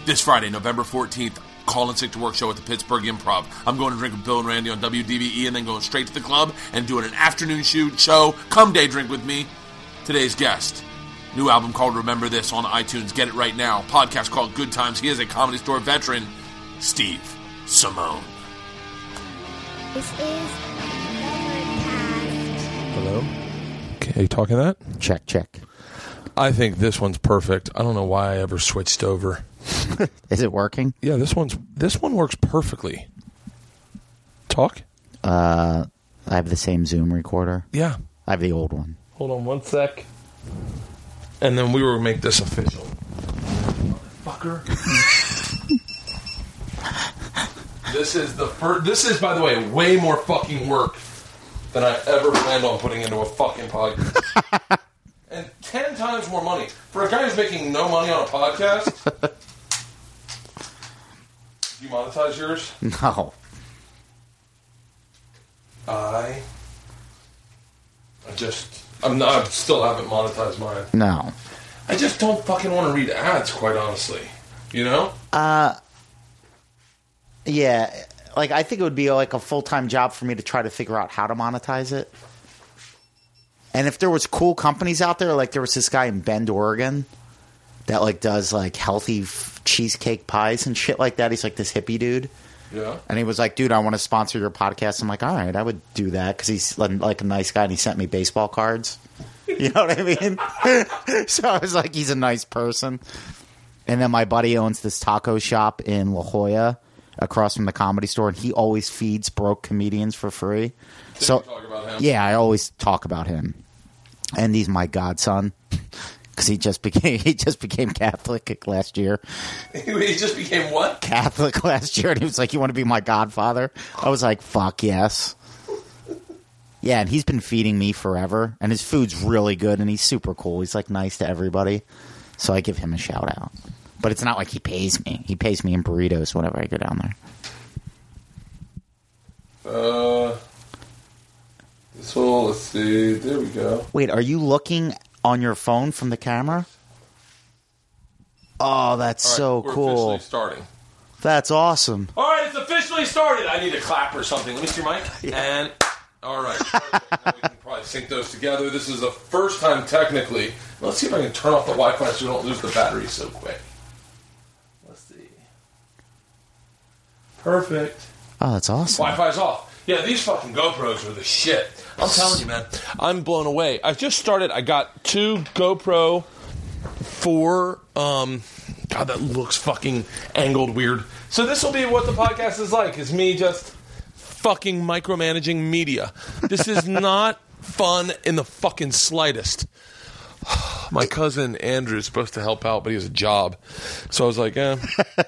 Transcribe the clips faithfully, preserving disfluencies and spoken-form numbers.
This Friday, November fourteenth, Call and Sick to Work show at the Pittsburgh Improv. I'm going to drink with Bill and Randy on W D B E and then going straight to the club and doing an afternoon shoot show. Come day drink with me. Today's guest, new album called Remember This on iTunes. Get it right now. Podcast called Good Times. He is a Comedy Store veteran, Steve Simone. This is Overcast. Hello? Okay, you talking that? Check, check. I think this one's perfect. I don't know why I ever switched over. Is it working? Yeah, this one's this one works perfectly. Talk? Uh, I have the same Zoom recorder. Yeah. I have the old one. Hold on one sec. And then we will make this official. Motherfucker. This is the first. This is, by the way, way more fucking work than I ever planned on putting into a fucking podcast. And ten times more money. For a guy who's making no money on a podcast. Do you monetize yours? No. I. I just. I'm not. I still haven't monetized mine. No. I just don't fucking want to read ads, quite honestly. You know? Uh, yeah. Like, I think it would be like a full-time job for me to try to figure out how to monetize it. And if there was cool companies out there, like there was this guy in Bend, Oregon, that like does like healthy f- cheesecake pies and shit like that. He's like this hippie dude. Yeah. And he was like, dude, I want to sponsor your podcast. I'm like, all right, I would do that because he's like a nice guy and he sent me baseball cards. You know what I mean? So I was like, he's a nice person. And then my buddy owns this taco shop in La Jolla across from the Comedy Store, and he always feeds broke comedians for free. Did so, you talk about him? Yeah, I always talk about him. And he's my godson because he just became he just became Catholic last year. He just became what? Catholic last year, and he was like, "You want to be my godfather?" I was like, "Fuck yes." Yeah, and he's been feeding me forever, and his food's really good, and he's super cool. He's like nice to everybody, so I give him a shout out. But it's not like he pays me; he pays me in burritos whenever I go down there. Uh. So let's see. There we go. Wait, are you looking on your phone from the camera? Oh, that's All right, so we're cool. Officially starting. That's awesome. All right, it's officially started. I need a clap or something. Let me see your mic. Yeah. And all right, perfect. Now we can probably sync those together. This is the first time technically. Let's see if I can turn off the Wi-Fi so we don't lose the battery so quick. Let's see. Perfect. Oh, that's awesome. Wi-Fi's off. Yeah, these fucking GoPros are the shit. I'm telling you, man. I'm blown away. I just started. I got two GoPro four. Um, God, that looks fucking angled weird. So this will be what the podcast is like, is me just fucking micromanaging media. This is not fun in the fucking slightest. My cousin Andrew is supposed to help out, but he has a job. So I was like, eh.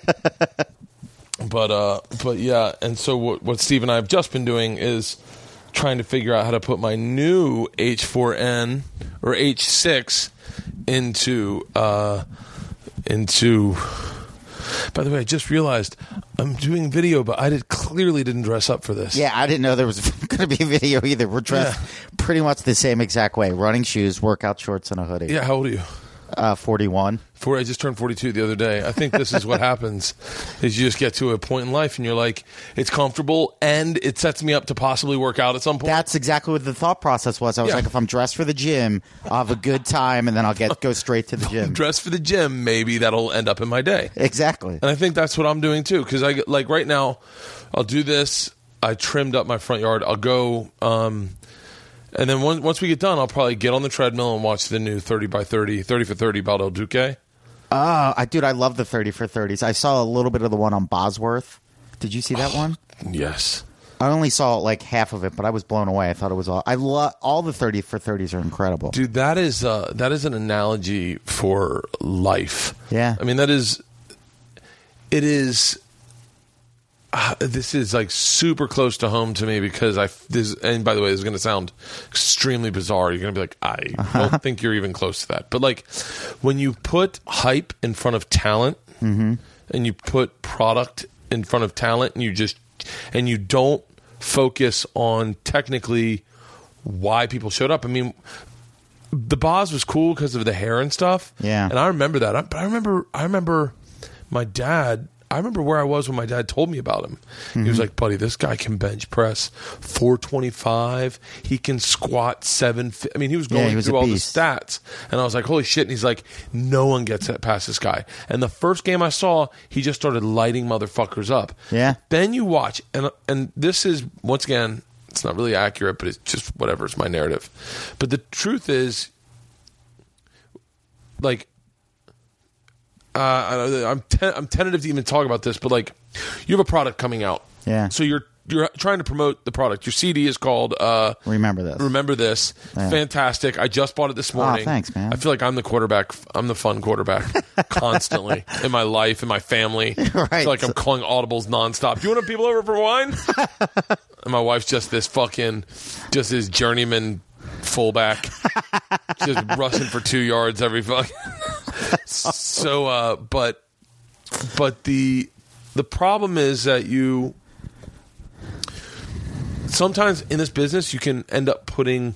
But uh, but yeah, and so what, what Steve and I have just been doing is trying to figure out how to put my new H four N or H six into uh, into. By the way, I just realized I'm doing video, but I did clearly didn't dress up for this. Yeah, I didn't know there was going to be video either. We're dressed Yeah. pretty much the same exact way: running shoes, workout shorts, and a hoodie. Yeah, how old are you? Uh, forty-one. For I just turned forty-two the other day. I think this is what happens: is you just get to a point in life and you're like, it's comfortable and it sets me up to possibly work out at some point. That's exactly what the thought process was. I was Yeah. like, if I'm dressed for the gym, I'll have a good time, and then I'll get go straight to the gym. Dress for the gym, maybe that'll end up in my day. Exactly. And I think that's what I'm doing too. Because I like right now, I'll do this. I trimmed up my front yard. I'll go. Um, And then once once we get done, I'll probably get on the treadmill and watch the new thirty by thirty, thirty for thirty Baldo Duque. Oh, I, dude, I love the thirty for thirties. I saw a little bit of the one on Bosworth. Did you see that one? Yes. I only saw like half of it, but I was blown away. I thought it was all. I love all the thirty for thirties are incredible. Dude, that is uh, that is an analogy for life. Yeah. I mean, that is. It is. Uh, this is like super close to home to me because I this and by the way, this is going to sound extremely bizarre. You're going to be like, I uh-huh. don't think you're even close to that. But like when you put hype in front of talent mm-hmm. and you put product in front of talent and you just and you don't focus on technically why people showed up. I mean, the Boz was cool because of the hair and stuff. Yeah, and I remember that. But I remember I remember my dad, I remember where I was when my dad told me about him. Mm-hmm. He was like, buddy, this guy can bench press four twenty-five. He can squat seven. I mean, he was going yeah, he was through all the beast. stats. And I was like, holy shit. And he's like, no one gets that past this guy. And the first game I saw, he just started lighting motherfuckers up. Yeah. Then you watch, and and this is, once again, it's not really accurate, but it's just whatever. It's my narrative. But the truth is, like, Uh, I'm te- I'm tentative to even talk about this, but like, you have a product coming out, Yeah. So you're you're trying to promote the product. Your C D is called uh, Remember This. Remember This. Yeah. Fantastic. I just bought it this morning. Oh, thanks, man. I feel like I'm the quarterback. I'm the fun quarterback constantly in my life, in my family. Right. I feel like I'm calling audibles nonstop. You want to have people over for wine? And my wife's just this fucking, just this journeyman fullback, just rushing for two yards every fucking. So, uh, but, but the the problem is that you sometimes in this business you can end up putting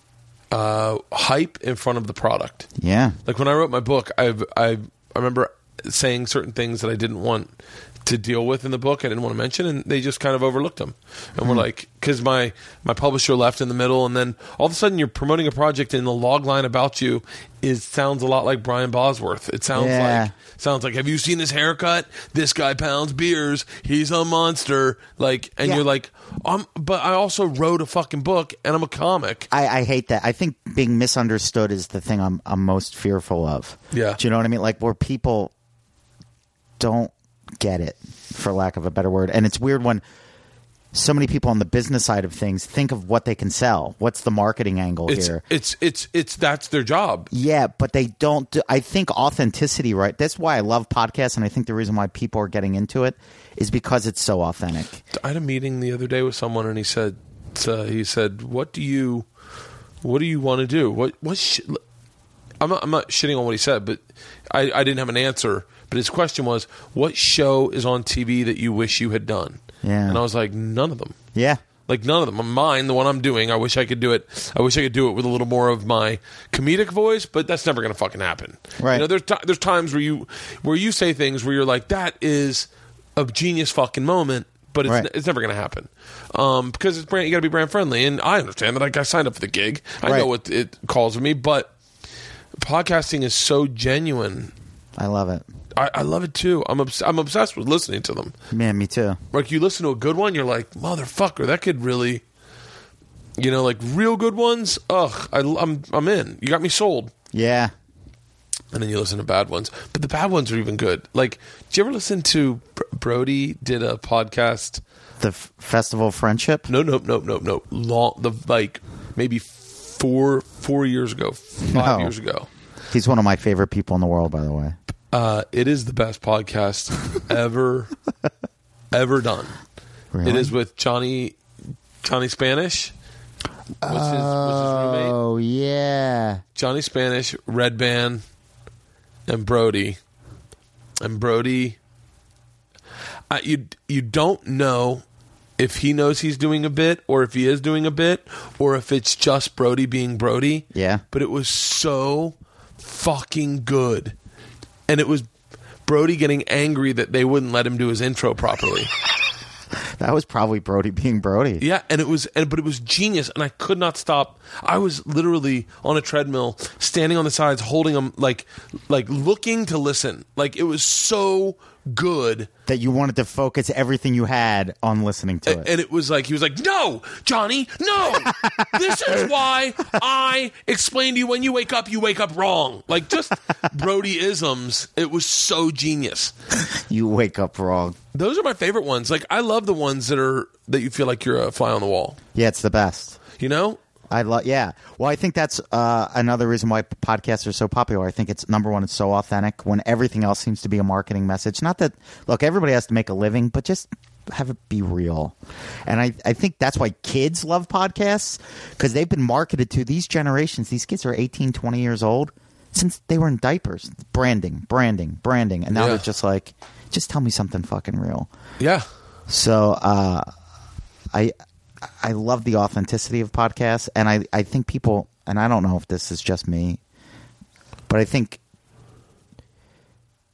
uh, hype in front of the product. Yeah. Like when I wrote my book, I I I remember saying certain things that I didn't want to deal with in the book. I didn't want to mention, and they just kind of overlooked them. And we're like, because my, my publisher left in the middle, and then all of a sudden you're promoting a project, and the log line about you is sounds a lot like Brian Bosworth. It sounds Yeah. like sounds like, have you seen his haircut? This guy pounds beers. He's a monster. Like, and Yeah. you're like, um, but I also wrote a fucking book, and I'm a comic. I, I hate that. I think being misunderstood is the thing I'm I'm most fearful of. Yeah. Do you know what I mean? Like where people don't get it, for lack of a better word. And it's weird when so many people on the business side of things think of what they can sell. What's the marketing angle It's here? it's it's it's that's their job. Yeah, but they don't do, I think authenticity, right? That's why I love podcasts, and I think the reason why people are getting into it is because it's so authentic. I had a meeting the other day with someone, and he said, uh, he said, "What do you, what do you want to do? What what?" Sh-? I'm not I'm not shitting on what he said, but I, I didn't have an answer. But his question was, "What show is on T V that you wish you had done?" Yeah. And I was like, "None of them. Yeah. Like none of them. Mine, the one I'm doing. I wish I could do it. I wish I could do it with a little more of my comedic voice, but that's never going to fucking happen. Right. You know, there's t- there's times where you where you say things where you're like, that is a genius fucking moment, but it's Right. n- it's never going to happen um, because it's brand. You got to be brand friendly, and I understand that. Like I signed up for the gig. I Right. know what it calls of me, but podcasting is so genuine. I love it. I, I love it too. I'm obs- I'm obsessed with listening to them. Man, me too. Like you listen to a good one, you're like, motherfucker, that could really, you know, like real good ones. Ugh, I, I'm I'm in. You got me sold. Yeah. And then you listen to bad ones, but the bad ones are even good. Like, did you ever listen to Br- Brody did a podcast? The F- Festival of Friendship? No, no, no, no, no. Long the like maybe four four years ago, five No. years ago. He's one of my favorite people in the world, by the way. Uh, it is the best podcast ever ever done. Really? It is with Johnny Johnny Spanish. What's his, what's his roommate? Oh, yeah. Johnny Spanish, Red Band, and Brody. And Brody, uh, you you don't know if he knows he's doing a bit, or if he is doing a bit, or if it's just Brody being Brody. Yeah. But it was so fucking good. And it was Brody getting angry that they wouldn't let him do his intro properly. That was probably Brody being Brody. Yeah, and it was, and but it was genius, and I could not stop. I was literally on a treadmill, standing on the sides, holding them, like, like looking to listen. Like it was so good. That you wanted to focus everything you had on listening to it. And it was like, he was like, no, Johnny, no. This is why I explain to you when you wake up, you wake up wrong. Like just Brody-isms. It was so genius. You wake up wrong. Those are my favorite ones. Like I love the ones that are, that you feel like you're a fly on the wall. Yeah, it's the best. You know? I love, yeah. Well, I think that's uh, another reason why podcasts are so popular. I think it's number one, it's so authentic when everything else seems to be a marketing message. Not that, look, everybody has to make a living, but just have it be real. And I, I think that's why kids love podcasts, because they've been marketed to these generations. These kids are eighteen, twenty years old since they were in diapers. Branding, branding, branding. And now Yeah. they're just like, just tell me something fucking real. Yeah. So uh, I I love the authenticity of podcasts, and I, I think people, and I don't know if this is just me, but I think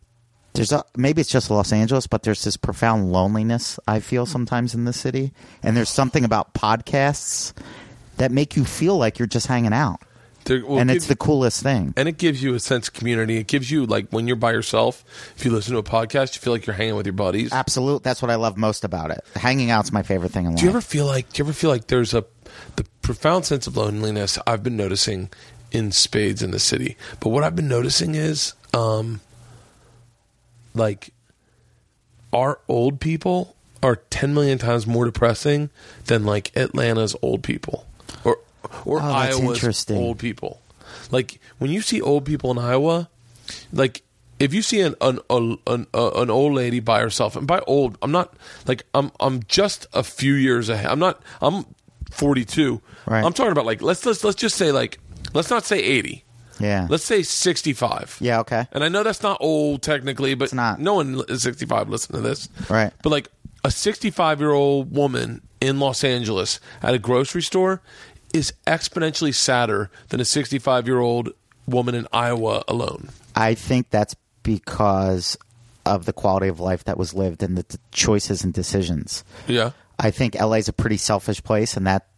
there's a, maybe it's just Los Angeles, but there's this profound loneliness I feel sometimes in the city, and there's something about podcasts that make you feel like you're just hanging out, There- well, and give- it's the coolest thing. And it gives you a sense of community. It gives you, like, when you're by yourself, if you listen to a podcast, you feel like you're hanging with your buddies. Absolute. That's what I love most about it. Hanging out's my favorite thing in life. Do you ever feel like? Do you ever feel like there's a the profound sense of loneliness I've been noticing in spades in the city? But what I've been noticing is, um, like, our old people are ten million times more depressing than like Atlanta's old people or or Oh, that's Iowa's interesting. old people. Like when you see old people in Iowa, like. If you see an an, an an an old lady by herself, and by old, I'm not like I'm I'm just a few years ahead. I'm not. I'm forty-two. Right. I'm talking about like let's let's let's just say like let's not say eighty. Yeah. Let's say sixty-five. Yeah, okay. And I know that's not old technically, but It's not. no one is sixty-five listening to this. Right. But like a sixty-five-year-old woman in Los Angeles at a grocery store is exponentially sadder than a sixty-five-year-old woman in Iowa alone. I think that's because of the quality of life that was lived and the t- choices and decisions. Yeah. I think L A is a pretty selfish place, and that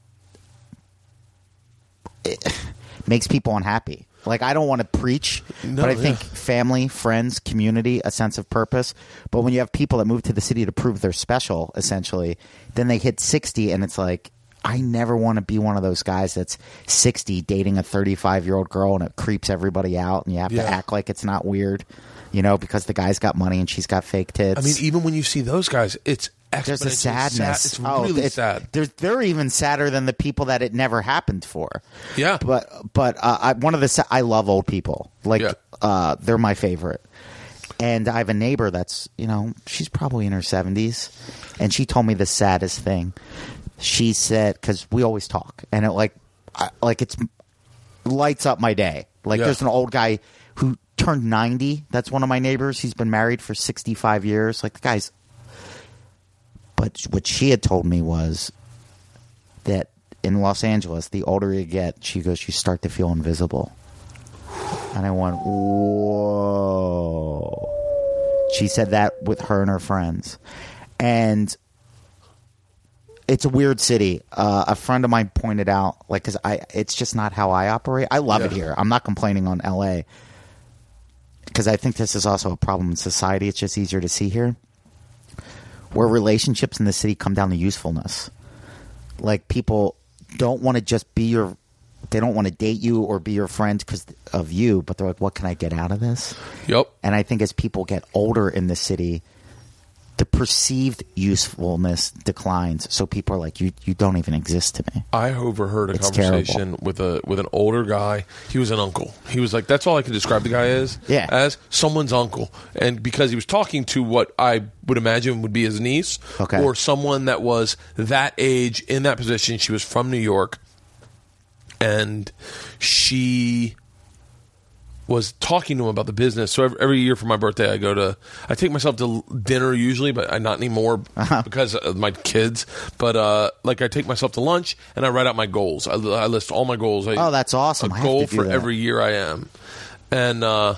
it makes people unhappy. Like, I don't want to preach, No, but I think yeah. family, friends, community, a sense of purpose. But when you have people that move to the city to prove they're special, essentially, then they hit sixty, and it's like, I never want to be one of those guys that's sixty dating a thirty-five-year-old girl, and it creeps everybody out, and you have Yeah. to act like it's not weird, you know, because the guy's got money and she's got fake tits. I mean, even when you see those guys, it's exponentially There's a sadness. sad. It's Oh, really it- sad. They're, they're even sadder than the people that it never happened for. Yeah. But but uh, I, one of the sa- I love old people. Like Yeah. uh, they're my favorite. And I have a neighbor that's, you know, she's probably in her seventies, and she told me the saddest thing. She said, because we always talk, and it like I, like it's lights up my day. Like Yeah. there's an old guy who turned ninety. That's one of my neighbors. He's been married for sixty-five years. Like the guy's. But what she had told me was that in Los Angeles, the older you get, she goes, you start to feel invisible. And I went, whoa. She said that with her and her friends. And it's a weird city. Uh, a friend of mine pointed out, like, because I, it's just not how I operate. I love it Yeah. here. I'm not complaining on L A because I think this is also a problem in society. It's just easier to see here, where relationships in the city come down to usefulness. Like, people don't want to just be your, they don't want to date you or be your friend because of you, but they're like, what can I get out of this? Yep. And I think as people get older in the city, the perceived usefulness declines. So people are like, you you don't even exist to me. I overheard a It's conversation terrible. with a with an older guy. He was an uncle. He was like, that's all I can describe the guy as. Yeah. As someone's uncle. And because he was talking to what I would imagine would be his niece, Okay. or someone that was that age in that position. She was from New York, and she was talking to him about the business. So every, every year for my birthday, I go to, I take myself to dinner usually, but I not anymore because of my kids. But uh, like I take myself to lunch and I write out my goals. I, I list all my goals. I, Oh, that's awesome. A I have goal to do for that. every year I am, and uh,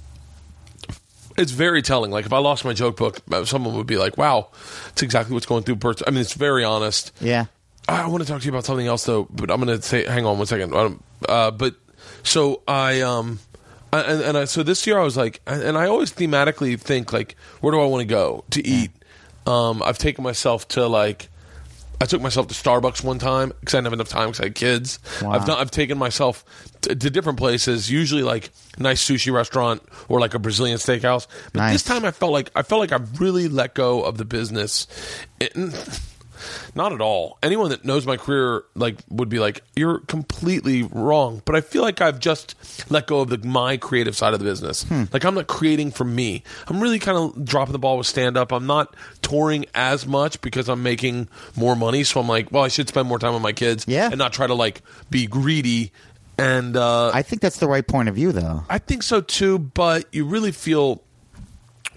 it's very telling. Like if I lost my joke book, someone would be like, "Wow, it's exactly what's going through." Bert's. I mean, it's very honest. Yeah. I want to talk to you about something else though, but I'm going to say, hang on one second. Um, uh, but so I, um, I, and, and I, so this year I was like, and I always thematically think like, where do I want to go to eat? Um, I've taken myself to like, I took myself to Starbucks one time because I didn't have enough time because I had kids. Wow. I've done, I've taken myself to, to different places, usually like a nice sushi restaurant or like a Brazilian steakhouse. But Nice. this time I felt like I felt like I really let go of the business. It, not at all. Anyone that knows my career like would be like, you're completely wrong. But I feel like I've just let go of the my creative side of the business. Hmm. Like I'm not creating for me. I'm really kind of dropping the ball with stand up. I'm not touring as much because I'm making more money. So I'm like, well, I should spend more time with my kids, Yeah. and not try to like be greedy. And uh, I think that's the right point of view, though. I think so too. But you really feel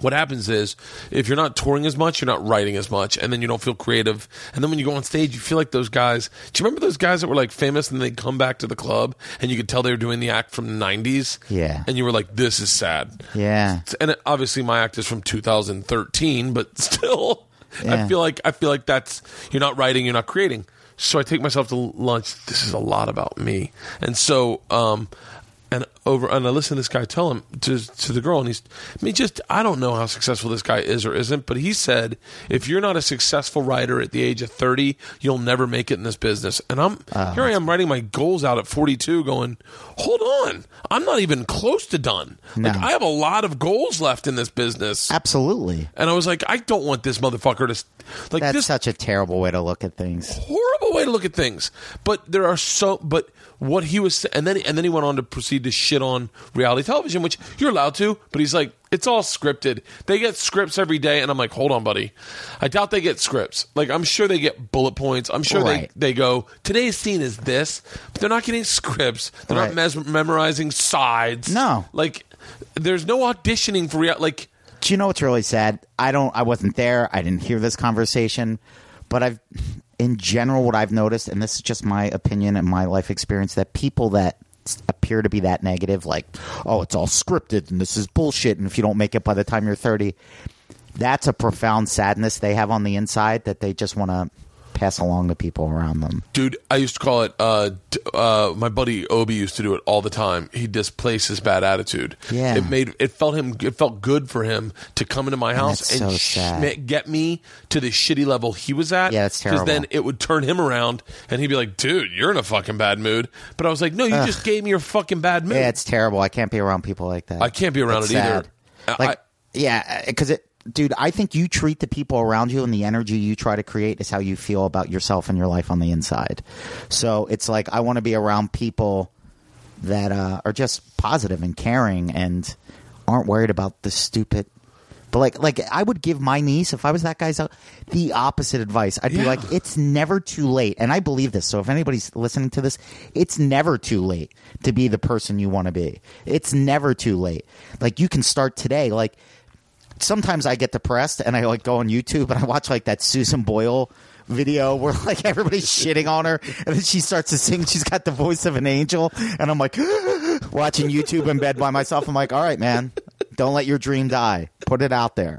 what happens is if you're not touring as much, you're not writing as much, and then you don't feel creative. And then when you go on stage, you feel like those guys. Do you remember those guys that were like famous and they come back to the club and you could tell they were doing the act from the nineties? Yeah. And you were like, this is sad. Yeah. And it, obviously my act is from two thousand thirteen, but still, Yeah. I feel like I feel like that's, you're not writing, you're not creating. So I take myself to lunch. This is a lot about me. And so, um, And over, and I listen to this guy tell him to to the girl, and he's, I mean, just I don't know how successful this guy is or isn't, but he said, if you're not a successful writer at the age of thirty, you'll never make it in this business. And I'm Uh, here, I am writing my goals out at forty-two, going, hold on, I'm not even close to done. No. Like I have a lot of goals left in this business, Absolutely. and I was like, I don't want this motherfucker to like That's this such a terrible way to look at things. horrible way to look at things. But there are so, but what he was, and then and then he went on to proceed to shit on reality television, which you're allowed to. But he's like, it's all scripted. They get scripts every day, and I'm like, hold on, buddy. I doubt they get scripts. Like I'm sure they get bullet points. I'm sure Right. they they go, today's scene is this, but they're not getting scripts. They're Right. not mes- memorizing sides. No. like there's no auditioning for real. Like. Do you know what's really sad? I don't. I wasn't there. I didn't hear this conversation, but I've, in general, what I've noticed, and this is just my opinion and my life experience, that people that appear to be that negative, like, oh, it's all scripted and this is bullshit, and if you don't make it by the time you're thirty, that's a profound sadness they have on the inside that they just want to pass along to people around them. Dude, I used to call it, uh, d- uh, my buddy Obi used to do it all the time. He displaced his bad attitude. Yeah. It made, it felt him, it felt good for him to come into my house that's and so sh- sad. get me to the shitty level he was at. Yeah, that's terrible. Because then it would turn him around and he'd be like, dude, you're in a fucking bad mood. But I was like, no, you just gave me your fucking bad mood. Yeah, it's terrible. I can't be around people like that. I can't be around It's it either. sad. I- Like, yeah, because it, dude, I think you treat the people around you and the energy you try to create is how you feel about yourself and your life on the inside. So it's like I want to be around people that uh, are just positive and caring and aren't worried about the stupid. But like, like I would give my niece, if I was that guy's, uh, the opposite advice. I'd be Yeah. like, it's never too late, and I believe this. So if anybody's listening to this, it's never too late to be the person you want to be. It's never too late. Like you can start today. Like sometimes I get depressed and I like go on YouTube and I watch like that Susan Boyle video where like everybody's shitting on her and then she starts to sing. She's got the voice of an angel, and I'm like watching YouTube in bed by myself. I'm like, all right, man, don't let your dream die. Put it out there.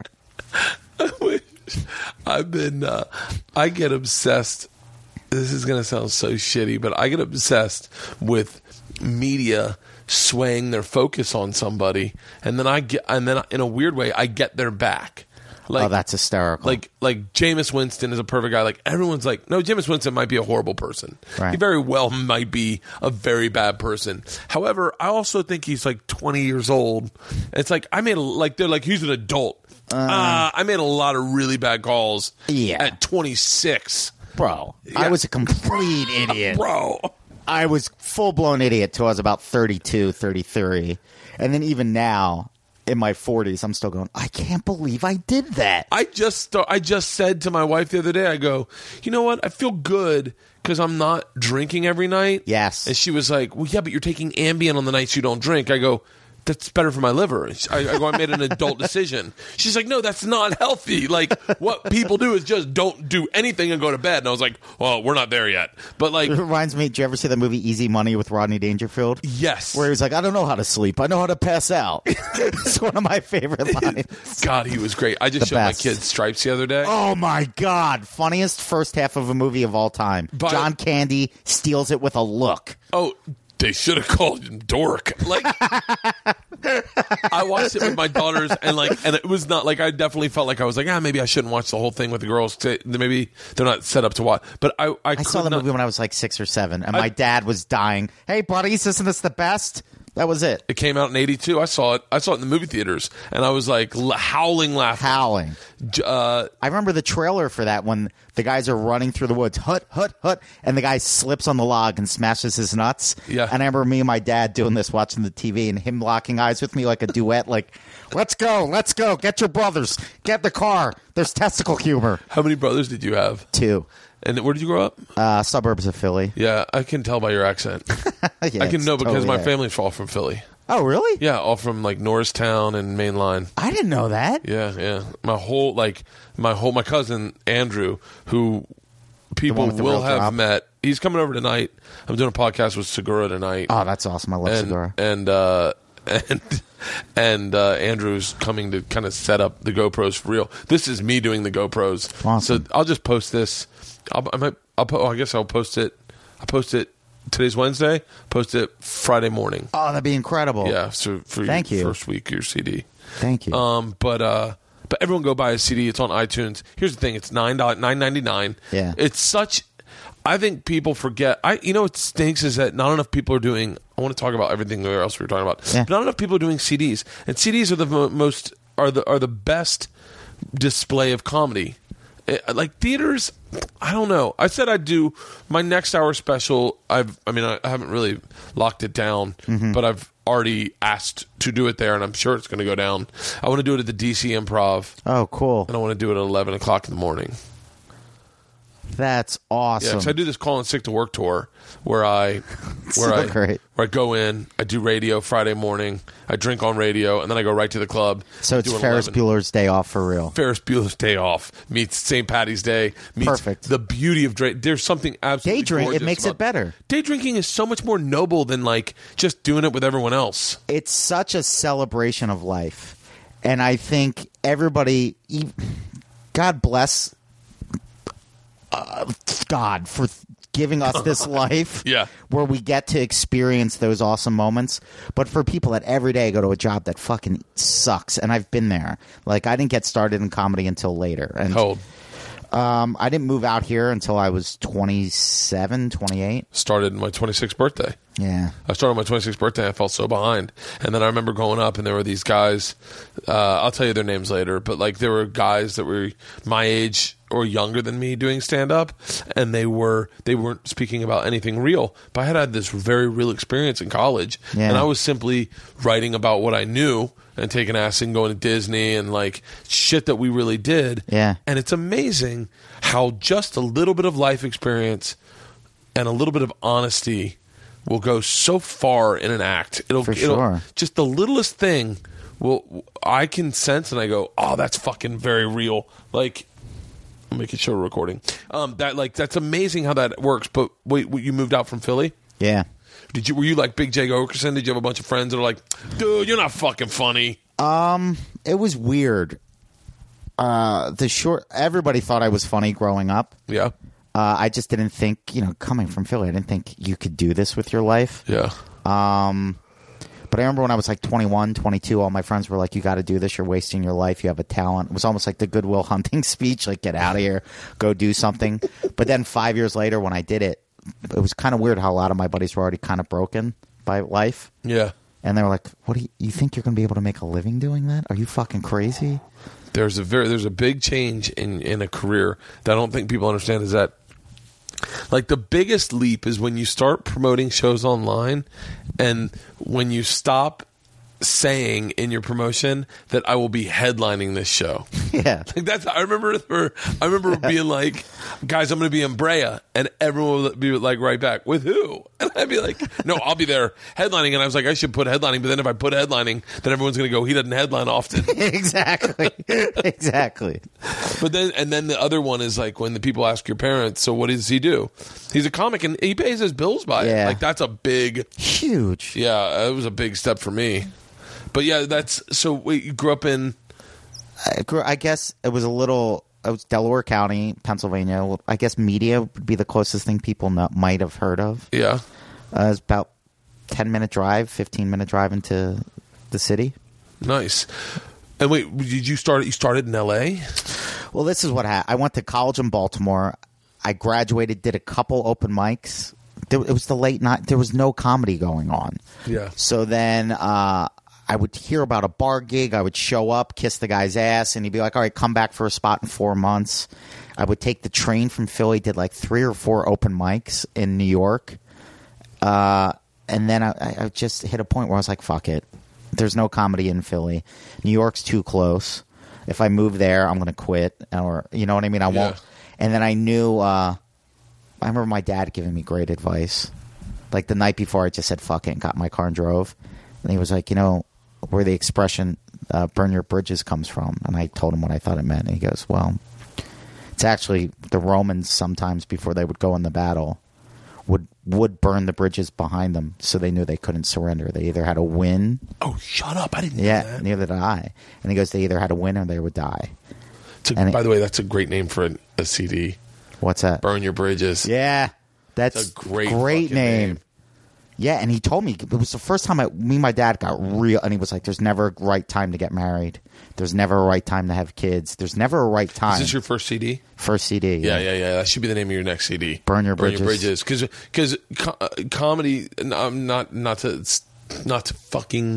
I've been, uh, I get obsessed. This is going to sound so shitty, but I get obsessed with media swaying their focus on somebody, and then I get, and then in a weird way, I get their back. Like, Oh, that's hysterical. like, like Jameis Winston is a perfect guy. Like everyone's like, no, Jameis Winston might be a horrible person. Right. He very well might be a very bad person. However, I also think he's like twenty years old. It's like I made a, like they're like he's an adult. Uh, I made a lot of really bad calls. Yeah. At twenty-six. Bro, Yeah. I was a complete idiot. Bro. I was full-blown idiot till I was about thirty-two, thirty-three. And then even now, in my forties, I'm still going, I can't believe I did that. I just st- I just said to my wife the other day, I go, you know what? I feel good because I'm not drinking every night. Yes. And she was like, well, yeah, but you're taking Ambien on the nights you don't drink. I go, that's better for my liver. I, I go, I made an adult decision. She's like, no, that's not healthy. Like, what people do is just don't do anything and go to bed. And I was like, well, we're not there yet. But, like, It reminds me, did you ever see the movie Easy Money with Rodney Dangerfield? yes. Where he was like, I don't know how to sleep. I know how to pass out. It's one of my favorite lines. God, he was great. I just The showed best. my kids Stripes the other day. Oh, my God. Funniest first half of a movie of all time. By- John Candy steals it with a look. Oh, they should have called him Dork. Like, I watched it with my daughters, and like, and it was not like I definitely felt like I was like, ah, maybe I shouldn't watch the whole thing with the girls. To, maybe they're not set up to watch. But I, I, I could saw the not, movie when I was like six or seven, and I- my dad was dying. Hey, buddies, isn't this the best? That was it. It came out in eighty-two. I saw it. I saw it in the movie theaters, and I was like l- howling laughing. Howling. J- Uh, I remember the trailer for that when the guys are running through the woods, hut, hut, hut, and the guy slips on the log and smashes his nuts. Yeah. And I remember me and my dad doing this, watching the T V, and him locking eyes with me like a duet, like, let's go, let's go, get your brothers, get the car. There's testicle humor. how many brothers did you have? Two. And where did you grow up? Uh, suburbs of Philly. Yeah, I can tell by your accent. Yeah, I can it's know because totally my there. family's all from Philly. Oh, really? Yeah, all from like Norristown and Main Line. I didn't know that. Yeah, yeah. My whole like my whole my cousin Andrew, who people with the will real have drop? met. He's coming over tonight. I'm doing a podcast with Segura tonight. Oh, that's awesome. I love and Segura. and uh, and and uh, Andrew's coming to kind of set up the GoPros for real. This is me doing the GoPros. Awesome. So I'll just post this. I'll, I might. I'll. Po- oh, I guess I'll post it. I post it. Today's Wednesday. Post it Friday morning. Oh, that'd be incredible. Yeah. So for Thank your you. first week of your C D. Thank you. Um. But uh. But everyone go buy a C D. It's on iTunes. Here's the thing. It's nine nine ninety nine. Yeah. It's such. I think people forget. I you know what stinks is that not enough people are doing. I want to talk about everything else we were talking about. Yeah. But not enough people are doing C Ds, and C Ds are the mo- most are the are the best display of comedy. It, like theaters, I don't know. I said I'd do my next hour special. I've I mean I, I haven't really locked it down, Mm-hmm. but I've already asked to do it there, and I'm sure it's going to go down. I want to do it at the D C Improv, oh, cool. and I want to do it at eleven o'clock in the morning. That's Yeah, awesome. because I do this call in sick to work tour where I where so I great. where I go in, I do radio Friday morning, I drink on radio, and then I go right to the club. so it's do an Ferris eleven. Bueller's Day Off for real. Ferris Bueller's Day Off meets Saint Patty's Day meets Perfect. the beauty of drink. There's something absolutely Day drink, it gorgeous makes it about- better. Day drinking is so much more noble than like just doing it with everyone else. It's such a celebration of life. And I think everybody, e- God bless uh, God for giving us this life Yeah. where we get to experience those awesome moments. But for people that every day go to a job that fucking sucks, and I've been there. Like, I didn't get started in comedy until later. And How old? um, I didn't move out here until I was twenty-seven, twenty-eight. Started my twenty-sixth birthday. Yeah. I started my twenty-sixth birthday. I felt so behind, and then I remember going up, and there were these guys. Uh, I'll tell you their names later, but like there were guys that were my age or younger than me doing stand up, and they were they weren't speaking about anything real. But I had had this very real experience in college, Yeah. and I was simply writing about what I knew and taking acid and going to Disney and like shit that we really did. Yeah. And it's amazing how just a little bit of life experience and a little bit of honesty will go so far in an act. It'll, For it'll sure. just the littlest thing will I can sense, and I go, oh, that's fucking very real. Like, I'm making sure we're recording. Um, that like that's amazing how that works. But wait, you moved out from Philly? Yeah. Did you? Were you like Big Jay Okerson? Did you have a bunch of friends that are like, dude, you're not fucking funny? Um, it was weird. Uh, the short. Everybody thought I was funny growing up. Yeah, Uh, I just didn't think, you know, coming from Philly, I didn't think you could do this with your life. yeah. Um, but I remember when I was like twenty-one, twenty-two, all my friends were like, you got to do this. You're wasting your life. You have a talent. It was almost like the Goodwill Hunting speech, like, get out of here, go do something. But then five years later, when I did it, it was kind of weird how a lot of my buddies were already kind of broken by life. Yeah. And they were like, what do you, you think you're going to be able to make a living doing that? Are you fucking crazy? There's a very there's a big change in, in a career that I don't think people understand is that like the biggest leap is when you start promoting shows online and when you stop saying in your promotion that I will be headlining this show. Yeah. Like that's I remember I remember being like, guys, I'm going to be in Brea, and everyone would be like right back, with who? And I'd be like, no, I'll be there headlining. And I was like, I should put headlining, but then if I put headlining, then everyone's going to go, he doesn't headline often. Exactly. Exactly. But then and then the other one is like when the people ask your parents, so what does he do? He's a comic and he pays his bills by it. Yeah. Like that's a big Huge. yeah, it was a big step for me. But yeah, that's so wait, you grew up in I, grew, I guess it was a little. It was Delaware County, Pennsylvania. I guess media would be the closest thing people know, might have heard of. yeah. Uh, it's about ten minute drive, fifteen minute drive into the city. Nice. And wait, did you start? You started in L A? Well, this is what happened. I went to college in Baltimore. I graduated, did a couple open mics. There, it was the late night. There was no comedy going on. Yeah. So then uh, I would hear about a bar gig. I would show up, kiss the guy's ass, and he'd be like, all right, come back for a spot in four months. I would take the train from Philly, did like three or four open mics in New York. Uh, and then I, I just hit a point where I was like, fuck it. There's no comedy in Philly. New York's too close. If I move there, I'm going to quit. Or, you know what I mean? I Yeah. won't. And then I knew, uh, I remember my dad giving me great advice. Like the night before, I just said, fuck it, and got in my car and drove. And he was like, you know, where the expression uh, burn your bridges comes from. And I told him what I thought it meant. And he goes, well, it's actually the Romans sometimes before they would go in the battle would would burn the bridges behind them so they knew they couldn't surrender. They either had to win. Oh, shut up. I didn't Yeah, know that. neither did I. And he goes, they either had to win or they would die. It's a, And it- by the way, that's a great name for a, a C D. What's that? Burn Your Bridges. Yeah, that's It's a great great fucking name. name. Yeah, and he told me it was the first time I, me and my dad got real, and he was like, "There's never a right time to get married. There's never a right time to have kids. There's never a right time." Is this your first C D? First C D? Yeah, yeah, yeah. That should be the name of your next C D. Burn Your Bridges. Burn Your Bridges. Because because co- uh, comedy, um, not not to not to fucking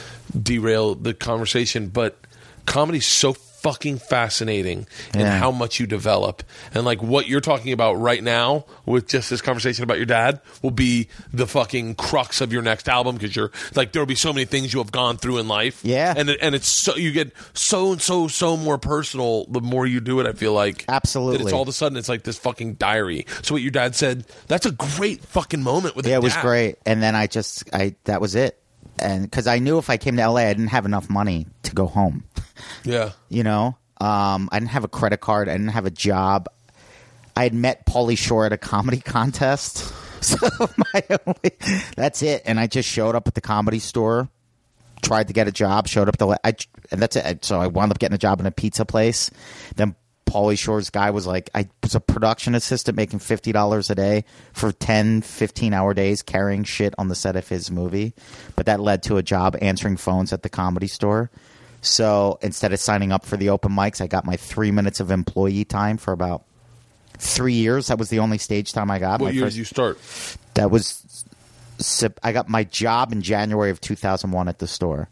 derail the conversation, but comedy's so fucking fascinating in Yeah. how much you develop. And like what you're talking about right now with just this conversation about your dad will be the fucking crux of your next album, because you're like, there'll be so many things you have gone through in life. Yeah. And it, and it's so, you get so so so more personal the more you do it, I feel like. Absolutely. That it's all of a sudden it's like this fucking diary. So what your dad said, that's a great fucking moment with Yeah, a it was dad. great. And then I just, I that was it. And because I knew if I came to L A, I didn't have enough money to go home. Yeah. You know, um, I didn't have a credit card. I didn't have a job. I had met Pauly Shore at a comedy contest. So my only, that's it. And I just showed up at the Comedy Store, tried to get a job, showed up the, I, and that's it. So I wound up getting a job in a pizza place. Then Pauly Shore's guy was like, I was a production assistant making fifty dollars a day for ten, fifteen hour days carrying shit on the set of his movie. But that led to a job answering phones at the Comedy Store. So instead of signing up for the open mics, I got my three minutes of employee time for about three years. That was the only stage time I got. What My year first- did you start? That was, Sep- I got my job in January of two thousand one at the store.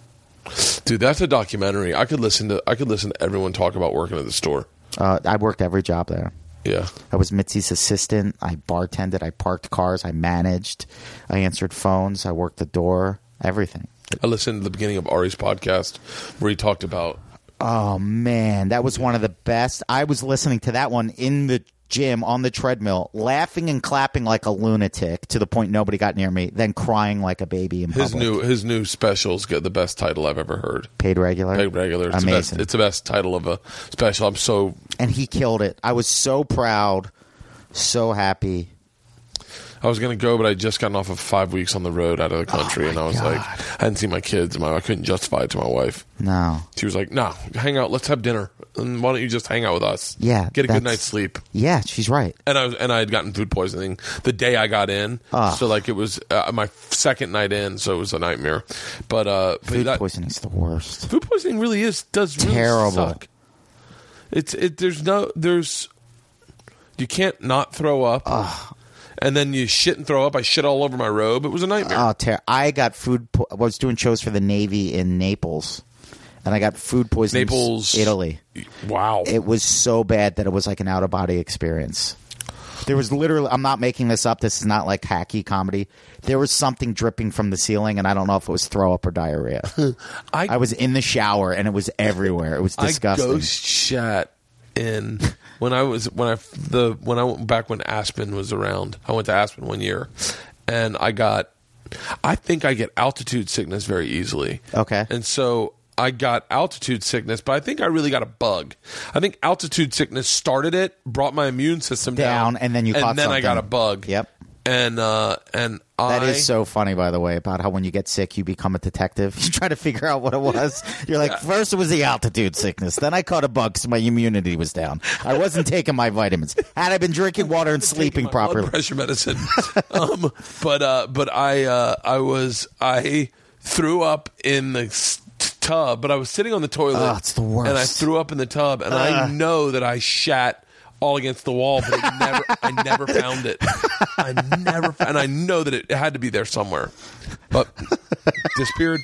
Dude, that's a documentary. I could listen to I could listen to everyone talk about working at the store. Uh, I worked every job there. Yeah. I was Mitzi's assistant. I bartended. I parked cars. I managed. I answered phones. I worked the door. Everything. I listened to the beginning of Ari's podcast where he talked about Oh, man. That was one of the best. I was listening to that one in the gym on the treadmill, laughing and clapping like a lunatic to the point nobody got near me, then crying like a baby in his public. new his new specials get the best title I've ever heard. Paid regular. Paid Regular. It's the best, Amazing. it's the best title of a special. I'm so And he killed it. I was so proud, so happy. I was going to go, but I just gotten off of five weeks on the road out of the country, Oh, and my I was God. like, I hadn't seen my kids. And my, I couldn't justify it to my wife. No. She was like, "No, hang out. Let's have dinner. And why don't you just hang out with us? Yeah, get a that's- good night's sleep." Yeah, she's right. And I was, and I had gotten food poisoning the day I got in, Ah. so like it was uh, my second night in, so it was a nightmare. But uh, but Food that, poisoning's the worst. food poisoning really is does really Terrible. suck. It's it. There's no there's you can't not throw up. And then you shit and throw up. I shit all over my robe. It was a nightmare. Oh, ter- I got food. Po- I was doing shows for the Navy in Naples, and I got food poisoning. in Naples, Italy. Wow. It was so bad that it was like an out of body experience. There was literally. I'm not making this up. This is not like hacky comedy. There was something dripping from the ceiling, and I don't know if it was throw up or diarrhea. I, I was in the shower, and it was everywhere. It was disgusting. I ghost shat in when I was when I the when I went back when Aspen was around. I went to Aspen one year, and I got. I think I get altitude sickness very easily. Okay. And so I got altitude sickness, but I think I really got a bug. I think altitude sickness started it, brought my immune system down, Down, and then you and caught then I got a something. bug. Yep. And uh, and That I is so funny, by the way, about how when you get sick, you become a detective. You try to figure out what it was. You're like, first it was the altitude sickness. Then I caught a bug because my immunity was down. I wasn't taking my vitamins. Had I been drinking water and sleeping taking my properly. blood pressure medicine. um, but uh, but I uh, I was I threw up in the s- tub, but I was sitting on the toilet. Oh, it's the worst. And I threw up in the tub, and I know that I shat all against the wall, but it never I never found it. I never and I know that it had to be there somewhere, but disappeared.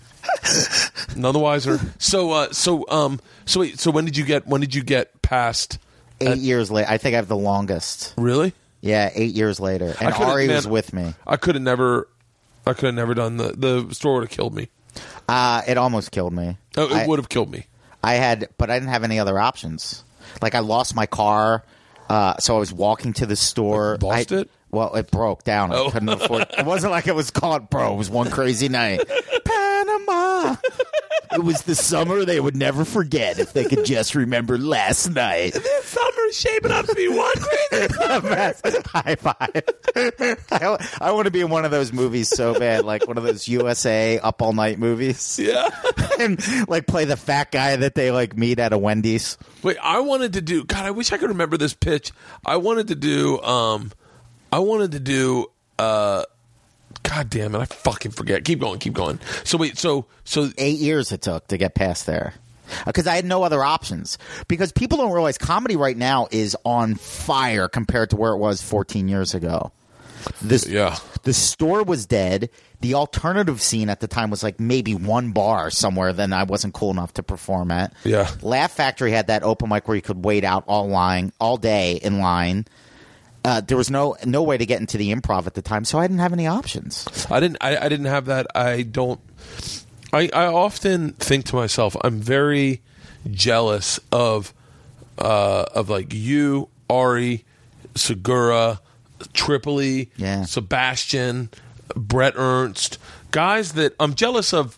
None the wiser. So uh, so um so wait, so when did you get when did you get past? Eight years later. I think I have the longest. Really? Yeah, eight years later. And I could've- Ari man, was with me. I could have never. I could have never done the the store would have killed me. Uh, it almost killed me. Oh, it I- would have killed me. I had, but I didn't have any other options. Like I lost my car, uh, so I was walking to the store. Lost I, it? Well, it broke down. I Oh. couldn't afford. It wasn't like it was caught, bro. It was one crazy night. Panama. It was the summer they would never forget if they could just remember last night. This summer is shaping up to be one crazy. High five. I, I want to be in one of those movies so bad, like one of those U S A Up All Night movies. Yeah. And like play the fat guy that they like meet at a Wendy's. Wait, I wanted to do. God, I wish I could remember this pitch. I wanted to do. Um, I wanted to do. Uh, God damn it! I fucking forget. Keep going. Keep going. So wait. So so Eight years it took to get past there. Because I had no other options. Because people don't realize comedy right now is on fire compared to where it was fourteen years ago. This, Yeah. The store was dead. The alternative scene at the time was like maybe one bar somewhere that I wasn't cool enough to perform at. Yeah. Laugh Factory had that open mic where you could wait out all line all day in line. Uh, there was no no way to get into the improv at the time, so I didn't have any options. I didn't. I, I didn't have that. I don't. I, I often think to myself, I'm very jealous of uh, of like you, Ari, Segura, Tripoli, Yeah. Sebastian, Brett Ernst, guys that I'm jealous of.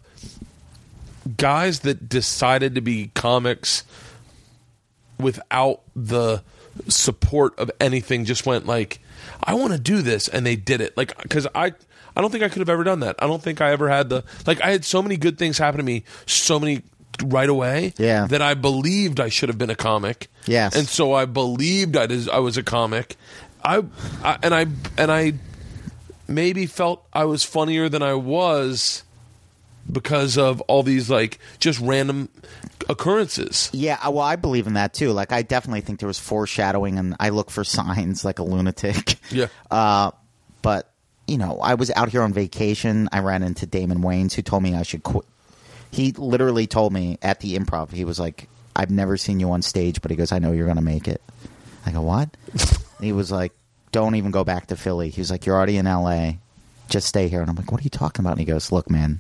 Guys that decided to be comics without the support of anything, just went like, I want to do this, and they did it. Like, because I, I don't think I could have ever done that. I don't think I ever had the like. I had so many good things happen to me, so many right away, Yeah. that I believed I should have been a comic. Yes. and so I believed I was, I was a comic. I, I and I and I maybe felt I was funnier than I was because of all these like just random occurrences. Yeah, I- well, I believe in that too. Like, I definitely think there was foreshadowing, and I look for signs like a lunatic. Yeah. Uh, but, you know, I was out here on vacation. I ran into Damon Wayans, who told me I should quit. He literally told me at the Improv, he was like, I've never seen you on stage, but he goes, I know you're going to make it. I go, what? He was like, don't even go back to Philly. He was like, you're already in L A. Just stay here. And I'm like, what are you talking about? And he goes, look, man,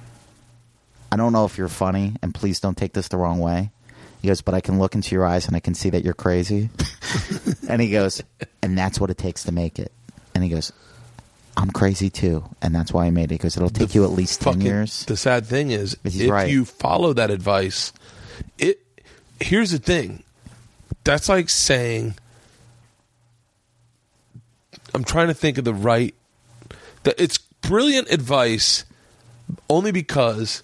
I don't know if you're funny, and please don't take this the wrong way. He goes, but I can look into your eyes and I can see that you're crazy. And he goes, and that's what it takes to make it. And he goes, I'm crazy too, and that's why I made it. He goes, it'll take you at least ten Fucking- years. The sad thing is, He's if right. you follow that advice, it. Here's the thing. That's like saying, I'm trying to think of the right. That it's brilliant advice, only because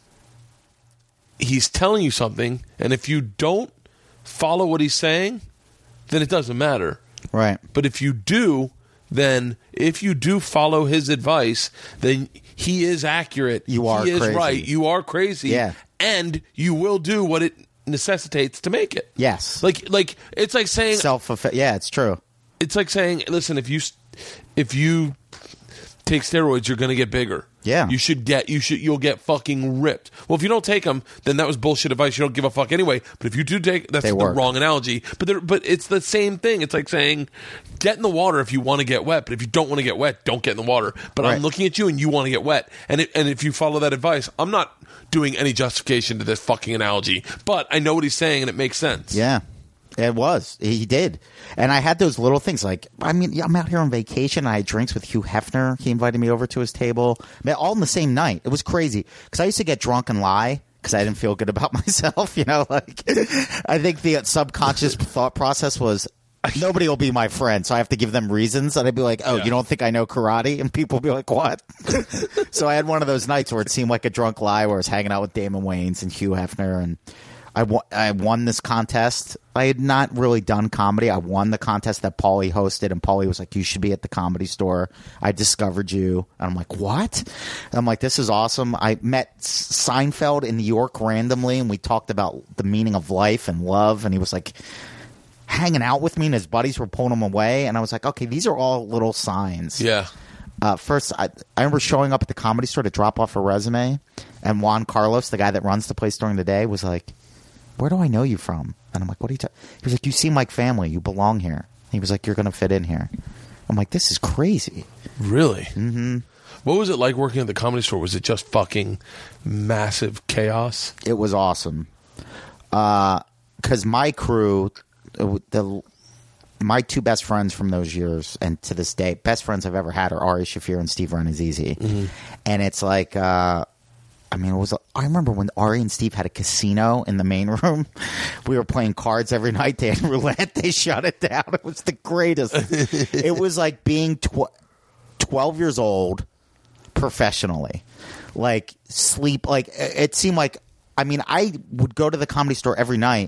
he's telling you something, and if you don't follow what he's saying, then it doesn't matter. Right. But if you do, then if you do follow his advice, then he is accurate. You are he is crazy. right. You are crazy. Yeah. And you will do what it necessitates to make it. Yes. Like like it's like saying Self Yeah, it's true. it's like saying, listen, if you if you take steroids, you're going to get bigger. Yeah. You should get you should you'll get fucking ripped. Well, if you don't take them, then that was bullshit advice. You don't give a fuck anyway. But if you do take, that's They the work. wrong analogy. But there, but it's the same thing. It's like saying, get in the water if you want to get wet. But if you don't want to get wet, don't get in the water. But Right. I'm looking at you and you want to get wet. And it, and if you follow that advice, I'm not doing any justification to this fucking analogy. But I know what he's saying and it makes sense. Yeah. It was. He did. And I had those little things like, I mean, I'm out here on vacation. I had drinks with Hugh Hefner. He invited me over to his table. Man, all in the same night. It was crazy. Because I used to get drunk and lie because I didn't feel good about myself. You know, like, I think the subconscious thought process was, nobody will be my friend, so I have to give them reasons. And I'd be like, oh, Yeah. you don't think I know karate? And people would be like, what? So I had one of those nights where it seemed like a drunk lie where I was hanging out with Damon Wayans and Hugh Hefner, and I, wa- I won this contest. I had not really done comedy. I won the contest that Paulie hosted, and Paulie was like, you should be at the Comedy Store. I discovered you. And I'm like, what? And I'm like, this is awesome. I met S- Seinfeld in New York randomly, and we talked about the meaning of life and love, and he was like hanging out with me, and his buddies were pulling him away, and I was like, okay, these are all little signs. Yeah. Uh, first, I, I remember showing up at the Comedy Store to drop off a resume, and Juan Carlos, the guy that runs the place during the day, was like, where do I know you from? And I'm like, what are you talking? He was like, you seem like family. You belong here. He was like, you're going to fit in here. I'm like, this is crazy. Really? Mm-hmm. What was it like working at the Comedy Store? Was it just fucking massive chaos? It was awesome. Because my crew, uh, the my two best friends from those years, and to this day, best friends I've ever had are Ari Shaffir and Steve Renazizi. Mm-hmm. And it's like, uh, I mean, it was. I remember when Ari and Steve had a casino in the main room. We were playing cards every night. They had roulette. They shut it down. It was the greatest. It was like being tw- twelve years old professionally. Like sleep. Like it seemed like. I mean, I would go to the Comedy Store every night.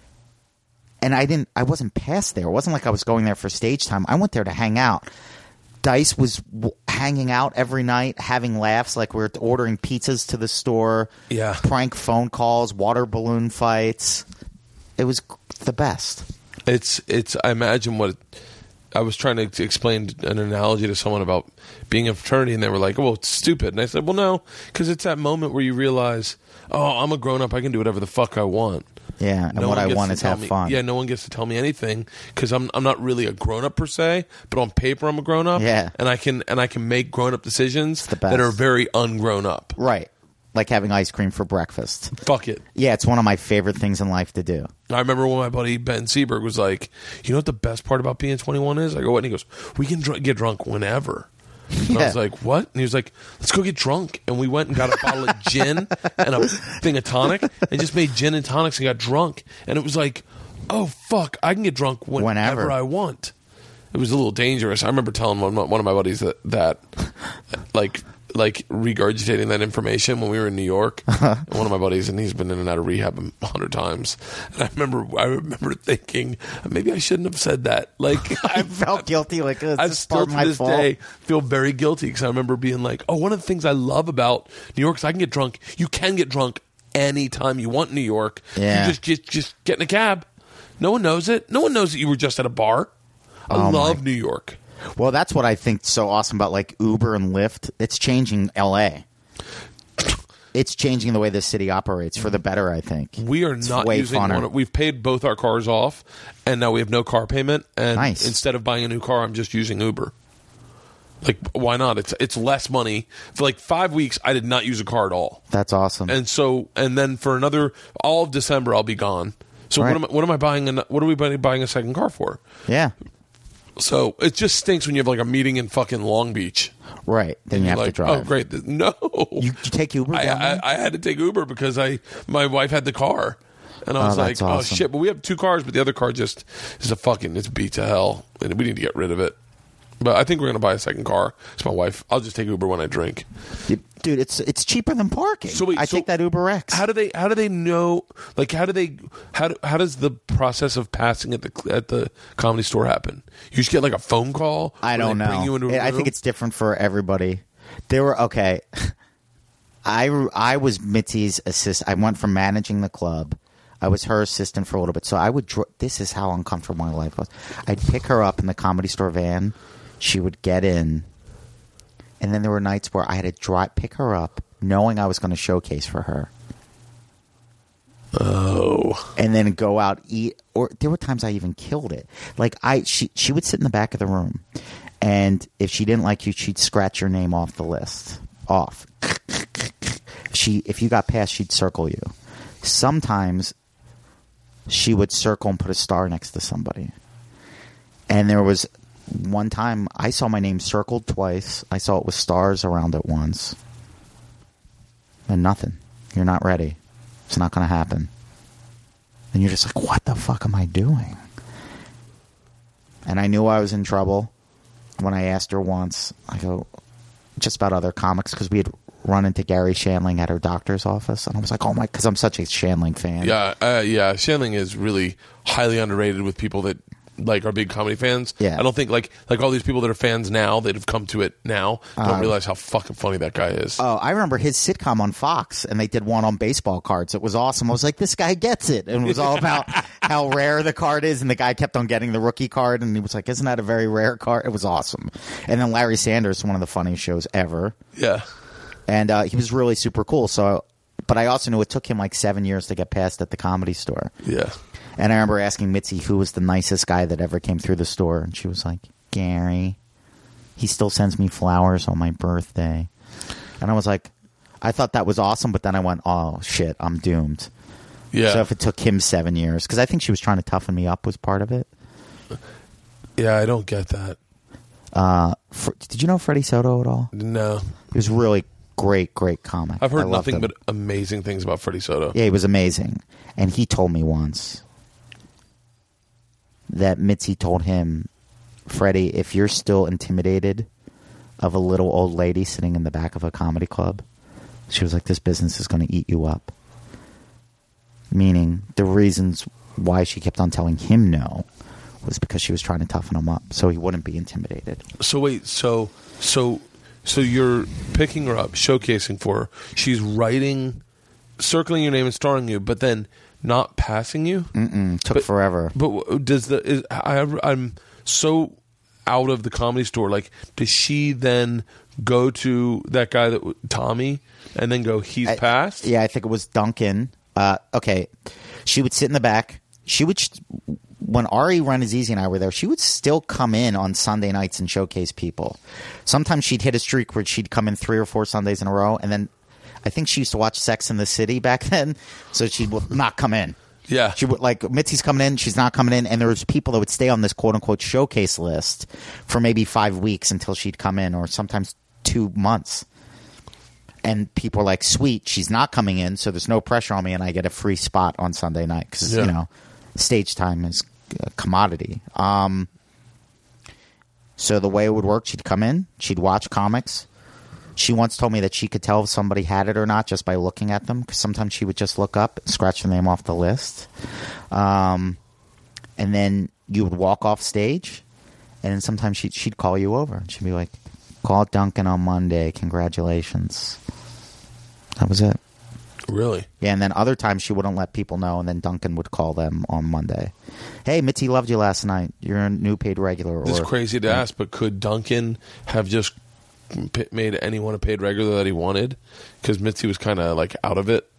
And I didn't. I wasn't past there. It wasn't like I was going there for stage time. I went there to hang out. Dice was w- hanging out every night, having laughs, like we were ordering pizzas to the store. Yeah, prank phone calls, water balloon fights. It was the best. It's it's. I imagine what I was trying to explain an analogy to someone about being in fraternity, and they were like, "Well, it's stupid." And I said, "Well, no, because it's that moment where you realize, oh, I'm a grown up. I can do whatever the fuck I want." Yeah, and no what I want is have me, fun. Yeah, no one gets to tell me anything because I'm I'm not really a grown up per se, but on paper I'm a grown up. Yeah, and I can and I can make grown up decisions the best. that are very ungrown up. Right, like having ice cream for breakfast. Fuck it. Yeah, it's one of my favorite things in life to do. I remember when my buddy Ben Seberg was like, "You know what the best part about being twenty-one is?" I go, "What?" And he goes, "We can dr- get drunk whenever." And Yeah. I was like, "What?" And he was like, "Let's go get drunk." And we went and got a bottle of gin and a thing of tonic and just made gin and tonics and got drunk. And it was like, oh, fuck, I can get drunk whenever, Whenever. I want. It was a little dangerous. I remember telling one, one of my buddies that, that like, like regurgitating that information when we were in New York. And one of my buddies, and he's been in and out of rehab a hundred times. And I remember, I remember thinking, maybe I shouldn't have said that. Like, I felt guilty. Like it's I just still part to of my this fault. day feel very guilty because I remember being like, oh, one of the things I love about New York is I can get drunk. You can get drunk anytime you want in New York. Yeah. You just, just, just get in a cab. No one knows it. No one knows that you were just at a bar. I Oh, love my- New York. Well, that's what I think so awesome about like Uber and Lyft. It's changing L A. It's changing the way the city operates for the better, I think. We are It's not way using funner. one. We've paid both our cars off, and now we have no car payment. And Nice. instead of buying a new car, I'm just using Uber. Like, why not? It's it's less money. For like five weeks, I did not use a car at all. That's awesome. And so, and then for another all of December, I'll be gone. So Right. what am I, what am I buying? An, what are we buying, buying a second car for? Yeah, So it just stinks when you have like a meeting in fucking Long Beach. right. Then you You're have like, to drive. oh, great! Th- No, You, you take Uber I, down I, there? I had to take Uber because I my wife had the car, and I Oh, was like, that's oh awesome. shit! But we have two cars, but the other car just is a fucking it's beat to hell, and we need to get rid of it. But I think we're gonna buy a second car. It's my wife. I'll just take Uber when I drink. Dude, it's it's cheaper than parking. So wait, I so take that Uber X. How do they? How do they know? Like, how do they? How do, how does the process of passing at the at the Comedy Store happen? You just get like a phone call. I or don't they know. Bring you into a I think room? it's different for everybody. There were okay. I I was Mitzi's assistant. I went from managing the club. I was her assistant for a little bit. So I would. Dr- this is how uncomfortable my life was. I'd pick her up in the Comedy Store van. She would get in, and then there were nights where I had to drive, pick her up, knowing I was going to showcase for her. Oh, And then go out eat. Or there were times I even killed it. Like I, she she would sit in the back of the room, and if she didn't like you, she'd scratch your name off the list. Off. She if you got past, she'd circle you. Sometimes she would circle and put a star next to somebody. And there was one time I saw my name circled twice. I saw it with stars around it once. And nothing. You're not ready. It's not going to happen. And you're just like, what the fuck am I doing? And I knew I was in trouble when I asked her once. I go, just about other comics, because we had run into Gary Shandling at her doctor's office. And I was like, oh my, because I'm such a Shandling fan. yeah, uh, yeah. Shandling is really highly underrated with people that like are big comedy fans. Yeah. I don't think like like all these people that are fans now that have come to it now don't Um, realize how fucking funny that guy is. Oh, I remember his sitcom on Fox, and they did one on baseball cards. It was awesome. I was like, this guy gets it. And it was all about how rare the card is, and the guy kept on getting the rookie card, and he was like, isn't that a very rare card? It was awesome. And then Larry Sanders, one of the funniest shows ever. yeah. And uh, he was really super cool. So, but I also knew it took him like seven years to get past at the Comedy Store. Yeah. And I remember asking Mitzi who was the nicest guy that ever came through the store, and she was like, Gary. He still sends me flowers on my birthday. And I was like, I thought that was awesome, but then I went, oh shit, I'm doomed. Yeah. So if it took him seven years, because I think she was trying to toughen me up was part of it. Yeah, I don't get that. Uh, Fr- did you know Freddie Soto at all? No. He was really great, great comic. I've I heard loved nothing him. but amazing things about Freddie Soto. Yeah, he was amazing. And he told me once that Mitzi told him, Freddie, if you're still intimidated of a little old lady sitting in the back of a comedy club, she was like, this business is going to eat you up. Meaning the reasons why she kept on telling him no was because she was trying to toughen him up so he wouldn't be intimidated. So wait, so so so you're picking her up, showcasing for her. She's writing, circling your name and starring you, but then not passing you. Mm-mm, took But- forever. But does the is I I'm so out of the Comedy Store. Like, does she then go to that guy that Tommy and then go, he's I- passed? Yeah, I think it was Duncan. Uh, okay, she would sit in the back. She would, when Ari Renazizi and I were there, she would still come in on Sunday nights and showcase people. Sometimes she'd hit a streak where she'd come in three or four Sundays in a row, and then I think she used to watch Sex in the City back then, so she would not come in. Yeah. She would, like, Mitzi's coming in, she's not coming in, and there was people that would stay on this quote-unquote showcase list for maybe five weeks until she'd come in, or sometimes two months. And people are like, sweet, she's not coming in, so there's no pressure on me, and I get a free spot on Sunday night because, Yeah. you know, stage time is a commodity. Um, so the way it would work, she'd come in, she'd watch comics. She once told me that she could tell if somebody had it or not just by looking at them, because sometimes she would just look up and scratch the name off the list. Um, and then you would walk off stage, and then sometimes she'd, she'd call you over. She'd be like, call Duncan on Monday. Congratulations. That was it. Really? Yeah, and then other times she wouldn't let people know, and then Duncan would call them on Monday. Hey, Mitzi loved you last night. You're a new paid regular. This is or, crazy to ask, but could Duncan have just p- made anyone a paid regular that he wanted? Because Mitzi was kind of like out of it.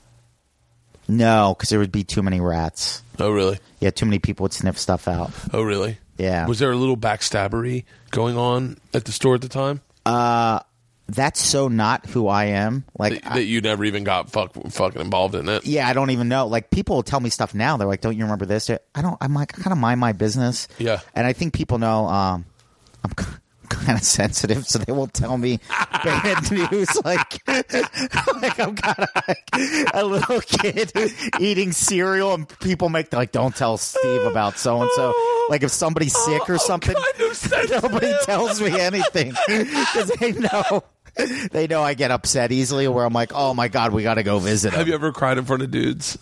No, because there would be too many rats. Oh, really? Yeah, too many people would sniff stuff out. Oh, really? Yeah. Was there a little backstabbery going on at the store at the time? That's so not who I am. Like, That, that you never even got fuck, fucking involved in it? yeah, I don't even know. Like, people will tell me stuff now. They're like, don't you remember this? I don't, I'm like, I kind of mind my business. Yeah. And I think people know um, I'm kind of sensitive, so they won't tell me bad news. Like, like I'm kind of like a little kid eating cereal, and people make, like, don't tell Steve about so-and-so. Like, if somebody's sick or something, kind of sensitive. nobody tells me anything because they know. They know I get upset easily, where I'm like, oh my God, we got to go visit him. Have you ever cried in front of dudes?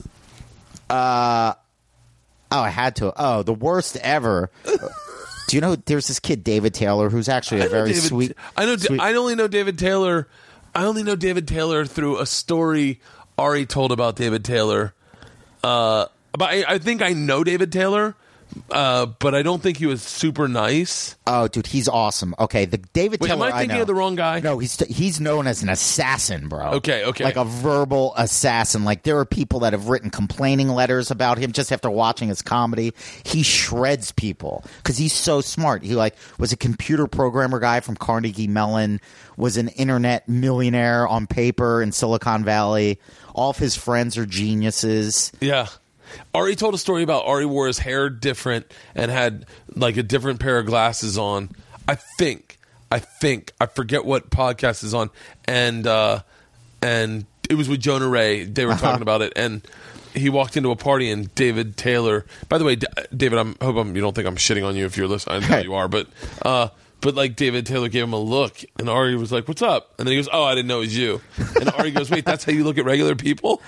Oh, I had to. Oh, the worst ever. Do you know there's this kid, David Taylor, who's actually I a know very David- sweet. I know. sweet- I only know David Taylor. I only know David Taylor through a story Ari told about David Taylor. Uh, but I, I think I know David Taylor, uh, but I don't think he was super nice. Oh, dude, he's awesome. Okay, the David Wait, Taylor. am I thinking know. of the wrong guy? No, he's he's known as an assassin, bro. Okay, okay. Like a verbal assassin. Like, there are people that have written complaining letters about him just after watching his comedy. He shreds people because he's so smart. He like was a computer programmer guy from Carnegie Mellon, was an internet millionaire on paper in Silicon Valley. All of his friends are geniuses. Yeah. Ari told a story about Ari wore his hair different and had like a different pair of glasses on. I think, I think, I forget what podcast is on, and uh, and it was with Jonah Ray. They were talking about it, and he walked into a party, and David Taylor. By the way, D- David, I'm hope I'm, you don't think I'm shitting on you if you're listening. I know you are, but uh, but like David Taylor gave him a look, and Ari was like, "What's up?" And then he goes, "Oh, I didn't know it was you." And Ari goes, "Wait, that's how you look at regular people?"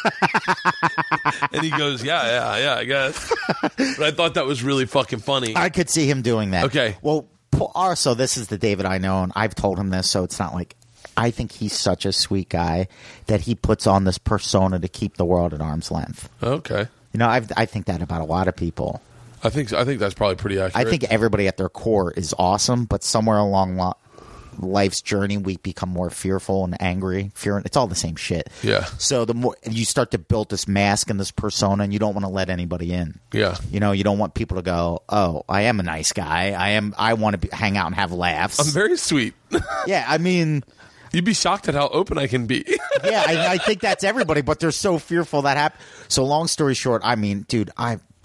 And he goes, yeah, yeah, yeah, I guess. But I thought that was really fucking funny. I could see him doing that. Okay. Well, po- also, this is the David I know, and I've told him this, so it's not like I think he's such a sweet guy that he puts on this persona to keep the world at arm's length. Okay. You know, I've, I think that about a lot of people. I think I think that's probably pretty accurate. I think everybody at their core is awesome, but somewhere along lo- life's journey, we become more fearful and angry. Fear, it's all the same shit. Yeah. So the more you start to build this mask and this persona, and you don't want to let anybody in. Yeah. You know, you don't want people to go, "Oh, I am a nice guy. I am. I want to be, hang out and have laughs." I'm very sweet. Yeah, I mean, You'd be shocked at how open I can be. yeah, I, I think that's everybody, but they're so fearful that happen. So long story short, I mean, dude, I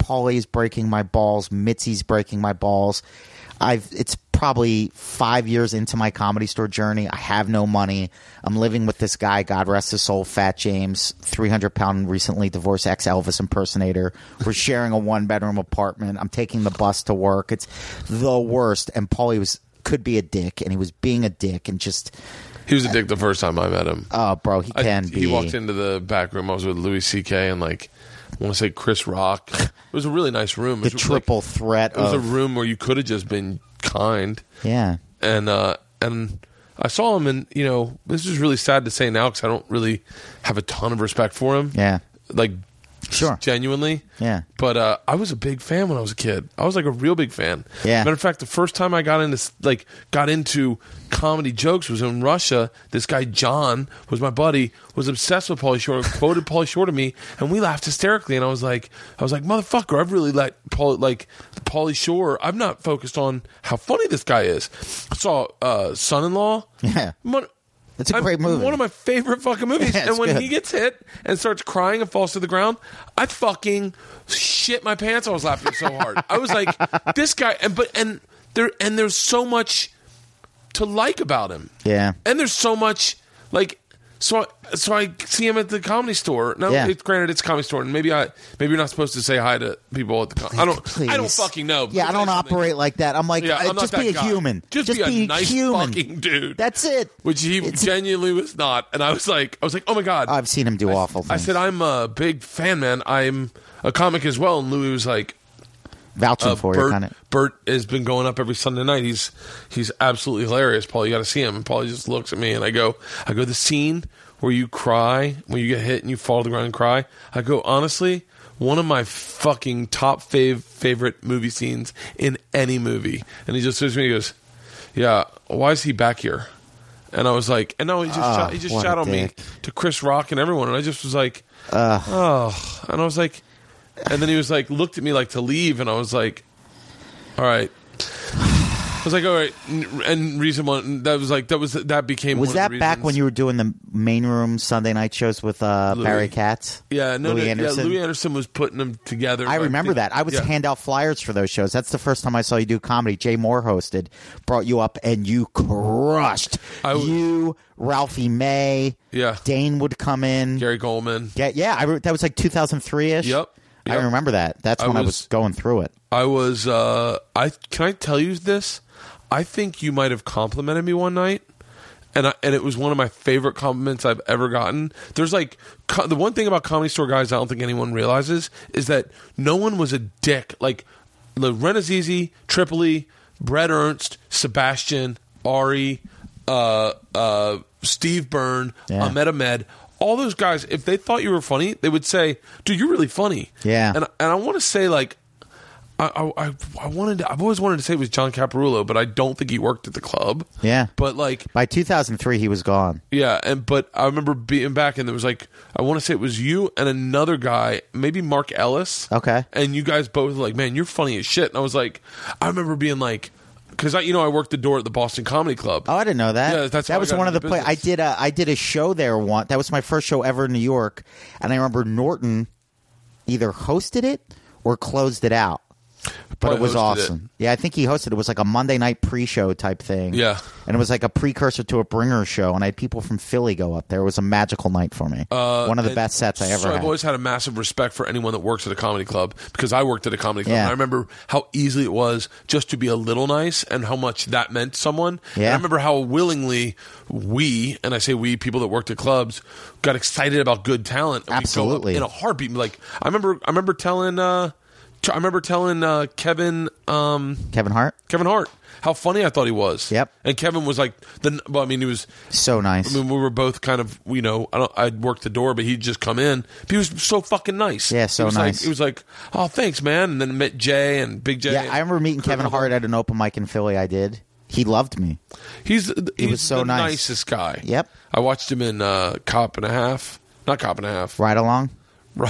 Paulie's breaking my balls. Mitzi's breaking my balls. I've it's probably five years into my Comedy Store journey. I have no money. I'm living with this guy, God rest his soul, Fat James, three hundred pound recently divorced ex-Elvis impersonator. We're sharing a one-bedroom apartment. I'm taking the bus to work. It's the worst. And Paulie was could be a dick, and he was being a dick, and just... He was a dick the first time I met him. Oh, bro, he can I, be. He walked into the back room. I was with Louis C K and, like, I want to say Chris Rock. It was a really nice room. The It was triple like, threat It was of... a room where you could have just been kind. Yeah. And uh, and I saw him, and, you know, this is really sad to say now because I don't really have a ton of respect for him. Yeah. Like, Sure. genuinely. Yeah. But uh, I was a big fan when I was a kid. I was like a real big fan. Yeah. Matter of fact, the first time I got into like got into comedy jokes was in Russia. This guy John was my buddy, was obsessed with Pauly Shore, quoted Pauly Shore to me, and we laughed hysterically. And I was like, I was like, motherfucker, I've really let Paul like Pauly Shore. I'm not focused on how funny this guy is. I saw uh, Son-in-Law. Yeah. One, It's a great movie. One of my favorite fucking movies. Yeah, it's and when good. he gets hit and starts crying and falls to the ground, I fucking shit my pants. I was laughing so hard. I was like, this guy, and but and there and there's so much to like about him. Yeah. And there's so much like so I, so I see him at the Comedy Store. No, Yeah. it's, granted it's a Comedy Store, and maybe I maybe you're not supposed to say hi to people at the. Com- I don't. Please. I don't fucking know. Yeah, I don't That's the thing. operate like that. I'm like, Yeah, uh, I'm not just that be a guy. human. Just, be, a nice human. fucking dude. That's it. Which he It's- genuinely was not. And I was like, I was like, oh my God. I've seen him do awful things. I said, I'm a big fan, man. I'm a comic as well. And Louis was like, vouching uh, for you, Bert, kind of. Bert has been going up every Sunday night. He's he's absolutely hilarious, Paul. You got to see him. And Paul just looks at me, and I go, I go, the scene where you cry, when you get hit and you fall to the ground and cry. I go, honestly, one of my fucking top fav- favorite movie scenes in any movie. And he just says to me, he goes, yeah, why is he back here? And I was like, and no, he just Oh, shot, he just what a shouted me dick. to Chris Rock and everyone, and I just was like, oh, and I was like, and then he was like, looked at me like to leave, and I was like, all right. I was like, all right, and reason one that was like that was that became Was one that of the back reasons. when you were doing the main room Sunday night shows with uh, Louis. Barry Katz? Yeah, no, Louis no, Anderson? yeah, Louis Anderson was putting them together. I but remember think- that. I would yeah. hand out flyers for those shows. That's the first time I saw you do comedy. Jay Moore hosted, brought you up, and you crushed. I was- you, Ralphie May, Yeah. Dane would come in. Gary Coleman. Yeah, yeah. I re- that was like two thousand three ish. Yep. I Yep. remember that. That's I when I was- was going through it. I was. Uh, I can I tell you this? I think you might have complimented me one night, and I, and it was one of my favorite compliments I've ever gotten. There's like co- the one thing about Comedy Store guys I don't think anyone realizes is that no one was a dick. Like Renazizi, Tripoli, Brett Ernst, Sebastian, Ari, uh, uh, Steve Byrne, Yeah. Ahmed Ahmed. All those guys, if they thought you were funny, they would say, "Dude, you're really funny." Yeah. and and I want to say like. I, I I wanted to, I've always wanted to say it was John Caparulo, but I don't think he worked at the club. Yeah. But like, By two thousand three, he was gone. yeah, and but I remember being back, and there was like, I want to say it was you and another guy, maybe Mark Ellis. Okay. And you guys both were like, man, you're funny as shit. And I was like, I remember being like, because I, you know, I worked the door at the Boston Comedy Club. Oh, I didn't know that. Yeah, that's how that I was got one of the into play. I business. did a I did a show there once. That was my first show ever in New York, and I remember Norton either hosted it or closed it out. But Probably it was hosted awesome. Yeah, I think he hosted it. It was like a Monday night pre-show type thing. Yeah. And it was like a precursor to a bringer show, and I had people from Philly go up there. It was a magical night for me. Uh, one of the and best sets I ever so had. I've always had a massive respect for anyone that works at a comedy club because I worked at a comedy club. Yeah. And I remember how easy it was just to be a little nice and how much that meant to someone. And Yeah. I remember how willingly we, and I say we, people that worked at clubs, got excited about good talent. And we'd go up Absolutely. in a heartbeat. Like I remember, I remember telling, uh, I remember telling uh, Kevin, um, Kevin Hart? Kevin Hart, how funny I thought he was. Yep. And Kevin was like the. Well, I mean, he was. So nice. I mean, we were both kind of, you know, I don't, I'd worked the door, but he'd just come in. But he was so fucking nice. Yeah, so He was nice. Like, he was like, oh, thanks, man. And then met Jay and Big Jay. yeah, and I remember meeting Kurt Kevin Russell. Hart at an open mic in Philly I did. He loved me. He's, he's was so the nice. nicest guy. Yep. I watched him in uh, Cop and a Half. Not Cop and a Half. Right along? Right,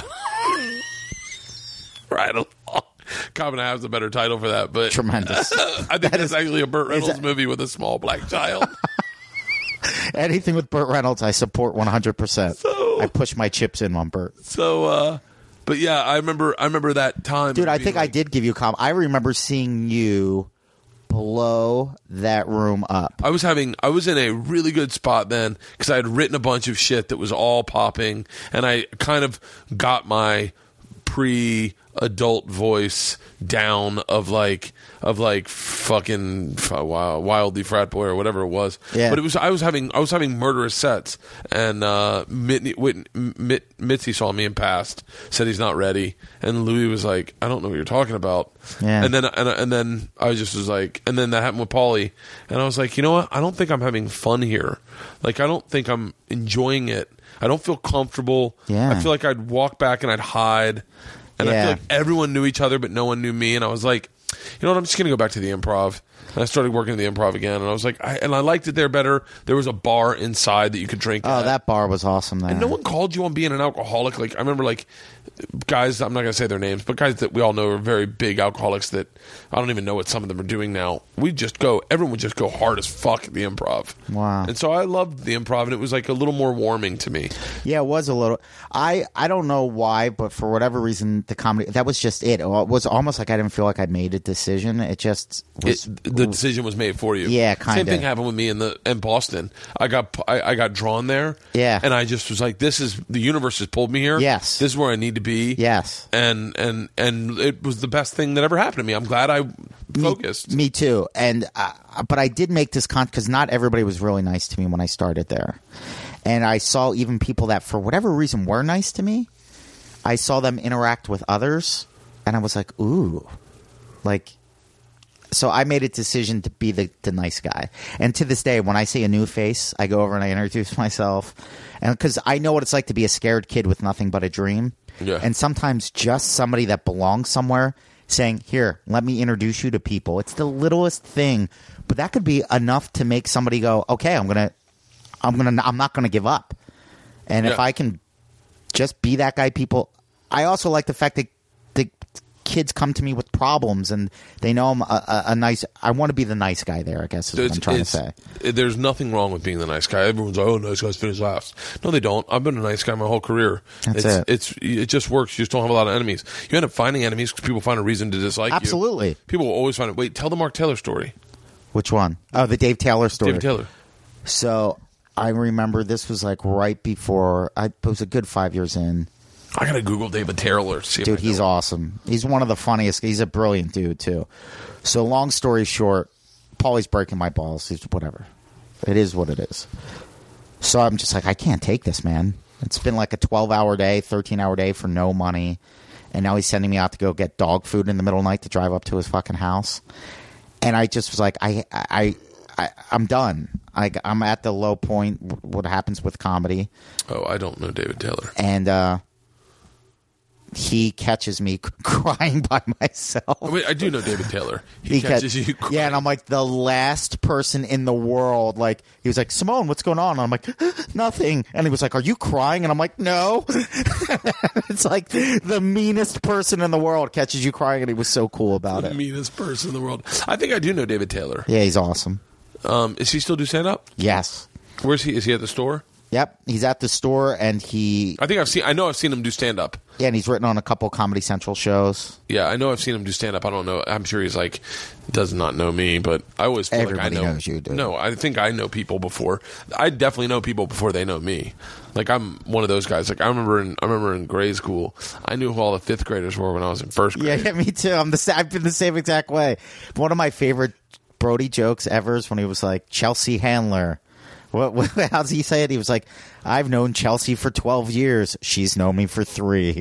right along. Cop and a Half is a better title for that. But Tremendous. I think that's actually a Burt Reynolds that- movie with a small black child. Anything with Burt Reynolds, I support one hundred percent. So- I push my chips in on Burt. So, uh, but yeah, I remember. I remember that time, Dude, I being think I like- did give you a comment. I remember seeing you blow that room up. I was having, I was in a really good spot then because I had written a bunch of shit that was all popping, and I kind of got my pre-adult voice down of like of like fucking f- wildly frat boy or whatever it was. Yeah. But it was I was having I was having murderous sets, and uh, Mit, Mit, Mit, Mitzi saw me and passed, said he's not ready, and Louis was like, I don't know what you're talking about. Yeah. And then and, and then I just was like, and then that happened with Paulie, and I was like, you know what? I don't think I'm having fun here. Like I don't think I'm enjoying it. I don't feel comfortable. Yeah. I feel like I'd walk back and I'd hide. And I Yeah. feel like everyone knew each other, but no one knew me. And I was like, you know what? I'm just going to go back to the improv. And I started working at the improv again. And I was like, I, and I liked it there better. There was a bar inside that you could drink Oh, at. that bar was awesome there. And no one called you on being an alcoholic. Like I remember, like guys. I'm not going to say their names, but guys that we all know are very big alcoholics. That I don't even know what some of them are doing now. We just go. Everyone would just go hard as fuck at the improv. Wow. And so I loved the improv, and it was like a little more warming to me. Yeah, it was a little. I I don't know why, but for whatever reason, the comedy, that was just it. It was almost like I didn't feel like I made a decision. It just was. It, the decision was made for you. Yeah, Same kinda. thing happened with me in the in Boston. I got I, I got drawn there. Yeah. and I just was like, this is the universe has pulled me here. Yes. this is where I need to be. Yes. and and and it was the best thing that ever happened to me. I'm glad I focused. Me, me too. And uh, but I did make this con because not everybody was really nice to me when I started there, and I saw even people that for whatever reason were nice to me. I saw them interact with others, and I was like, ooh, like. So I made a decision to be the, the nice guy. And to this day, when I see a new face, I go over and I introduce myself. And because I know what it's like to be a scared kid with nothing but a dream. Yeah. And sometimes just somebody that belongs somewhere saying, here, let me introduce you to people. It's the littlest thing, but that could be enough to make somebody go, okay, I'm going to, I'm going to, I'm not going to give up. And if Yeah. I can just be that guy, people, I also like the fact that the kids come to me with problems and they know I'm a, a, a nice, I want to be the nice guy there, I guess is what I'm trying to say. There's nothing wrong with being the nice guy. Everyone's like, oh, nice guys finish last. No, they don't. I've been a nice guy my whole career. That's it's, it. It's it just works. You just don't have a lot of enemies. You end up finding enemies because people find a reason to dislike you. Absolutely. People will always find it. Wait, tell the Mark Taylor story. Which one? Oh, the Dave Taylor story. David Taylor. So I remember this was like right before, I, it was a good five years in. I gotta Google David Taylor. See if Dude, I he's know. awesome. He's one of the funniest. He's a brilliant dude, too. So long story short, Paulie's breaking my balls. He's whatever. It is what it is. So I'm just like, I can't take this, man. It's been like a twelve-hour day, thirteen-hour day for no money. And now he's sending me out to go get dog food in the middle of the night to drive up to his fucking house. And I just was like, I, I, I, I'm done. I, I'm at the low point, what happens with comedy. Oh, I don't know David Taylor. And, uh... he catches me crying by myself. Oh, wait, I do know David Taylor. He, He catches catch- you. Crying. Yeah, and I'm like the last person in the world. Like he was like, Simone, what's going on? And I'm like, nothing. And he was like, are you crying? And I'm like, no. It's like the meanest person in the world catches you crying, and he was so cool about the it. meanest person in the world. I think I do know David Taylor. Yeah, he's awesome. Um, is he still do stand up? Yes. Where's he? Is he at the store? Yep, he's at the store, and he I think I've seen. I know I've seen him do stand up. yeah, and he's written on a couple Comedy Central shows. Yeah, I know I've seen him do stand up. I don't know. I'm sure he's like does not know me, but I always feel Everybody like I know. knows you, dude. No, I think I know people before. I definitely know people before they know me. Like I'm one of those guys. Like I remember in I remember in grade school, I knew who all the fifth graders were when I was in first Yeah, grade. yeah, me too. I'm the sa- I've been the same exact way. One of my favorite Brody jokes ever is when he was like Chelsea Handler. What, what? How does he say it? He was like, "I've known Chelsea for twelve years. She's known me for three."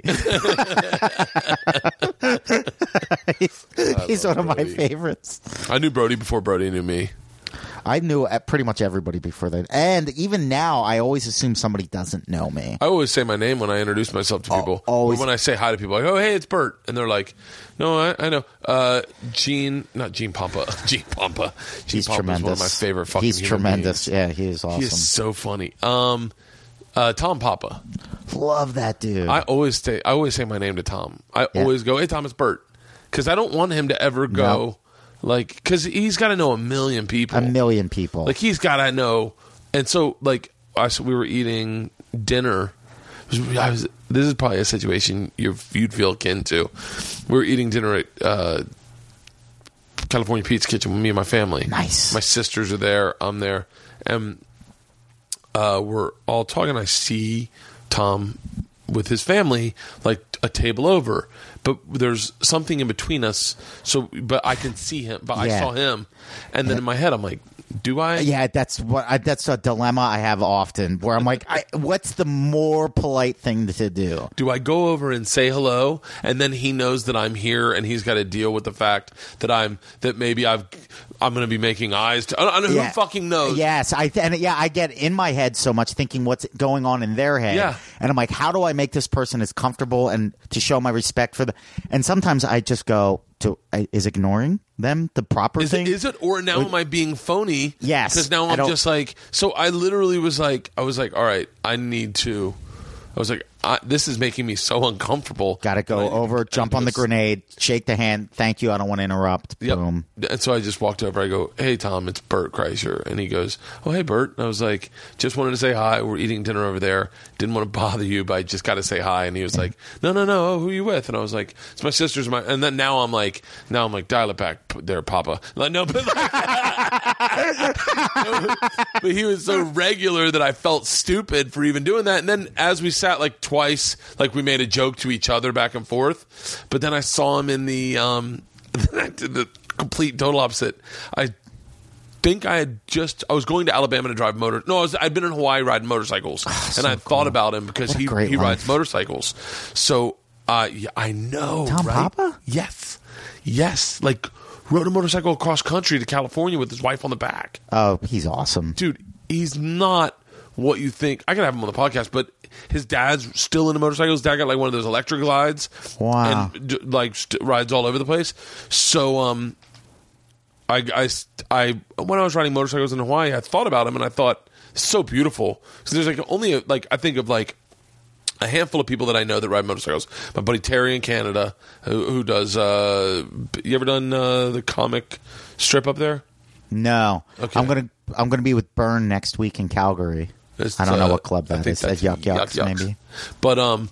he's he's one of my Brody. favorites. I knew Brody before Brody knew me. I knew uh, pretty much everybody before that, and even now, I always assume somebody doesn't know me. I always say my name when I introduce myself to people. always. Or when I say hi to people, like, "Oh, hey, it's Bert," and they're like, "No, I, I know." Uh, Gene, not Gene Pompa, Gene Pompa. Gene He's Pompa tremendous. is one of my favorite fucking. He's human tremendous. beings. Yeah, he is awesome. He is so funny. Um, uh, Tom Papa. Love that dude. I always say I always say my name to Tom. I Yeah. always go, "Hey, Tom, it's Bert," because I don't want him to ever go No. like because he's got to know a million people. a million people. Like he's got to know, and so like I so we were eating dinner I was, this is probably a situation you're, you'd feel akin to. We were eating dinner at uh, California Pete's Kitchen with me and my family. Nice. My sisters are there. I'm there. And uh, we're all talking. I see Tom with his family, like a table over. But there's something in between us. So, but I can see him. But Yeah. I saw him. And then in my head, I'm like, do I? Yeah, that's what I, that's a dilemma I have often, where I'm like, I, what's the more polite thing to do? Do I go over and say hello, and then he knows that I'm here, and he's got to deal with the fact that I'm that maybe I've I'm going to be making eyes. To, I don't, I don't know Yeah. who fucking knows. Yes, I th- and yeah, I get in my head so much thinking what's going on in their head. Yeah. And I'm like, how do I make this person as comfortable and to show my respect for the? And sometimes I just go, to is ignoring them the proper Is thing? it, is it or now am I being phony? Yes, because now I I'm don't- just like. So I literally was like, I was like, all right, I need to. I was like, I, this is making me so uncomfortable. Got to go And I- over, and jump I on the just- grenade, shake the hand. Thank you. I don't want to interrupt. Yep. Boom. And so I just walked over. I go, hey, Tom, it's Bert Kreischer. And he goes, oh, hey, Bert. And I was like, just wanted to say hi. We're eating dinner over there. Didn't want to bother you, but I just got to say hi. And he was like, no, no, no. Oh, who are you with? And I was like, it's my sisters. My And then now I'm like, now I'm like, dial it back p- there, Papa. Like, no, but, but he was so regular that I felt stupid for even doing that. And then as we sat like twice, like we made a joke to each other back and forth. But then I saw him in the um, I did the complete total opposite. I think I had just I was going to Alabama to drive motor. No, I was, I'd been in Hawaii riding motorcycles, and I thought about him because What a he great he life. rides motorcycles. So uh, yeah, I know, Tom right? Papa? Yes, yes, like rode a motorcycle across country to California with his wife on the back. Oh, he's awesome. Dude, he's not what you think. I could have him on the podcast, but his dad's still into motorcycles. His dad got like one of those electric glides. Wow. And d- like st- rides all over the place. So, um, I, I, I, when I was riding motorcycles in Hawaii, I thought about him and I thought, it's so beautiful. So there's like only a, like, I think of like a handful of people that I know that ride motorcycles. My buddy Terry in Canada, who, who does, uh, you ever done uh, the comic strip up there? No, Okay. I'm gonna I'm gonna be with Byrne next week in Calgary. It's, I don't know uh, what club I that think is. At that's Yuck Yucks, Yuck Yucks. maybe. But um,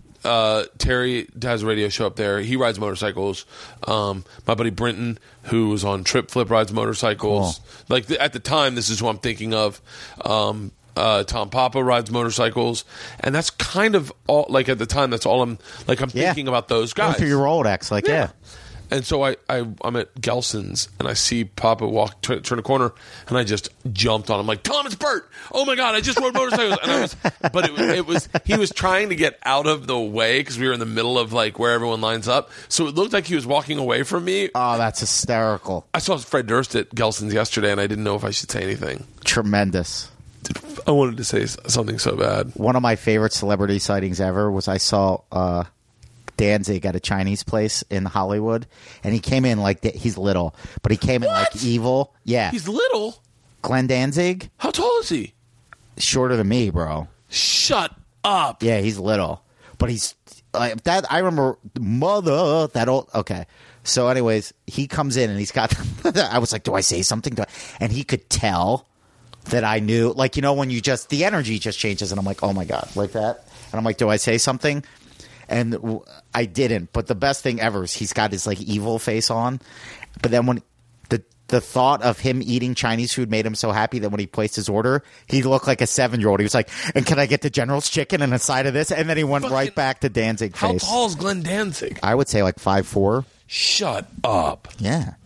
uh, Terry has a radio show up there. He rides motorcycles. Um, my buddy Brenton, who was on Trip Flip, rides motorcycles. Cool. Like the, at the time, this is who I'm thinking of. Um, uh, Tom Papa rides motorcycles, and that's kind of all. Like at the time, that's all I'm like. I'm Yeah. thinking about those Going guys. through your old ex, like yeah. And so I, I, I'm at Gelson's, and I see Papa walk, t- turn a corner, and I just jumped on him like, Tom, it's Bert! Oh my God, I just rode motorcycles! And I was, but it was, it was, he was trying to get out of the way because we were in the middle of like where everyone lines up. So it looked like he was walking away from me. Oh, that's hysterical. I saw Fred Durst at Gelson's yesterday, and I didn't know if I should say anything. Tremendous. I wanted to say s- something so bad. One of my favorite celebrity sightings ever was I saw uh, Danzig at a Chinese place in Hollywood, and he came in like th- he's little, but he came in like evil. Yeah, He's little. Glenn Danzig, How tall is he? shorter than me, bro. Shut up. Yeah, he's little, but he's like that. I remember mother that old. Okay, so anyways, he comes in and he's got. I was like, do I say something? Do I? And he could tell that I knew, like, you know, when you just the energy just changes, and I'm like, oh my God, like that, and I'm like, do I say something? And w- I didn't. But the best thing ever is he's got his like evil face on, but then when the the thought of him eating Chinese food made him so happy that when he placed his order, he looked like a seven year old. He was like, and can I get the General's chicken and a side of this? And then he went Fucking- right back to Danzig How face. tall is Glenn Danzig? I would say like five four. Shut up. Yeah.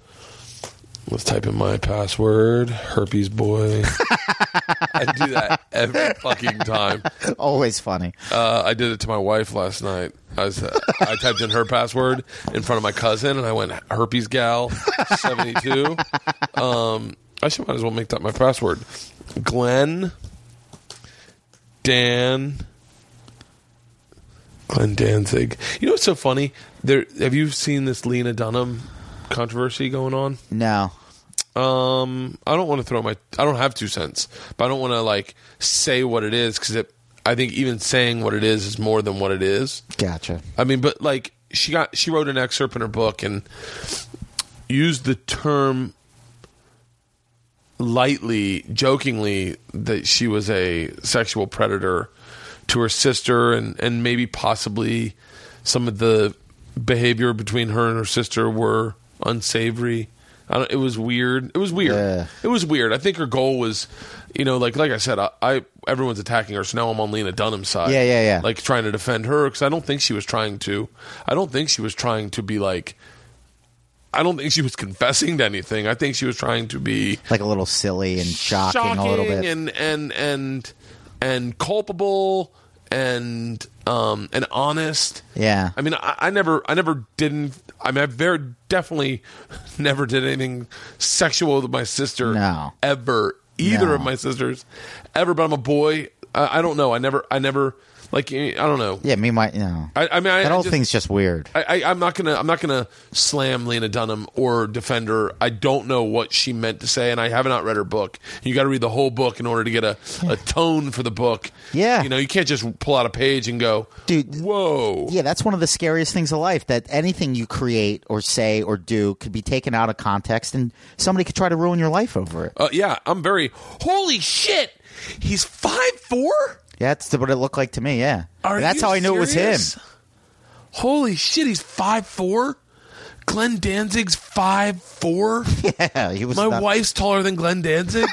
Let's type in my password. Herpes boy. I do that every fucking time. Always funny. Uh, I did it to my wife last night. I was, uh, I typed in her password in front of my cousin, and I went herpes gal seventy-two. Um, I should might as well make that my password. Glenn Dan Glenn Danzig. You know what's so funny? There, have you seen this Lena Dunham controversy going on? No. Um, I don't want to throw my. I don't have two cents, but I don't want to like say what it is because I think even saying what it is is more than what it is. Gotcha. I mean, but like she got, she wrote an excerpt in her book and used the term lightly, jokingly, that she was a sexual predator to her sister, and and maybe possibly some of the behavior between her and her sister were unsavory. I don't, it was weird. It was weird. Yeah. It was weird. I think her goal was, you know, like like I said, I, I everyone's attacking her, so now I'm on Lena Dunham's side. Yeah, yeah, yeah. Like trying to defend her, because I don't think she was trying to. I don't think she was trying to be like. I don't think she was confessing to anything. I think she was trying to be Like a little silly and shocking, shocking a little bit. and and and and culpable and um and honest. Yeah. I mean, I, I never, I never didn't. I mean, I very definitely never did anything sexual with my sister. No. Ever, either No. of my sisters, ever. But I'm a boy. I, I don't know. I never, I never. Like, I don't know. Yeah, me might, you know. I, I mean, I, that I whole just, thing's just weird. I, I, I'm not gonna. I'm not gonna slam Lena Dunham or defend her. I don't know what she meant to say, and I have not read her book. You got to read the whole book in order to get a, a tone for the book. Yeah. you know, you can't just pull out a page and go, Dude, whoa. Yeah, that's one of the scariest things of life, that anything you create or say or do could be taken out of context, and somebody could try to ruin your life over it. Uh, yeah, I'm very. Holy shit! He's five four. Yeah, that's what it looked like to me, yeah. Are And that's you how I knew it was serious? him. Holy shit! He's five four. Glenn Danzig's five four. Yeah, he was. My not- wife's taller than Glenn Danzig.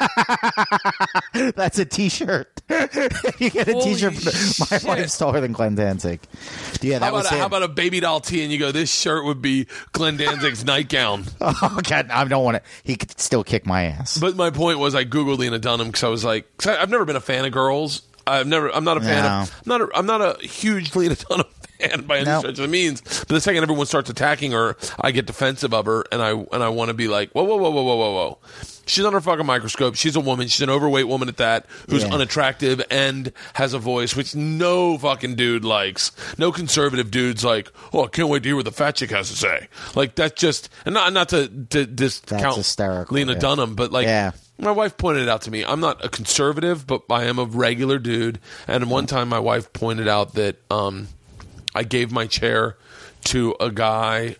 That's a T-shirt. You get a Holy T-shirt. My shit. wife's taller than Glenn Danzig. Yeah, that How was about, a, him. how about a baby doll tee and you go, this shirt would be Glenn Danzig's nightgown. Oh God, I don't want to. He could still kick my ass. But my point was, I googled Lena Dunham because I was like, cause I, I've never been a fan of girls. I've never. I'm not a fan No. of. I'm not. A, I'm not a huge Lena Dunham fan by any No. stretch of the means. But the second everyone starts attacking her, I get defensive of her, and I and I want to be like, whoa, whoa, whoa, whoa, whoa, whoa, whoa. She's under a fucking microscope. She's a woman. She's an overweight woman at that, who's Yeah. unattractive and has a voice which no fucking dude likes. No conservative dude's like, oh, I can't wait to hear what the fat chick has to say. Like that's just, and not not to, to discount That's hysterical, Lena yeah. Dunham, but like. Yeah. My wife pointed it out to me. I'm not a conservative, but I am a regular dude. And one time my wife pointed out that um, I gave my chair to a guy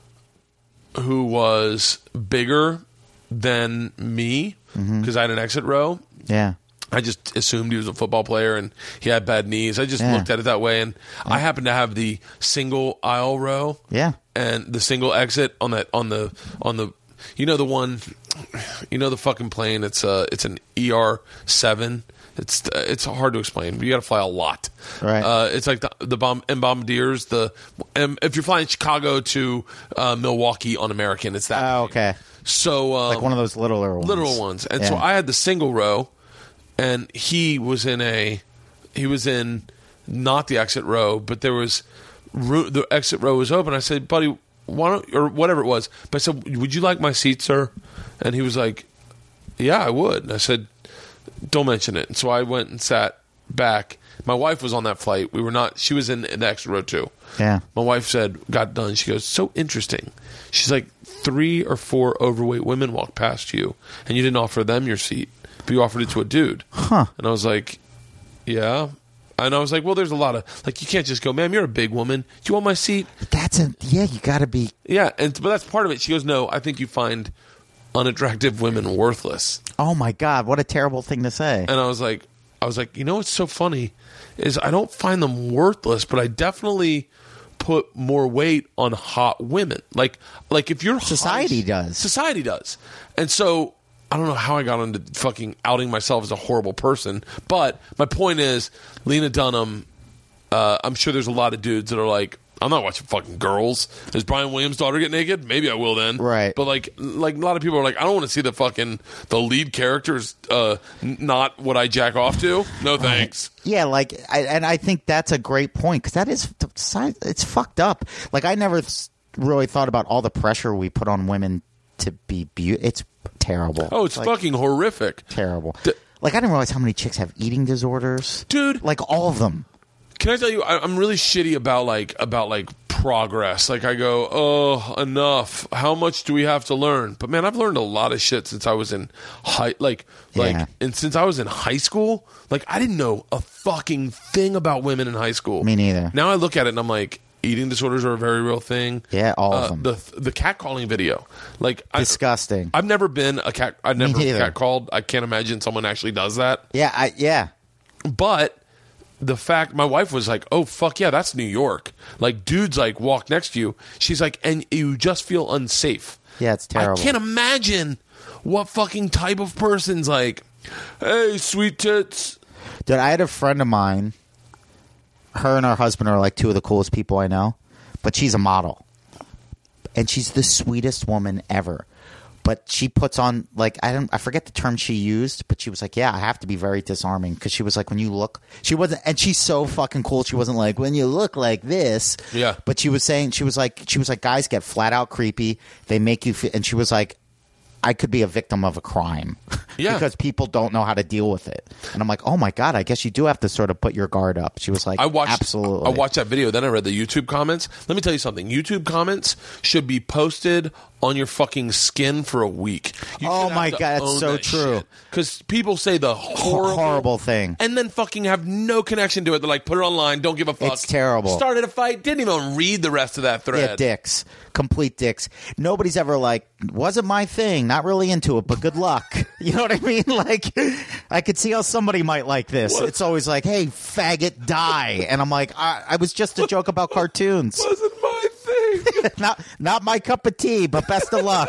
who was bigger than me because I had an exit row. Yeah. I just assumed he was a football player and he had bad knees. I just Yeah. looked at it that way. And I happened to have the single aisle row. Yeah. And the single exit on that, on the, on the, you know, the one, you know, the fucking plane. It's uh it's an E R seven. It's uh, it's hard to explain, but you got to fly a lot. Right. Uh, it's like the the bomb and bombardiers. The um, if you're flying Chicago to uh, Milwaukee on American, it's that. Oh, plane. okay. So um, Like one of those littler ones. literal ones. And Yeah. so I had the single row, and he was in a he was in not the exit row, but there was ro- the exit row was open. I said, buddy, why don't, or whatever it was. But I said, would you like my seat, sir? And he was like, yeah, I would. And I said, don't mention it. And so I went and sat back. My wife was on that flight. We were not, she was in, in the exit row too. Yeah. My wife said, got done. She goes, so interesting. She's like, three or four overweight women walked past you and you didn't offer them your seat, but you offered it to a dude. Huh. And I was like, yeah. And I was like, well, there's a lot of, like, you can't just go, ma'am, you're a big woman. Do you want my seat? That's a yeah. You got to be. Yeah. And, but that's part of it. She goes, no, I think you find unattractive women worthless. Oh my God! What a terrible thing to say. And I was like, I was like, you know what's so funny is I don't find them worthless, but I definitely put more weight on hot women. Like, like if you're Society hot, does. society does. And so I don't know how I got into fucking outing myself as a horrible person, but my point is, Lena Dunham. Uh, I'm sure there's a lot of dudes that are like, I'm not watching fucking girls. Does Brian Williams' daughter get naked? Maybe I will then. Right. But like, like a lot of people are like, I don't want to see the fucking the lead characters uh, n- not what I jack off to. No thanks. Yeah, like, I, and I think that's a great point because that is it's fucked up. Like, I never th- really thought about all the pressure we put on women to be beautiful. It's terrible. Oh, it's like, fucking horrific, terrible. D- like, I didn't realize how many chicks have eating disorders, dude. Like all of them. Can I tell you? I, I'm really shitty about like about like progress. Like I go, oh, enough. How much do we have to learn? But man, I've learned a lot of shit since I was in high, like like, Yeah. and since I was in high school, like I didn't know a fucking thing about women in high school. Me neither. Now I look at it and I'm like, eating disorders are a very real thing. Yeah, all of Uh, them. The the catcalling video, like I, Disgusting. I've never been a cat. I've never neither. catcalled. I can't imagine someone actually does that. yeah, I, yeah. But the fact my wife was like, oh fuck yeah, that's New York. Like dudes like walk next to you. She's like, and you just feel unsafe. Yeah, it's terrible. I can't imagine what fucking type of person's like, hey, sweet tits. Dude, I had a friend of mine. Her and her husband are like two of the coolest people I know, but she's a model, and she's the sweetest woman ever. But she puts on, like, I don't, I forget the term she used, but she was like, yeah, I have to be very disarming. Because she was like, when you look, she wasn't, and she's so fucking cool. She wasn't like, when you look like this. Yeah. But she was saying, she was like, she was like, guys get flat out creepy. They make you feel, and she was like, I could be a victim of a crime. Yeah. Because people don't know how to deal with it. And I'm like, oh my God, I guess you do have to sort of put your guard up. She was like, I watched, absolutely. I watched that video, then I read the YouTube comments. Let me tell you something. YouTube comments should be posted on your fucking skin for a week. You Oh should my have to God, that's own so that true. Because people say the horrible, horrible thing. and then fucking have no connection to it. They're like, put it online, don't give a fuck. It's terrible. Started a fight, didn't even read the rest of that thread. Yeah, dicks. Complete dicks. Nobody's ever like, wasn't my thing. Not really into it, but good luck. You know what I mean? Like, I could see how somebody might like this. What? It's always like, hey, faggot, die. And I'm like, I, I was just a joke about cartoons. Wasn't my thing. not, not my cup of tea, but best of luck.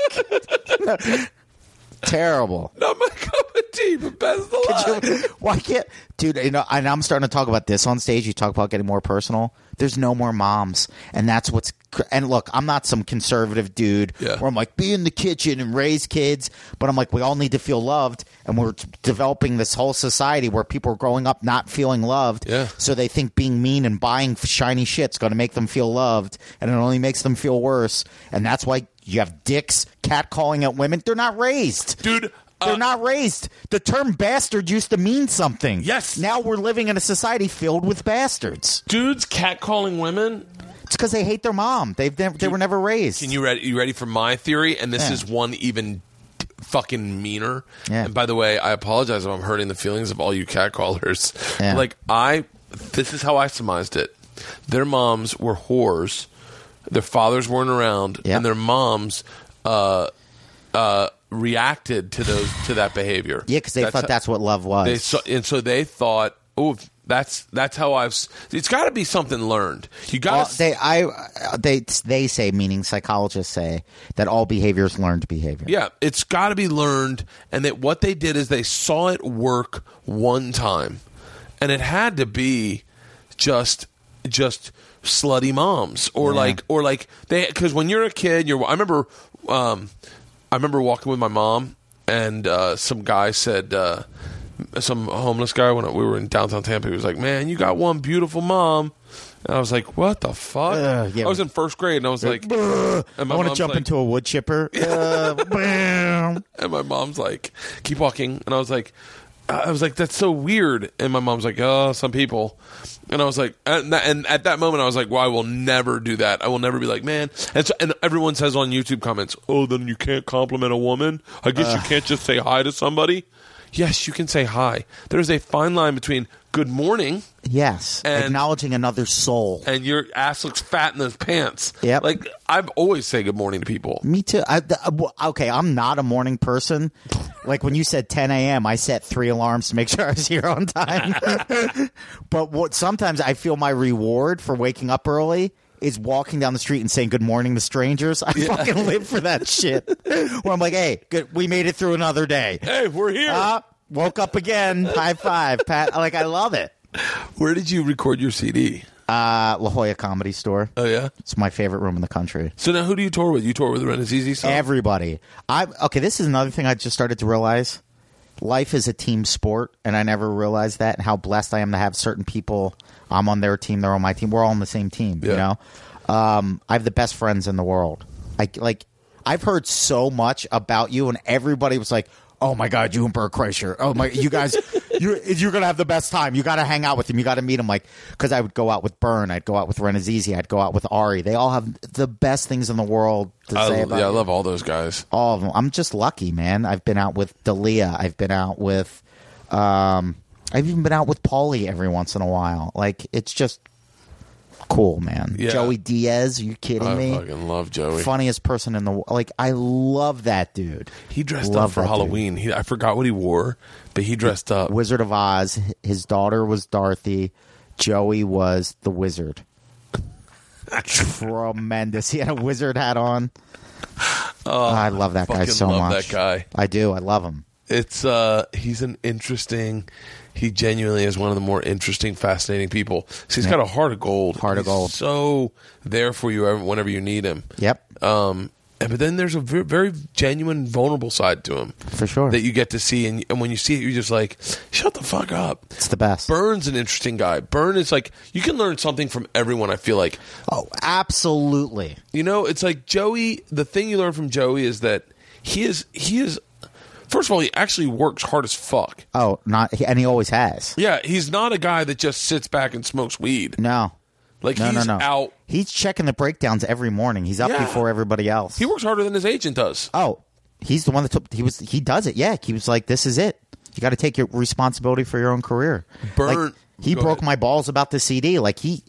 Terrible. Not my cup of tea, but best of luck. You- why can't, dude? You know, and I'm starting to talk about this on stage. You talk about getting more personal. There's no more moms, and that's what's. cr- And look, I'm not some conservative dude Yeah. where I'm like, be in the kitchen and raise kids. But I'm like, we all need to feel loved, and we're t- developing this whole society where people are growing up not feeling loved. Yeah. So they think being mean and buying shiny shit's going to make them feel loved, and it only makes them feel worse. And that's why you have dicks catcalling at women. They're not raised. Dude, They're uh, not raised. The term bastard used to mean something. Yes. Now we're living in a society filled with bastards. dudes catcalling women. It's because they hate their mom. They've never, they were never raised. Can you ready? You ready for my theory? And this Yeah. is one even d- fucking meaner. Yeah. And by the way, I apologize if I'm hurting the feelings of all you catcallers. Yeah. Like I, this is how I surmised it. Their moms were whores. Their fathers weren't around, Yep. and their moms uh, uh, reacted to those to that behavior. Yeah, because they thought how- that's what love was. They so, and so they thought, oh, that's that's how I've. s- It's got to be something learned. You got Well, to. they, I, they, they say, meaning psychologists say, that all behavior is learned behavior. Yeah, it's got to be learned, and that what they did is they saw it work one time, and it had to be just just slutty moms or Yeah. like or like they because when you're a kid, you're. I remember, um, I remember walking with my mom, and uh, some guy said. Uh, some homeless guy when we were in downtown Tampa, he was like, "Man, you got one beautiful mom." And I was like, "What the fuck?" Ugh, yeah. I was in first grade, and I was like, Ugh, and my I want to mom's jump like- into a wood chipper. Uh, bam. And my mom's like, keep walking. And I was like, I was like, that's so weird. And my mom's like, oh, some people. And I was like, and, that, and at that moment, I was like, well, I will never do that. I will never be like, man. And, so, and everyone says on YouTube comments, oh, then you can't compliment a woman. I guess you can't just say hi to somebody. Yes, you can say hi. There's a fine line between good morning Yes, And- acknowledging another soul. and your ass looks fat in those pants. Yep. Like, I've always say good morning to people. Me too. I, the- uh, w- okay, I'm not a morning person. Like when you said ten a.m., I set three alarms to make sure I was here on time. But what sometimes I feel my reward for waking up early is walking down the street and saying good morning to strangers. I fucking live for that shit. Where I'm like, hey, good, we made it through another day. Hey, we're here. Uh, woke up again. High five, Pat. Like, I love it. Where did you record your C D? Uh, La Jolla Comedy Store. Oh, yeah? It's my favorite room in the country. So now who do you tour with? You tour with Renazizi song? Everybody. I okay. This is another thing I just started to realize. Life is a team sport, and I never realized that. And how blessed I am to have certain people. I'm on their team; they're on my team. We're all on the same team. You Yeah. know, um, I have the best friends in the world. I like. I've heard so much about you, and everybody was like, "Oh my God, you and Bert Kreischer! Oh my, you guys, you're you're gonna have the best time. You got to hang out with him. You got to meet him." Like, because I would go out with Byrne, I'd go out with Renazizi, I'd go out with Ari. They all have the best things in the world to I, say about yeah, I you. love all those guys. All of them. I'm just lucky, man. I've been out with Dalia. I've been out with, um, I've even been out with Paulie every once in a while. Like, it's just cool, man. Yeah. Joey Diaz, are you kidding I me? fucking love Joey. Funniest person in the world. Like, I love that dude. He dressed Love up for that dude. Halloween. He, I forgot what he wore, but he dressed up. Wizard of Oz. His daughter was Dorothy. Joey was the wizard. Tremendous. He had a wizard hat on. Oh, I love that guy so love much. That guy. I do. I love him. It's uh, he's an interesting. He genuinely is one of the more interesting, fascinating people. So he's Yep. got a heart of gold. Heart of He's gold. So there for you whenever you need him. Yep. Um, and- but then there's a very, very genuine, vulnerable side to him For sure. that you get to see, and, and when you see it, you're just like, shut the fuck up. It's the best. Byrne's an interesting guy. Byrne is like, you can learn something from everyone. I feel like, Oh, absolutely. you know, it's like Joey. The thing you learn from Joey is that he is he is. First of all, he actually works hard as fuck. Oh, not and he always has. Yeah, he's not a guy that just sits back and smokes weed. No. Like No, he's no, no. out. He's checking the breakdowns every morning. He's up Yeah. before everybody else. He works harder than his agent does. Oh, he's the one that took. He was. He does it. Yeah. He was like, "This is it. You got to take your responsibility for your own career." Byrne- Like, he Go broke ahead. my balls about the C D. Like he.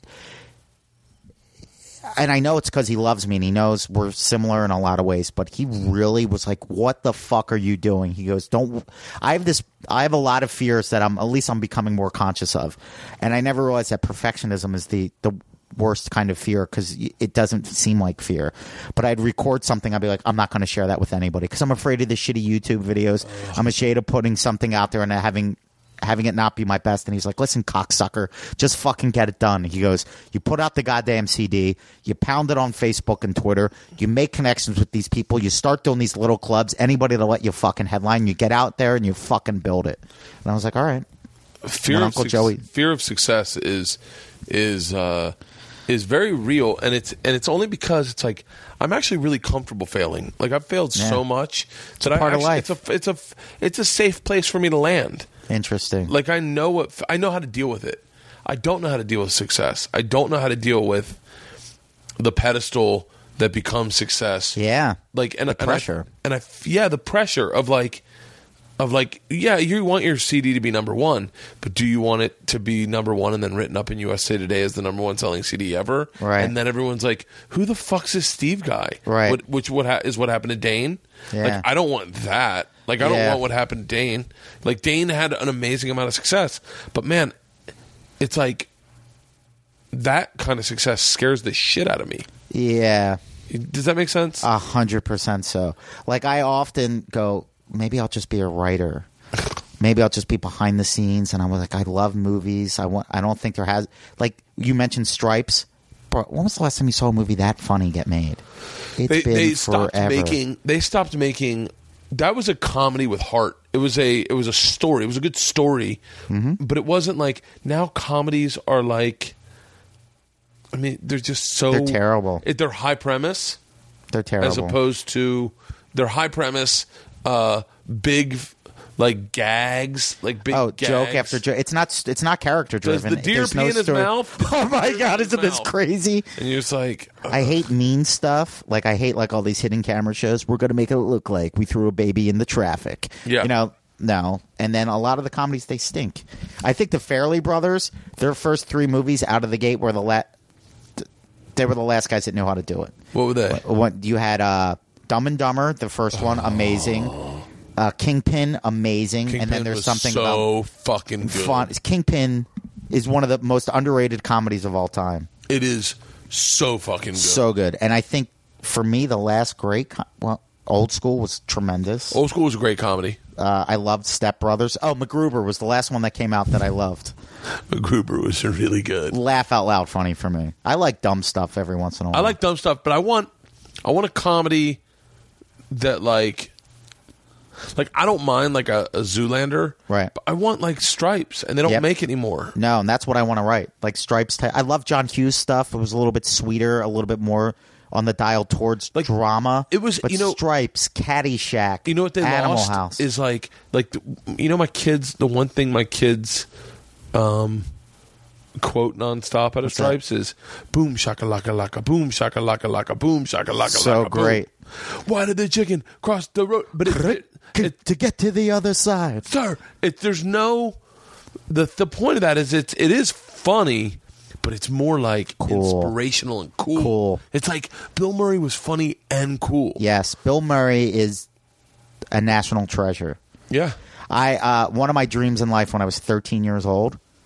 And I know it's because he loves me and he knows we're similar in a lot of ways, but he really was like, "What the fuck are you doing?" He goes, "Don't." I have this. I have a lot of fears that I'm at least I'm becoming more conscious of, and I never realized that perfectionism is the the worst kind of fear because it doesn't seem like fear. But I'd record something, I'd be like, I'm not going to share that with anybody because I'm afraid of the shitty YouTube videos. I'm afraid of putting something out there and having. having it not be my best. And he's like, listen, cocksucker, just fucking get it done. He goes, you put out the goddamn C D, you pound it on Facebook and Twitter, you make connections with these people, you start doing these little clubs, anybody to let you fucking headline, you get out there and you fucking build it. And I was like, all right. Fear When of Uncle suc- Joey- fear of success is is uh, is very real, and it's and it's only because it's like I'm actually really comfortable failing. Like I've failed Yeah. so much that I part of actually, life. It's a it's a it's a safe place for me to land. Interesting. Like I know what I know how to deal with it. I don't know how to deal with success. I don't know how to deal with the pedestal that becomes success. yeah. Like and The and pressure. I, and I yeah, the pressure of like of like yeah, you want your C D to be number one, but do you want it to be number one and then written up in U S A Today as the number one selling C D ever? Right. And then everyone's like, who the fuck's this Steve guy? Right. What, which what ha- is what happened to Dane? Yeah. Like I don't want that. Like I don't Yeah. want what happened to Dane. Like Dane had an amazing amount of success, but man, it's like that kind of success scares the shit out of me. Yeah. Does that make sense? A hundred percent so. Like I often go, maybe I'll just be a writer. Maybe I'll just be behind the scenes. And I'm like, I love movies. I want. I don't think there has. Like you mentioned, Stripes. Bro, when was the last time you saw a movie that funny get made? It's they been they stopped forever. making. They stopped making. That was a comedy with heart. It was a. It was a story. It was a good story, Mm-hmm. but it wasn't like now comedies are like. I mean, they're just so They're terrible. It, they're high premise. They're terrible. As opposed to their high premise, uh, big like gags, like big oh, gags. joke after joke. It's not. It's not character Does driven. the deer There's pee no in his story. mouth? Oh my Deer god! in his Isn't this mouth. crazy? And you're just like, I hate mean stuff. Like I hate like all these hidden camera shows. We're going to make it look like we threw a baby in the traffic. Yeah. You know, no. And then a lot of the comedies, they stink. I think the Farrelly brothers, their first three movies out of the gate were the la- they were the last guys that knew how to do it. what were they? What you had uh, Dumb and Dumber, the first one, amazing. Uh, Kingpin, amazing. Kingpin and then there's was something so about fucking good. fun. Kingpin is one of the most underrated comedies of all time. It is so fucking good. So good. And I think for me, the last great, co- well, Old School was tremendous. Old School was a great comedy. Uh, I loved Step Brothers. Oh, MacGruber was the last one that came out that I loved. MacGruber was really good. Laugh out loud funny for me. I like dumb stuff every once in a while. I like dumb stuff, but I want I want a comedy that like like I don't mind like a, a Zoolander, Right. But I want like Stripes, and they don't Yep. make it anymore. No, and that's what I want to write. Like Stripes. Ty- I love John Hughes stuff. It was a little bit sweeter, a little bit more on the dial towards Like, drama. it was- but you know- Stripes, Caddyshack, You know what they Animal lost House. is like like the, you know my kids. The one thing my kids um, quote nonstop out of What's that? Stripes is "boom shakalaka laka, boom shakalaka laka, boom shakalaka So laka." boom. great. Why did the chicken cross the road? But it, it, it, to get to the other side. sir, it, there's no the the point of that is it's it is funny, but it's more like Cool. inspirational and cool. Cool. It's like Bill Murray was funny and cool. Yes, Bill Murray is a national treasure. Yeah. I uh, one of my dreams in life when I was thirteen years old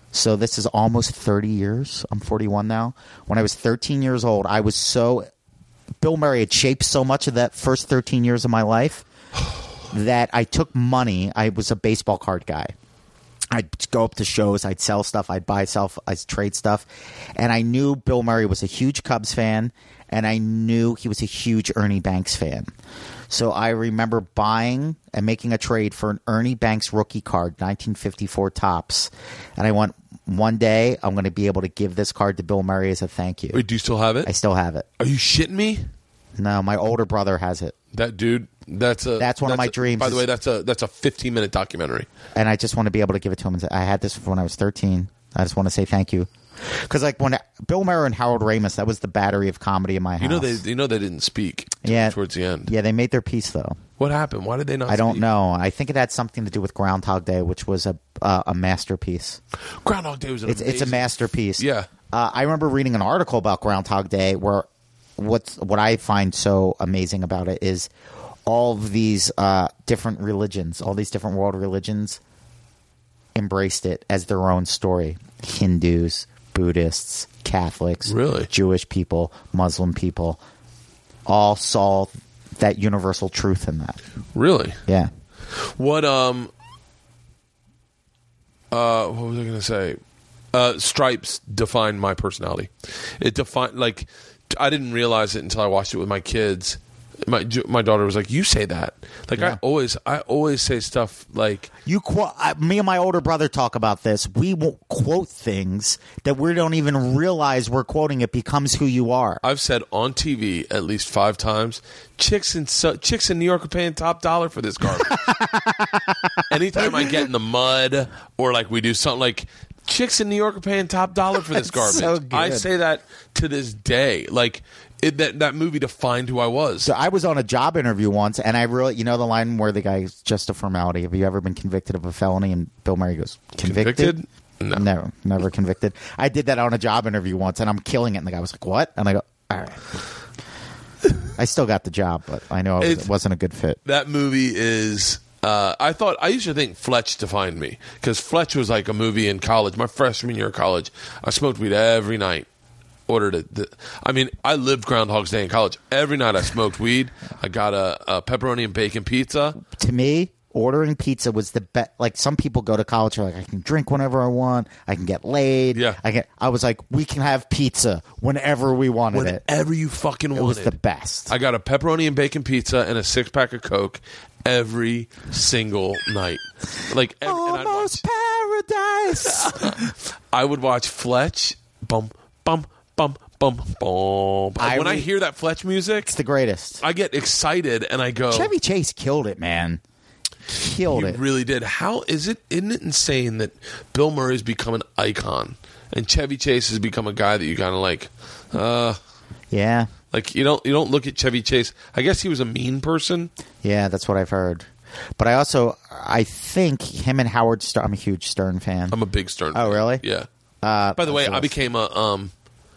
So this is almost thirty years. I'm forty-one now. When I was thirteen years old, I was so... Bill Murray had shaped so much of that first thirteen years of my life that I took money. I was a baseball card guy. I'd go up to shows. I'd sell stuff. I'd buy stuff. I'd trade stuff. And I knew Bill Murray was a huge Cubs fan, and I knew he was a huge Ernie Banks fan. So I remember buying and making a trade for an Ernie Banks rookie card, nineteen fifty-four Topps. And I went, one day I'm going to be able to give this card to Bill Murray as a thank you. Wait, do you still have it? I still have it. Are you shitting me? No, my older brother has it. That dude, that's a That's one of that's my a- dreams By the is- way, that's a that's a fifteen minute documentary. And I just want to be able to give it to him. And say, I had this when I was thirteen. I just want to say thank you. Because like when Bill Murray and Harold Ramis, that was the battery of comedy in my house. You know they you know they didn't speak Yeah. towards the end. Yeah, they made their peace though. What happened? Why did they not I don't speak? know. I think it had something to do with Groundhog Day, which was a uh, a masterpiece. Groundhog Day was an It's it's a amazing- masterpiece. Yeah. Uh, I remember reading an article about Groundhog Day where what's what I find so amazing about it is all of these uh, different religions, all these different world religions embraced it as their own story. Hindus, Buddhists, Catholics, Really? Jewish people, Muslim people, all saw that universal truth in that. Really? Yeah. What um uh what was I gonna say? Uh Stripes defined my personality. It defined like I didn't realize it until I watched it with my kids. My my daughter was like, "You say that." Like Yeah. I always I always say stuff like You quote. I, me and my older brother talk about this. We won't quote things that we don't even realize we're quoting. It becomes who you are. I've said on T V at least five times, chicks in so, chicks in New York are paying top dollar for this garbage. Anytime I get in the mud or like we do something like chicks in New York are paying top dollar for this garbage. so good. I say that to this day. Like it, that that movie defined who I was. So I was on a job interview once, and I really, you know, the line where the guy's just a formality. Have you ever been convicted of a felony? And Bill Murray goes, "Convicted? Convicted? No. Never, never convicted." I did that on a job interview once, and I'm killing it. And the guy was like, "What?" And I go, "All right." I still got the job, but I know I was, It's- it wasn't a good fit. That movie is. Uh, I thought I used to think Fletch defined me because Fletch was like a movie in college. My freshman year of college, I smoked weed every night. Ordered it. The, I mean, I lived Groundhog's Day in college. Every night I smoked weed. I got a, a pepperoni and bacon pizza. To me, ordering pizza was the best. Like some people go to college, are like, I can drink whenever I want. I can get laid. Yeah. I can. I was like, we can have pizza whenever we wanted it. Whenever you fucking It wanted. was the best. I got a pepperoni and bacon pizza and a six pack of Coke every single night. Like every, and I'd Almost watch, paradise. I would watch Fletch. Bum bum bum bum bum. I when I re- hear that Fletch music, It's the greatest. I get excited and I go. Chevy Chase killed it, man. Killed You it. really did. How is it? Isn't it insane that Bill Murray's become an icon and Chevy Chase has become a guy that you kind of like? Uh, Yeah. like you don't you don't look at Chevy Chase. I guess he was a mean person. Yeah, that's what I've heard. But I also, I think him and Howard Stern, I'm a huge Stern fan. I'm a big Stern. Oh, fan. really? Yeah. Uh, By the way, that's I awesome. became a um,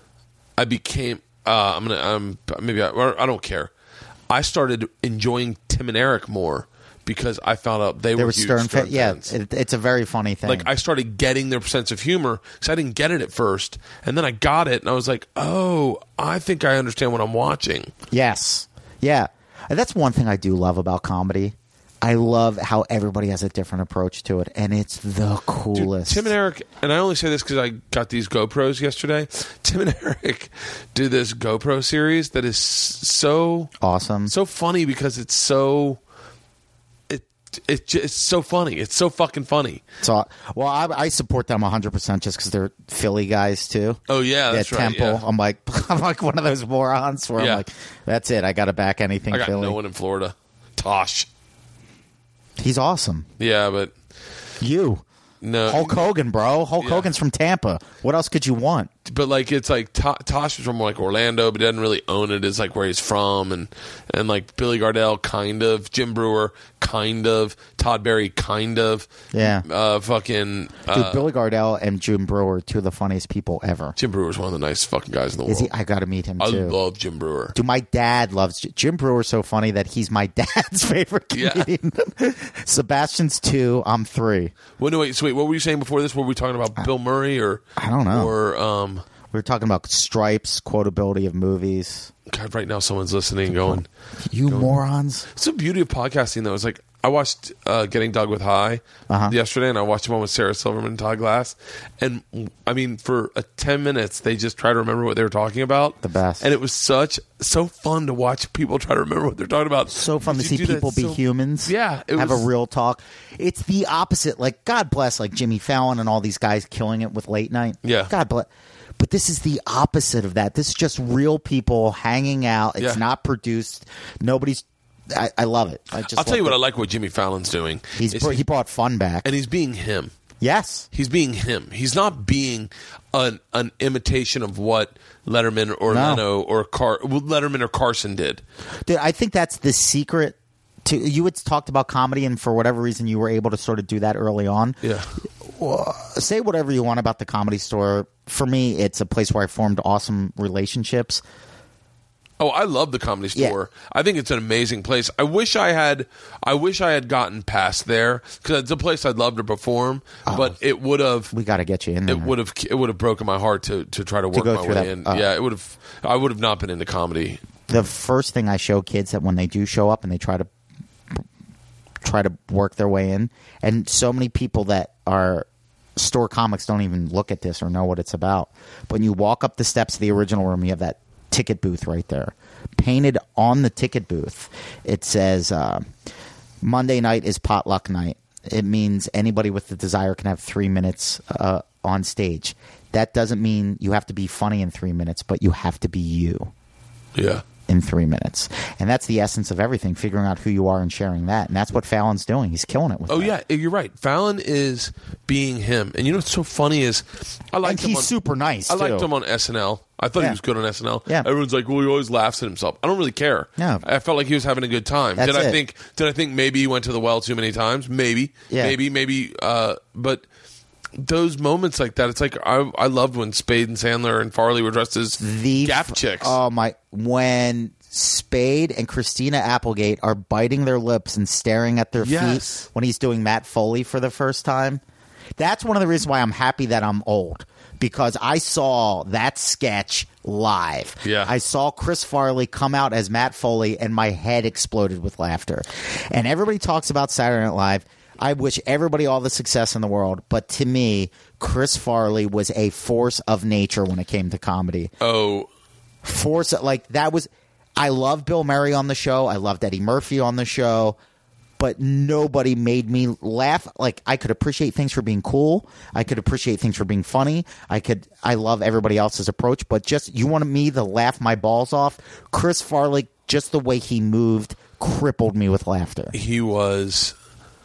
I became uh, I'm gonna um maybe I, or I don't care. I started enjoying Tim and Eric more because I found out they They were were huge Stern, Stern fan. Yeah, fans. it, it's a very funny thing. Like I started getting their sense of humor because I didn't get it at first, and then I got it, and I was like, "Oh, I think I understand what I'm watching." Yes. Yeah. And that's one thing I do love about comedy. I love how everybody has a different approach to it, and it's the Dude, coolest. Tim and Eric, and I only say this because I got these GoPros yesterday. Tim and Eric do this GoPro series that is so Awesome. so funny because it's so it it j- it's so funny. It's so fucking funny. So, well, I, I support them one hundred percent just because they're Philly guys, too. Oh yeah, that's At right. Temple, yeah. I'm like, I'm like one of those morons where Yeah. I'm like, that's it. I got to back anything I got Philly. no one in Florida. Tosh. He's awesome. Yeah, but You. no. Hulk Hogan, bro. Hulk Yeah. Hogan's from Tampa. What else could you want? but like it's like To- Tosh is from like Orlando, but doesn't really own it. It's like where he's from, and and like Billy Gardell, kind of. Jim Brewer, kind of. Todd Berry, kind of. Yeah. Uh, fucking. Uh, Dude, Billy Gardell and Jim Brewer, two of the funniest people ever. Jim Brewer's one of the nicest fucking guys in the Is world. he? I got to meet him I too. love Jim Brewer. Dude, my dad loves Jim Brewer's so funny that he's my dad's favorite comedian. Yeah. Sebastian's two. I'm three. Well, no, wait. So wait, what were you saying before this? Were we talking about Bill Murray or I don't know. Or um, we were talking about Stripes, quotability of movies. God, right now someone's listening, and going, "You going, morons!" It's the beauty of podcasting, though. It's like I watched uh, Getting Dug with High uh-huh. yesterday, and I watched one with Sarah Silverman and Todd Glass. And I mean, for uh, ten minutes, they just try to remember what they were talking about. The best. And it was such so fun to watch people try to remember what they're talking about. So fun to You see do that people be so- humans. Yeah, it have was- a real talk. It's the opposite. Like, God bless, like Jimmy Fallon and all these guys killing it with late night. Yeah. God bless. But this is the opposite of that. This is just real people hanging out. It's Yeah. not produced. Nobody's. I, I love it. I just I'll tell you love what it. I like what Jimmy Fallon's doing. He's is br- he- he brought fun back. and he's being him. Yes. He's being him. He's not being an an imitation of what Letterman or No. Leno or Car- well, Letterman or Carson did. Dude, I think that's the secret to you had talked about comedy, and for whatever reason you were able to sort of do that early on. Yeah. Say whatever you want about the Comedy Store. For me, it's a place where I formed awesome relationships. Oh, I love the Comedy Store. Yeah. I think it's an amazing place. I wish I had. I wish I had gotten past there because it's a place I'd love to perform. Oh. But it would have. We got to get you in there. It would have. It would have broken my heart to, to try to work go my through way that, in. uh, yeah, it would have. I would have not been into comedy. The first thing I show kids that when they do show up and they try to try to work their way in, and so many people that are store comics don't even look at this or know what it's about. But when you walk up the steps of the original room, you have that ticket booth right there. Painted on the ticket booth, it says uh, Monday night is potluck night. It means anybody with the desire can have three minutes uh, on stage. That doesn't mean you have to be funny in three minutes, but you have to be you Yeah. in three minutes. And that's the essence of everything, figuring out who you are and sharing that. And that's what Fallon's doing. He's killing it with Oh that. yeah, you're right. Fallon is being him, and you know what's so funny is I And liked him he's on, super nice, I liked too. him on S N L. I thought Yeah. he was good on S N L. Yeah. Everyone's like, well, he always laughs at himself. I don't really care. No. I felt like he was having a good time. That's did I it. think? Did I think maybe he went to the well too many times? Maybe. Yeah. Maybe. Maybe. Uh, but those moments like that, it's like I I loved when Spade and Sandler and Farley were dressed as The Gap f- chicks. Oh my! When Spade and Christina Applegate are biting their lips and staring at their Yes. feet when he's doing Matt Foley for the first time, that's one of the reasons why I'm happy that I'm old, because I saw that sketch live. Yeah. I saw Chris Farley come out as Matt Foley, and my head exploded with laughter. And everybody talks about Saturday Night Live. I wish everybody all the success in the world, but to me, Chris Farley was a force of nature when it came to comedy. oh, Force like that was. I loved Bill Murray on the show. I loved Eddie Murphy on the show, but nobody made me laugh. Like, I could appreciate things for being cool. I could appreciate things for being funny. I could. I love everybody else's approach, but just you wanted me to laugh my balls off. Chris Farley, just the way he moved, crippled me with laughter. he was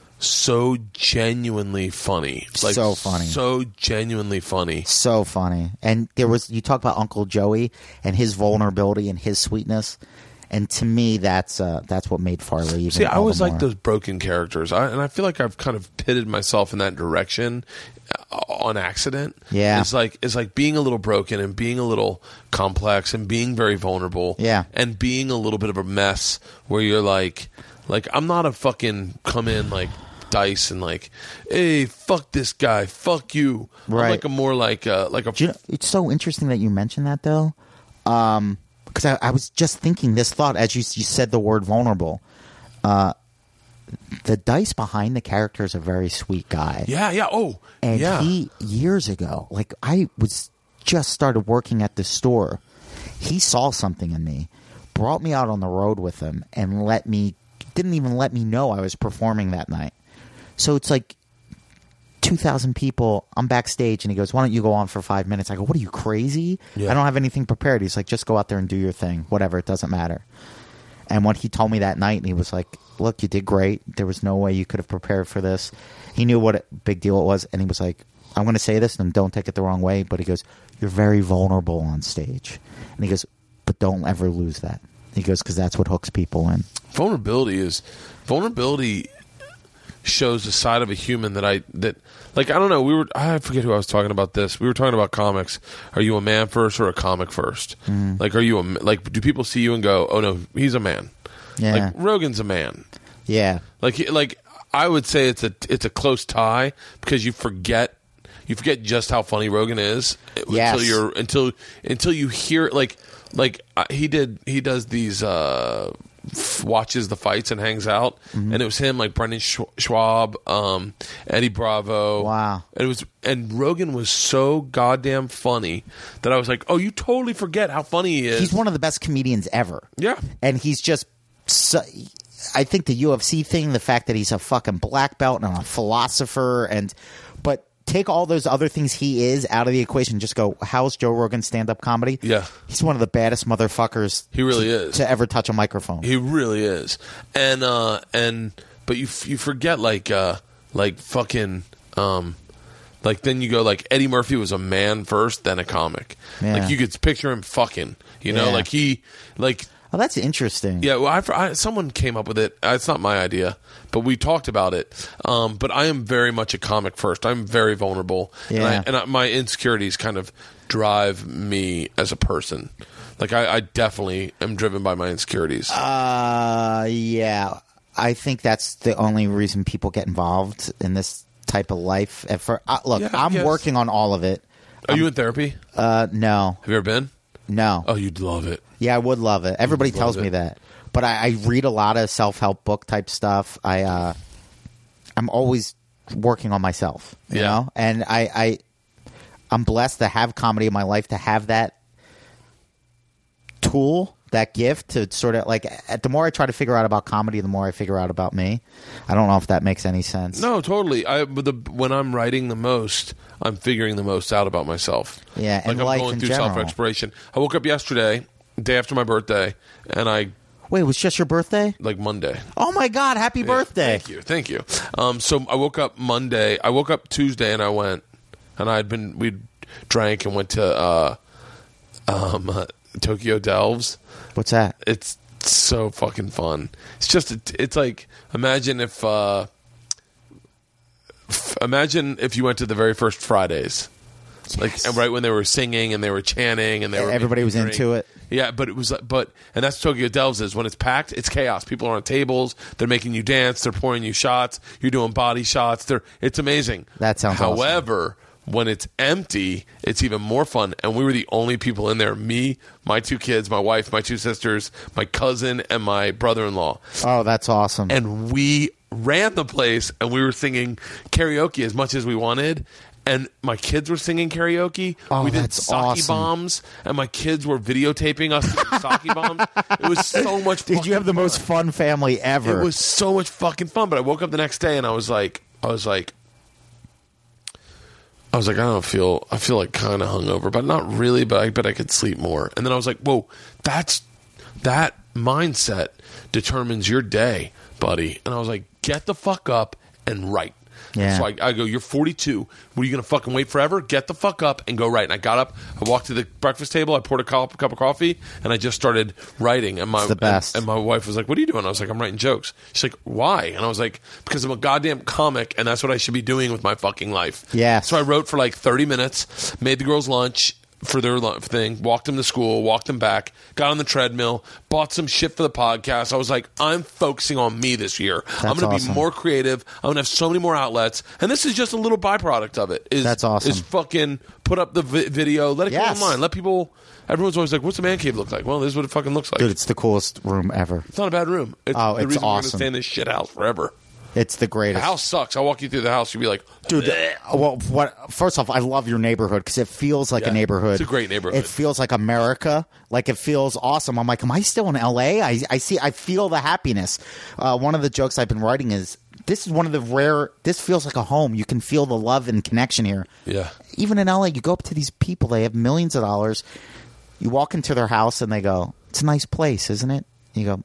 so genuinely funny. Like, So funny. So genuinely funny. So funny. And there was, you talk about Uncle Joey and his vulnerability and his sweetness. And to me, that's uh, that's what made Farley even See, I all the always like more. those broken characters, I, and I feel like I've kind of pitted myself in that direction uh, on accident. Yeah. it's like it's like being a little broken and being a little complex and being very vulnerable. Yeah. and being a little bit of a mess where you're like, like I'm not a fucking come in like Dice and like, hey, fuck this guy, fuck you. Right. I'm like a more like a like a. Do you know, it's so interesting that you mentioned that, though, um, because I, I was just thinking this thought as you, you said the word vulnerable. Uh, the Dice behind the character is a very sweet guy. yeah, yeah. Oh, And yeah. he, years ago, like I was just started working at the store, he saw something in me, brought me out on the road with him, and let me, didn't even let me know I was performing that night. So it's like two thousand people, I'm backstage, and he goes, why don't you go on for five minutes? I go, what are you, crazy? Yeah. I don't have anything prepared. He's like, just go out there and do your thing. Whatever, it doesn't matter. And when he told me that night, and he was like, look, you did great. There was no way you could have prepared for this. He knew what a big deal it was, and he was like, I'm going to say this, and don't take it the wrong way, but he goes, you're very vulnerable on stage. And he goes, but don't ever lose that. He goes, because that's what hooks people in. Vulnerability is vulnerability shows a side of a human that I that like I don't know. We were I forget who I was talking about this. We were talking about comics. Are you a man first or a comic first? Mm. Like, are you a like? Do people see you and go, oh no, he's a man? Yeah. Like Rogan's a man. Yeah. Like like I would say it's a it's a close tie because you forget. You forget just how funny Rogan is yes. until you're until until you hear like like uh, he did he does these uh, f- watches the fights and hangs out mm-hmm. and it was him like Brendan Sch- Schwab, um, Eddie Bravo. Wow, and it was and Rogan was so goddamn funny that I was like, oh, you totally forget how funny he is. He's one of the best comedians ever. Yeah, and he's just. So, I think the U F C thing, the fact that he's a fucking black belt and a philosopher, and but. Take all those other things he is out of the equation. Just go, how's Joe Rogan's stand-up comedy? Yeah. He's one of the baddest motherfuckers he really to, is. to ever touch a microphone. He really is. And, uh, and but you you forget, like, uh, like fucking, um, like, then you go, like, Eddie Murphy was a man first, then a comic. Yeah. Like, you could picture him fucking, you know? Yeah. Like, he, like... Oh, that's interesting. Yeah, well, I, I, someone came up with it. It's not my idea, but we talked about it. Um, but I am very much a comic first. I'm very vulnerable, yeah. and, I, and I, my insecurities kind of drive me as a person. Like I, I definitely am driven by my insecurities. Uh, yeah, I think that's the only reason people get involved in this type of life. And for uh, look, Yeah, I'm yes. working on all of it. Are I'm, you in therapy? Uh, no. Have you ever been? No. Oh, you'd love it. Yeah, I would love it. Everybody tells it. me that, but I, I read a lot of self-help book type stuff. I, uh, I'm always working on myself, you Yeah. know, and I, I, I'm blessed to have comedy in my life, to have that tool, that gift to sort of like. The more I try to figure out about comedy, the more I figure out about me. I don't know if that makes any sense. No, totally. I but the when I'm writing the most, I'm figuring the most out about myself. Yeah, like and I'm life going in through general. self-exploration. I woke up yesterday, day after my birthday, and I Wait, it was just your birthday? like Monday. Oh my God! Happy birthday! Thank you, thank you. Um, so I woke up Monday. I woke up Tuesday, and I went, and I had been we drank and went to uh, um, uh, Tokyo Delves. What's that? It's so fucking fun. It's just it's like imagine if uh, f- imagine if you went to the very first Fridays. Like Yes. and right when they were singing and they were chanting and they were Everybody was drink. into it. Yeah, but it was like, but and that's Tokyo Delves is when it's packed, it's chaos. People are on tables, they're making you dance, they're pouring you shots, you're doing body shots. They're it's amazing. That sounds awesome. However, when it's empty, it's even more fun. And we were the only people in there. Me, my two kids, my wife, my two sisters, my cousin, and my brother-in-law. Oh, that's awesome. And we ran the place, and we were singing karaoke as much as we wanted. And my kids were singing karaoke. Oh, we did that's sake awesome. bombs, and my kids were videotaping us doing sake bombs. It was so much fun. Did you have the most fun family ever? It was so much fucking fun. But I woke up the next day, and I was like, I was like, I was like, I don't feel, I feel like kind of hungover, but not really, but I bet I could sleep more. And then I was like, whoa, that's, that mindset determines your day, buddy. And I was like, get the fuck up and write. Yeah. So I, I go, you're forty-two. Were you going to fucking wait forever? Get the fuck up and go write. And I got up, I walked to the breakfast table, I poured a cup, cup of coffee, and I just started writing. And my, It's the best. And, and my wife was like, what are you doing? I was like, I'm writing jokes. She's like, why? And I was like, because I'm a goddamn comic, and that's what I should be doing with my fucking life. Yeah. So I wrote for like thirty minutes, made the girls lunch for their lunch thing, walked them to school, walked them back, got on the treadmill, bought some shit for the podcast. I was like, I'm focusing on me this year. I'm going to awesome. be more creative. I'm going to have so many more outlets. And this is just a little byproduct of it. Is, That's awesome. Is fucking put up the vi- video, let it Yes. go online. Let people, everyone's always like, what's a man cave look like? Well, this is what it fucking looks like. Dude, it's the coolest room ever. It's not a bad room. It's Oh, the it's reason we're going to awesome. stay in this shit house forever. It's the The greatest. house sucks. I'll walk you through the house. You'll be like, Dude, "Bleh." well, what? First off, I love your neighborhood because it feels like Yeah, a neighborhood. it's a great neighborhood. It feels like America. Like it feels awesome. I'm like, am I still in L A? I, I see. I feel the happiness. Uh, one of the jokes I've been writing is this is one of the rare. This feels like a home. You can feel the love and connection here. Yeah. Even in L A, you go up to these people. They have millions of dollars. You walk into their house and they go, "It's a nice place, isn't it?" You go,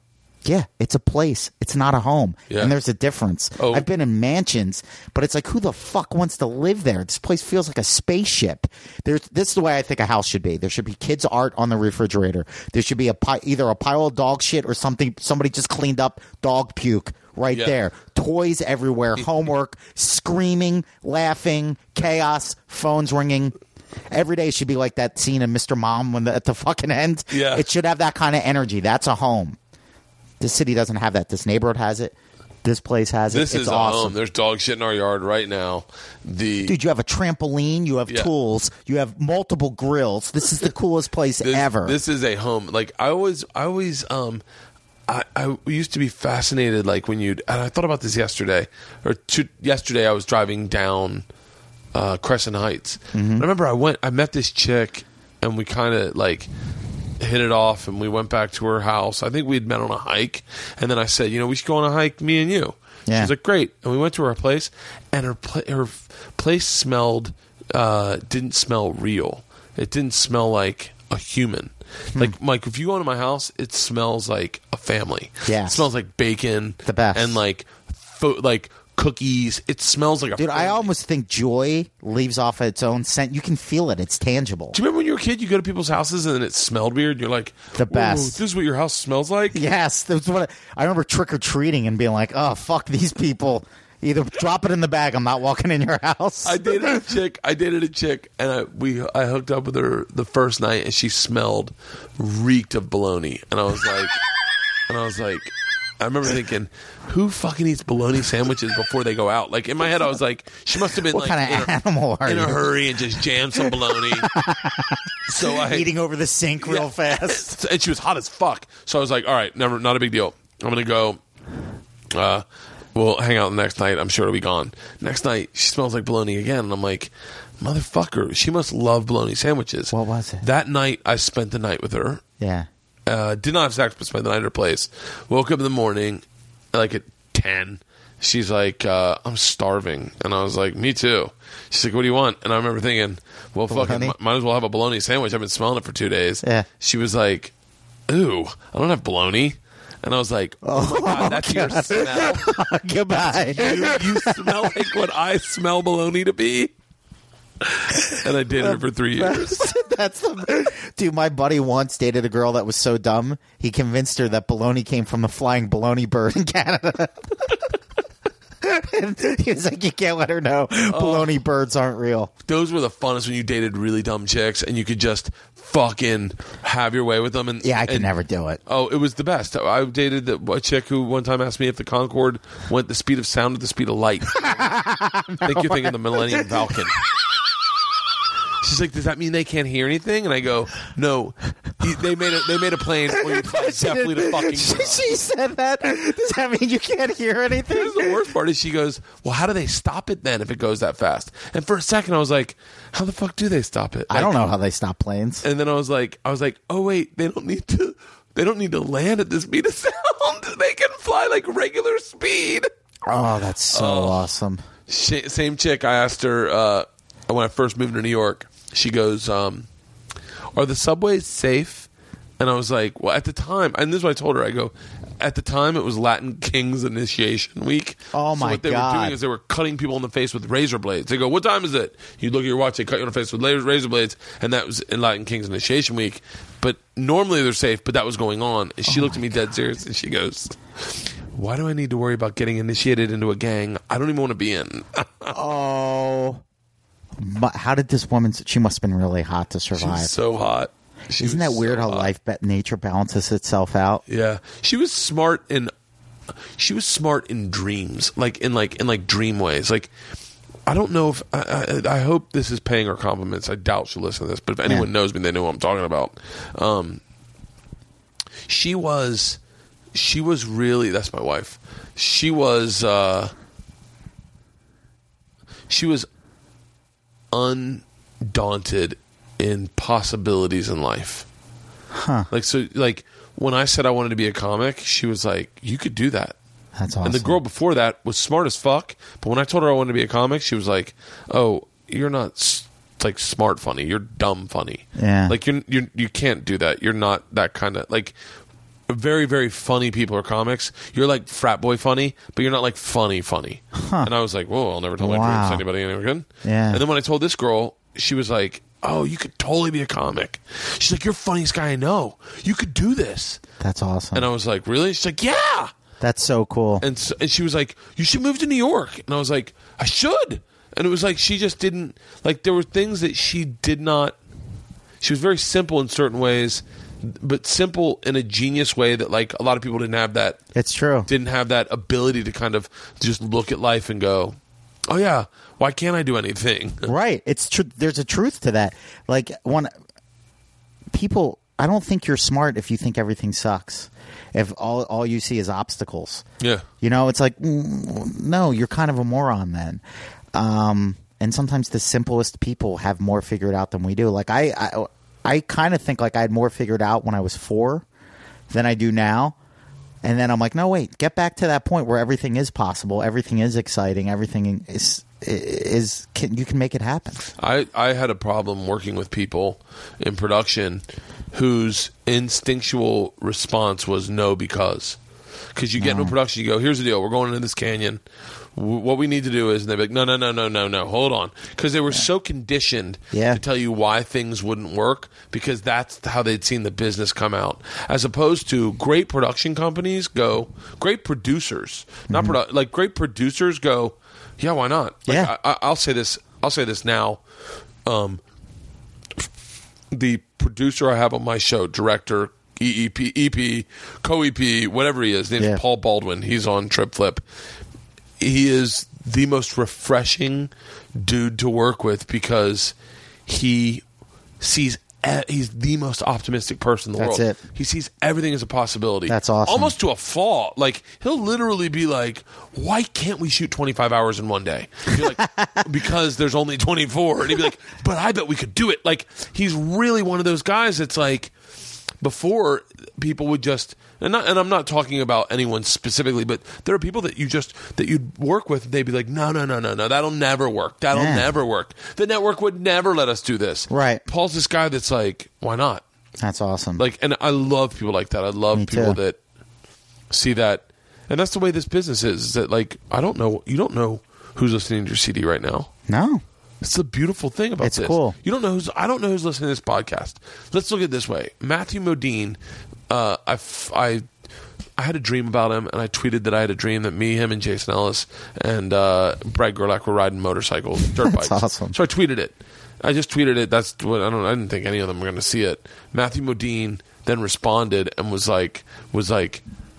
Yeah, it's a place. It's not a home. Yeah. And there's a difference. Oh. I've been in mansions, but it's like, who the fuck wants to live there? This place feels like a spaceship. There's, this is the way I think a house should be. There should be kids' art on the refrigerator. There should be a pi- either a pile of dog shit or something, somebody just cleaned up dog puke right Yeah. there. Toys everywhere, homework, screaming, laughing, chaos, phones ringing. Every day should be like that scene in Mister Mom when the, at the fucking end. Yeah. It should have that kind of energy. That's a home. This city doesn't have that. This neighborhood has it. This place has it. This it's is awesome. a home. There's dog shit in our yard right now. The Dude, you have a trampoline. You have Yeah. tools. You have multiple grills. This is the coolest place this, ever. This is a home. Like I always, I always, um, I, I used to be fascinated. Like when you'd, and I thought about this yesterday, or two, yesterday I was driving down uh, Crescent Heights. Mm-hmm. I remember I went, I met this chick, and we kind of like hit it off, and we went back to her house. I think we'd met on a hike, and then I said, you know, we should go on a hike, me and you. Yeah. She was like, great, and we went to her place, and her pla- her place smelled, uh, didn't smell real. It didn't smell like a human. Hmm. Like, Mike, if you go into my house, it smells like a family. Yes. It smells like bacon, The best. and like, fo- like cookies. It smells like a Dude, I family. almost think joy leaves off its own scent. You can feel it. It's tangible. Do you remember when you were a kid, you go to people's houses and it smelled weird? You're like, The "Whoa, best. this is what your house smells like? Yes, that's what I, I remember trick-or-treating and being like, oh, fuck these people. Either drop it in the bag. I'm not walking in your house. I dated a chick. I dated a chick, and I we I hooked up with her the first night, and she smelled reeked of bologna, and I was like, and I was like, I remember thinking, who fucking eats bologna sandwiches before they go out? Like in my head, I was like, she must have been What like kind of in, animal a, are in a you? hurry and just jammed some bologna. So I Eating over the sink real Yeah. fast. and she was hot as fuck. So I was like, all right, never, not a big deal. I'm gonna go. Uh, we'll hang out the next night. I'm sure it'll be gone. Next night, she smells like bologna again, and I'm like, motherfucker, she must love bologna sandwiches. What was it? That night, I spent the night with her. Yeah. Uh, did not have sex, but spent the night at her place. Woke up in the morning, like at ten. She's like, uh, I'm starving. And I was like, me too. She's like, what do you want? And I remember thinking, well, fucking, Bologna? m- might as well have a bologna sandwich. I've been smelling it for two days. Yeah. She was like, ooh, I don't have bologna. And I I was like, oh, my God, that's your smell? Goodbye. You, you smell like what I smell bologna to be? And I dated her for three years. That's the dude. My buddy once dated a girl that was so dumb. He convinced her that bologna came from a flying bologna bird in Canada. And he was like, "You can't let her know bologna birds aren't real." Those were the funnest when you dated really dumb chicks and you could just fucking have your way with them. And Yeah, I could and- never do it. Oh, it was the best. I dated the, a chick who one time asked me if the Concorde went the speed of sound or the speed of light. I think you're thinking the Millennium Falcon. She's like, does that mean they can't hear anything? And I go, no. He- They made a they made a plane where you fly definitely to fucking. She, she said that. Does that mean you can't hear anything? Here's the worst part is she goes, well, how do they stop it then if it goes that fast? And for a second I was like, how the fuck do they stop it? I don't know how they stop planes. And then I was like, I was like, oh wait, they don't need to, they don't need to land at the speed of sound. They can fly like regular speed. Oh, that's so awesome. Sh- same chick. I asked her uh, when I first moved to New York. She goes, um, "Are the subways safe?" And I was like, "Well, at the time," and this is what I told her. I go, "At the time, it was Latin King's initiation week. Oh, so my what they God. were doing is they were cutting people in the face with razor blades. They go, "What time is it?" You look at your watch. They cut you in the face with la- razor blades, and that was in Latin King's initiation week. But normally they're safe, but that was going on. And she Oh looked at me dead serious, and she goes, "Why do I need to worry about getting initiated into a gang I don't even want to be in?" Oh, My- how did this woman? She must have been really hot to survive. She's so hot. She Isn't was that weird so how hot. life, ba- nature balances itself out? Yeah, she was smart in. She was smart in dreams, like in like in like dream ways. Like I don't know if I, I, I hope this is paying her compliments. I doubt she'll listen to this, but if anyone Yeah. knows me, they know what I'm talking about. Um, she was, she was really. That's my wife. She was. Uh, she was undaunted in possibilities in life. Huh. Like so, like when I said I wanted to be a comic, she was like, "You could do that." That's awesome. And the girl before that was smart as fuck, but when I told her I wanted to be a comic, she was like, "Oh, you're not s- like smart funny. You're dumb funny. Yeah. Like you're you you can't do that. You're not that kind of like." very, very funny people are comics. You're like frat boy funny, but you're not like funny funny. Huh. And I was like, whoa, I'll never tell my Wow. dreams to anybody ever again. Yeah. And then when I told this girl, she was like, oh, you could totally be a comic. She's like, you're the funniest guy I know. You could do this. That's awesome. And I was like, really? She's like, yeah. That's so cool. And, so, and she was like, you should move to New York. And I was like, I should. And it was like, she just didn't, like, there were things that she did not, she was very simple in certain ways, but simple in a genius way that, like, a lot of people didn't have that. It's true. Didn't have that ability to kind of just look at life and go, oh, yeah, why can't I do anything? Right. It's true. There's a truth to that. Like, when people, I don't think you're smart if you think everything sucks. If all all you see is obstacles. Yeah. You know, it's like, mm, no, you're kind of a moron then. Um, and sometimes the simplest people have more figured out than we do. Like, I, I, I kind of think like I had more figured out when I was four than I do now. And then I'm like, no, wait, get back to that point where everything is possible. Everything is exciting. Everything is, is can, you can make it happen. I, I had a problem working with people in production whose instinctual response was no because. Because you get No. into production, you go, here's the deal, we're going into this canyon. W- what we need to do is, and they'd be like, no, no, no, no, no, no, hold on. Because they were so conditioned Yeah. to tell you why things wouldn't work, because that's how they'd seen the business come out. As opposed to great production companies go, great producers, not produ- like great producers go, yeah, why not? Like, Yeah. I, I, I'll say this, I'll say this now. Um, the producer I have on my show, director, E E P, E P, co-E P, whatever he is, his name's Yeah. Paul Baldwin. He's on Trip Flip. He is the most refreshing dude to work with because he sees e- he's the most optimistic person in the That's world. it. He sees everything as a possibility. That's awesome. Almost to a fault. Like, he'll literally be like, why can't we shoot twenty-five hours in one day? And you're like, because there's only twenty-four. And he'd be like, but I bet we could do it. Like, he's really one of those guys that's like, before people would just, and, not, and I'm not talking about anyone specifically, but there are people that you just, that you'd work with, and they'd be like, no, no, no, no, no, that'll never work. That'll Yeah. never work. The network would never let us do this. Right. Paul's this guy that's like, why not? That's awesome. Like, and I love people like that. I love Me people too. that see that, and that's the way this business is. Is that, like, I don't know, you don't know who's listening to your C D right now. no. It's the beautiful thing about It's this. cool. You don't know who's. I don't know who's listening to this podcast. Let's look at it this way. Matthew Modine. Uh, I, f- I, I had a dream about him, and I tweeted that I had a dream that me, him, and Jason Ellis and uh, Brad Gerlach were riding motorcycles, dirt That's bikes. awesome. So I tweeted it. I just tweeted it. That's what I don't. I didn't think any of them were going to see it. Matthew Modine then responded and was like, was like.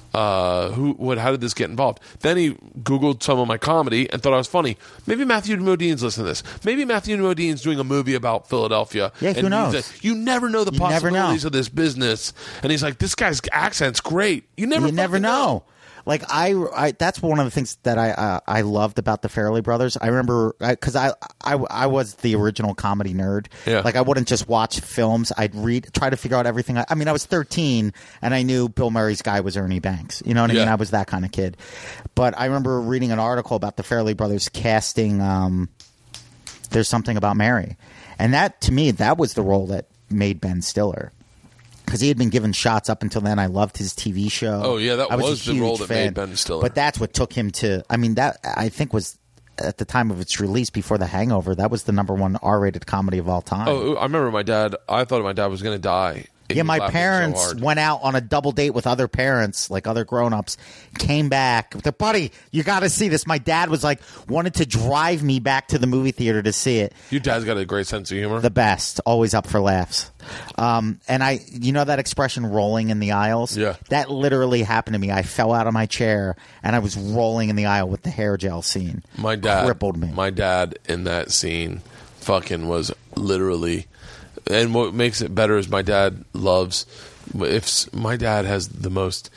Uh, who? What? How did this get involved? Then he Googled some of my comedy and thought I was funny. Maybe Matthew Modine's listening to this. Maybe Matthew Modine's doing a movie about Philadelphia. Yeah, who and knows? he's like, you never know the You never know. possibilities of this business. And he's like, this guy's accent's great. You never. You never fucking know. Like I, I, that's one of the things that I uh, I loved about the Farrelly brothers. I remember because I, I I was the original comedy nerd. Yeah. Like I wouldn't just watch films. I'd read, try to figure out everything. I, I mean, I was thirteen and I knew Bill Murray's guy was Ernie Banks. You know what I Yeah. mean? I was that kind of kid. But I remember reading an article about the Farrelly brothers casting. Um, There's Something About Mary, and that to me that was the role that made Ben Stiller. Because he had been given shots up until then. I loved his T V show. Oh, yeah, that I was, was a the role huge that made fan. Ben Stiller. But that's what took him to. I mean, that I think was at the time of its release before The Hangover. That was the number one R-rated comedy of all time. Oh, I remember my dad. I thought my dad was going to die. He yeah, was my laughing so parents hard. went out on a double date with other parents, like other grown-ups, came back. They're, buddy, you got to see this. My dad was like, wanted to drive me back to the movie theater to see it. Your dad's got a great sense of humor. The best, always up for laughs. Um, and I, you know that expression, rolling in the aisles? Yeah. That literally happened to me. I fell out of my chair and I was rolling in the aisle with the hair gel scene. My dad crippled me. My dad in that scene fucking was literally, and what makes it better is my dad loves, if s- my dad has the most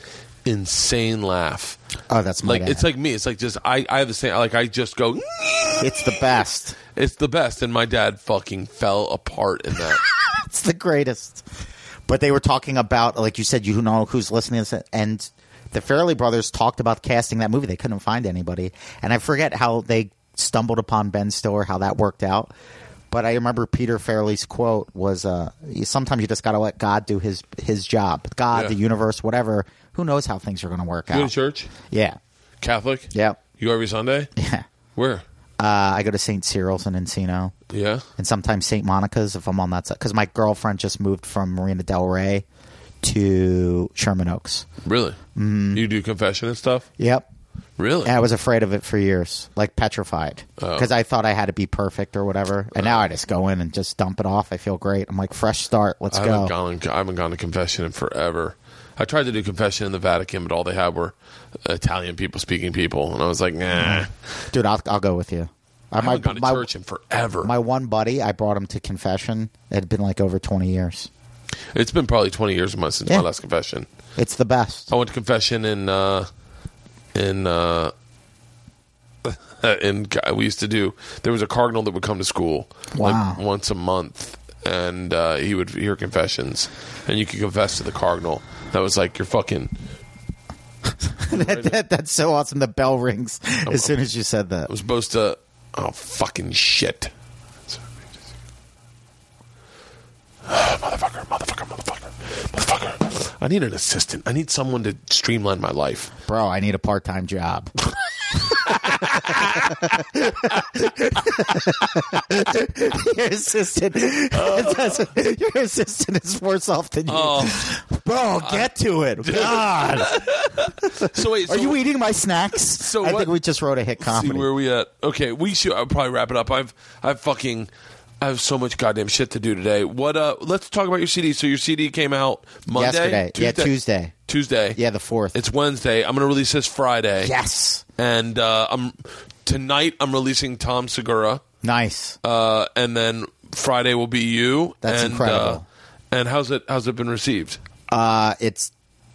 insane laugh. Oh, that's my Like dad. it's like me. It's like just I I have the same, like I just go It's the best. it's the best, and my dad fucking fell apart in that. It's the greatest. But they were talking about, like you said, you know who's listening to this, and the Farrelly brothers talked about casting that movie. They couldn't find anybody, and I forget how they stumbled upon Ben Stiller, how that worked out. But I remember Peter Farrelly's quote was, uh, sometimes you just got to let God do his his job. God, Yeah. the universe, whatever. Who knows how things are going to work You go to out. church? Yeah. Catholic? Yeah. You go every Sunday? Yeah. Where? Uh, I go to Saint Cyril's in Encino. Yeah. And sometimes Saint Monica's if I'm on that side. Because my girlfriend just moved from Marina Del Rey to Sherman Oaks. Really? Mm. You do confession and stuff? Yep. Really? And I was afraid of it for years, like petrified, Oh. because I thought I had to be perfect or whatever. And now I just go in and just dump it off. I feel great. I'm like, fresh start. Let's I go. haven't gone. I haven't gone to confession in forever. I tried to do confession in the Vatican, but all they had were Italian people speaking people, and I was like, nah. Dude, I'll, I'll go with you. I haven't gone to my, church in forever. my one buddy, I brought him to confession. It had been like over twenty years. It's been probably twenty years of my, since Yeah. my last confession. It's the best. I went to confession in uh, in uh, in we used to do. There was a cardinal that would come to school Wow. like once a month, and uh, he would hear confessions, and you could confess to the cardinal. That was like your fucking. that, that, that's so awesome. The bell rings as soon as you said that. I was supposed to. Oh fucking shit! Motherfucker! Motherfucker! Motherfucker! Motherfucker! I need an assistant. I need someone to streamline my life. Bro, I need a part-time job. Your assistant, your assistant is worse off than you. Oh. Bro, get to it. God. So wait, so Are you eating my snacks? So I what- think we just wrote a hit see comedy. where we at? Okay, we should. I'll probably wrap it up. I've I've fucking. I have so much goddamn shit to do today. What? Uh, let's talk about your C D. So your C D came out Monday, Yesterday. Yeah, Tuesday. Tuesday. Yeah, the fourth. It's Wednesday. I'm going to release this Friday. Yes. And uh, I'm tonight. I'm releasing Tom Segura, Nice. uh, and then Friday will be you. That's and, incredible. Uh, and how's it? How's it been received? Uh, it's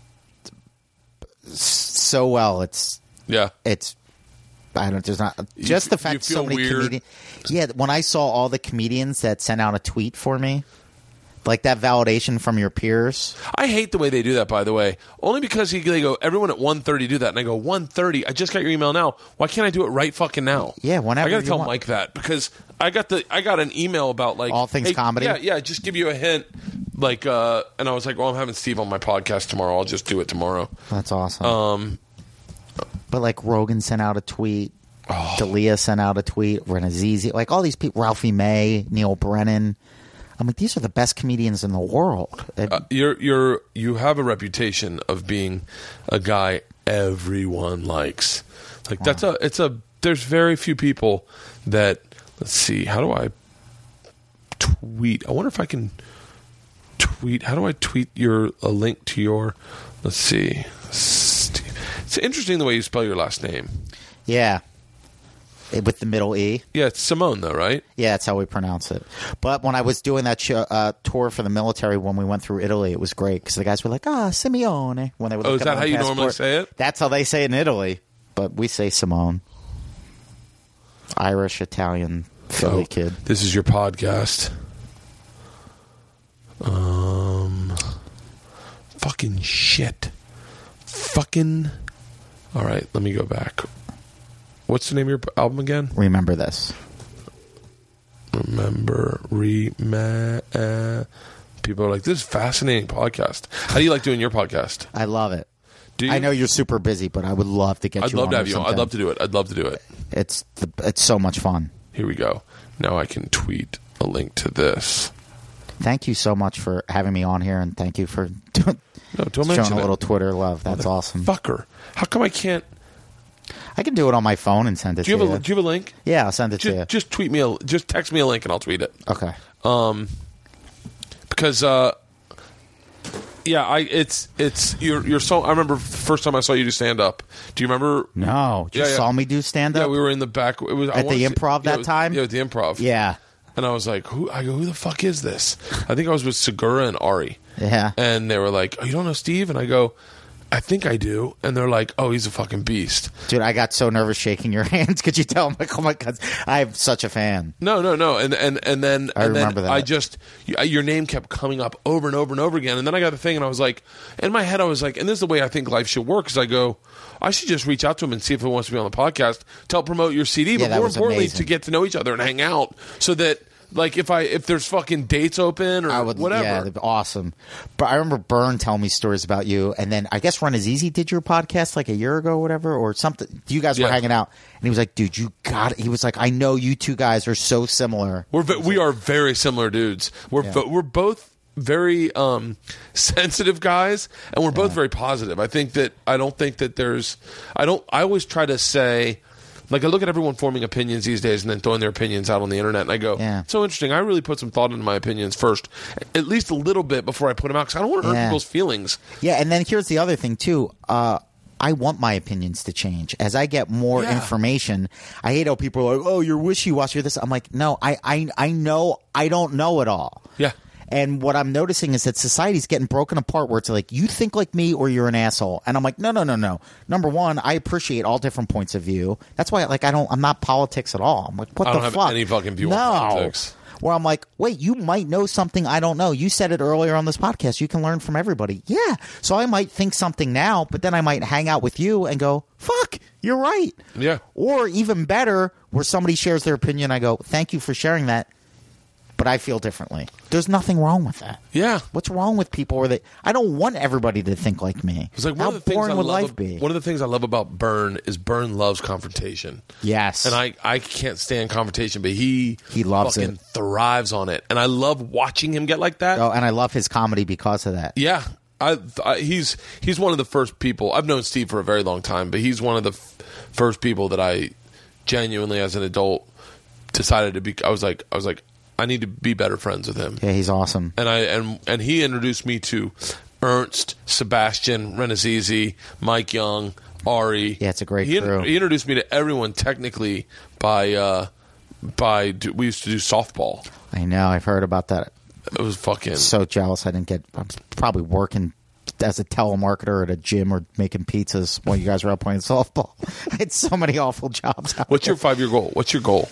so well. It's Yeah. it's I don't there's not just the You- you fact so feel many weird? comedians. Yeah, when I saw all the comedians that sent out a tweet for me, like that validation from your peers. I hate the way they do that, by the way. Only because he, they go, everyone at one thirty do that. And I go, one thirty? I just got your email now. Why can't I do it right fucking now? Yeah, whenever I got to you tell want. Mike that because I got the I got an email about like All things hey, comedy? Yeah, yeah. Just give you a hint. Like, uh, and I was like, well, I'm having Steve on my podcast tomorrow. I'll just do it tomorrow. That's awesome. Um, but like Rogan sent out a tweet. Oh. Dalia sent out a tweet. Renazizi, like all these people. Ralphie May, Neil Brennan. I'm like, these are the best comedians in the world. And uh, you're you're you have a reputation of being a guy everyone likes. Like that's a it's a there's very few people that let's see how do I tweet? I wonder if I can tweet. How do I tweet your a link to your? Let's see. Steve. It's interesting the way you spell your last name. yeah, with the middle E. Yeah, it's Simone though, right? Yeah, that's how we pronounce it. But when I was doing that show, uh, tour for the military when we went through Italy, it was great because the guys were like, "Ah, Simeone." When they would Oh, look is at that my how you passport. normally say it? That's how they say it in Italy, but we say Simone. Irish, Italian, Philly Oh, kid. This is your podcast. Um, fucking shit. Fucking. All right, let me go back. What's the name of your album again? Remember this. Remember, rema. Uh, people are like, this is a fascinating podcast. How do you like doing your podcast? I love it. Do you? I know you're super busy, but I would love to get I'd you love on to or have you on. I'd sometime. love to do it. I'd love to do it. It's the, it's so much fun. Here we go. Now I can tweet a link to this. Thank you so much for having me on here, and thank you for doing, No, don't showing mention a it. little Twitter love. That's awesome. Fucker. How come I can't? I can do it on my phone and send it Do you to have a you. Do you have a link? Yeah, I'll send it to you. Just, just tweet me a, just text me a link and I'll tweet it. Okay. Um, because uh, yeah, I it's it's you're you're so. I remember the first time I saw you do stand up. Do you remember? No, you Yeah, yeah. saw me do stand up. Yeah, we were in the back. It was I At the wanna say- Improv yeah, that it was- time? Yeah, at the Improv. Yeah, and I was like, who? I go, who the fuck is this? I think I was with Segura and Ari. yeah. And they were like, oh, you don't know Steve? And I go, I think I do. And they're like, oh, he's a fucking beast. Dude, I got so nervous shaking your hands. Could you tell? I'm like, oh my god, I'm such a fan. No, no, no. And and and then I and remember then that. I just you- your name kept coming up over and over and over again. And then I got the thing, and I was like, in my head, I was like, and this is the way I think life should work. Is I go, I should just reach out to him and see if he wants to be on the podcast to help promote your C D, Yeah, but that more was importantly, amazing. to get to know each other and hang out, so that Like if I if there's fucking dates open or I would, whatever. Yeah, that'd be awesome. But I remember Byrne telling me stories about you, and then I guess Run Is Easy did your podcast like a year ago, or whatever, or something. You guys were Yeah. hanging out, and he was like, "Dude, you got it." He was like, "I know you two guys are so similar." We're ve- we are very similar dudes. We're Yeah. bo- we're both very um, sensitive guys, and we're both very positive. I think that I don't think that there's. I don't. I always try to say. Like, I look at everyone forming opinions these days and then throwing their opinions out on the internet, and I go, Yeah. so interesting. I really put some thought into my opinions first, at least a little bit before I put them out, because I don't want to hurt Yeah. people's feelings. Yeah, and then here's the other thing too. Uh, I want my opinions to change as I get more Yeah. information. I hate how people are like, "Oh, you're wishy-washy." This, I'm like, no, I, I, I know I don't know it all. Yeah. And what I'm noticing is that society's getting broken apart where it's like, you think like me or you're an asshole. And I'm like, no, no, no, no. Number one, I appreciate all different points of view. That's why, like, I don't, I'm not politics at all. I'm like, what I the don't have fuck? any fucking view no. on politics. Where I'm like, wait, you might know something I don't know. You said it earlier on this podcast. You can learn from everybody. Yeah. So I might think something now, but then I might hang out with you and go, fuck, you're right. Yeah. Or even better, where somebody shares their opinion, I go, thank you for sharing that, but I feel differently. There's nothing wrong with that. Yeah. What's wrong with people where they I don't want everybody to think like me. It's like one How of the things boring I would love life ab- be? One of the things I love about Byrne is Byrne loves confrontation. Yes. And I, I can't stand confrontation, but he He loves fucking it. thrives on it. And I love watching him get like that. Oh, and I love his comedy because of that. Yeah. I, I he's he's one of the first people. I've known Steve for a very long time, but he's one of the f- first people that I genuinely as an adult decided to be I was like I was like I need to be better friends with him. Yeah, he's awesome. And I and and he introduced me to Ernst, Sebastian, Renazizi, Mike Young, Ari. Yeah, it's a great he, crew. He introduced me to everyone technically by uh, by we used to do softball. I know. I've heard about that. It was fucking So jealous I didn't get. I'm probably working as a telemarketer at a gym or making pizzas while you guys were out playing softball. I had so many awful jobs. out What's there. your five year goal? What's your goal?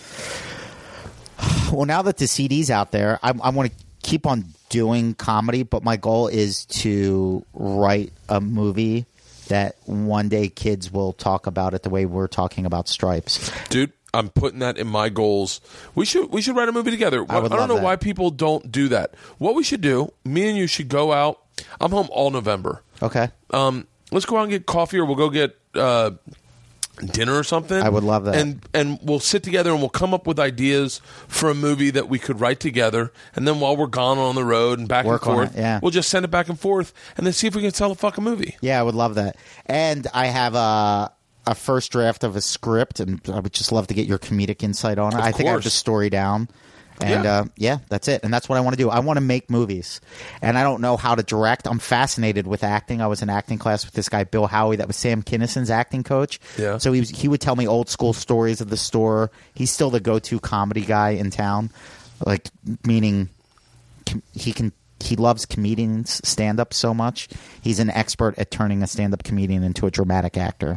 Well, now that the C D's out there, I, I want to keep on doing comedy, but my goal is to write a movie that one day kids will talk about it the way we're talking about Stripes. Dude, I'm putting that in my goals. We should we should write a movie together. I would don't love know that. why people don't do that. What we should do, me and you should go out. I'm home all November. Okay. Um, let's go out and get coffee, or we'll go get uh, dinner or something. I would love that. And and we'll sit together and we'll come up with ideas for a movie that we could write together. And then while we're gone on the road and back Work and on forth, it, yeah. we'll just send it back and forth, and then see if we can sell a fucking movie. Yeah, I would love that. And I have a a first draft of a script, and I would just love to get your comedic insight on it. Of I think I have the course. story down. And Yeah. uh, yeah, that's it. And that's what I want to do. I want to make movies. And I don't know how to direct. I'm fascinated with acting. I was in acting class with this guy, Bill Howie, that was Sam Kinnison's acting coach. Yeah. So he, was, he would tell me old school stories of the store. He's still the go-to comedy guy in town. Like, meaning com- he can he loves comedians stand-up so much. He's an expert at turning a stand-up comedian into a dramatic actor.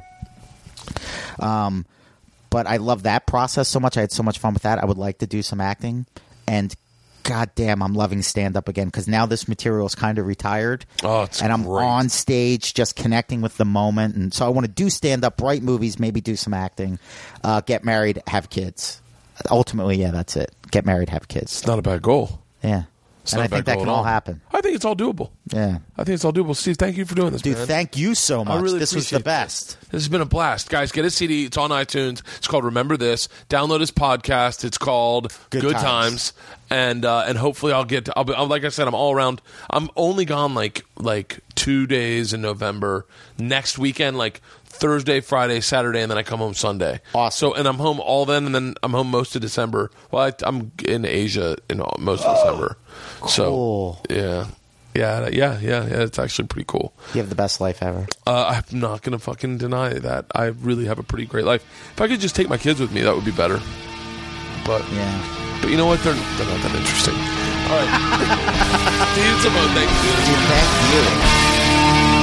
Um, but I love that process so much. I had so much fun with that. I would like to do some acting, and goddamn, I'm loving stand-up again because now this material is kind of retired. Oh, it's and I'm great. on stage just connecting with the moment, and so I want to do stand-up, write movies, maybe do some acting, uh, get married, have kids. Ultimately, yeah, that's it. Get married, have kids. It's not a bad goal. Yeah, It's and not I a bad think that goal can at all happen. I think it's all doable. Yeah. I think it's all doable. Steve, thank you for doing this, Dude, man. thank you so much. I really this was the appreciate best. This. this has been a blast. Guys, get a C D. It's on iTunes. It's called Remember This. Download his podcast. It's called Good Good, Times. Times. And uh, and hopefully I'll get to, I'll be, I'm, like I said, I'm all around. I'm only gone like like two days in November. Next weekend, like Thursday, Friday, Saturday, and then I come home Sunday. Awesome. So, and I'm home all then, and then I'm home most of December. Well, I, I'm in Asia in all, most of December. Cool. So, yeah. Yeah, yeah, yeah, yeah. It's actually pretty cool. You have the best life ever. Uh, I'm not going to fucking deny that. I really have a pretty great life. If I could just take my kids with me, that would be better. But Yeah. but you know what? They're, they're not that interesting. All right. Steve Simone, thank you. Dude, thank you.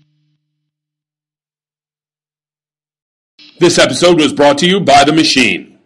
This episode was brought to you by The Machine.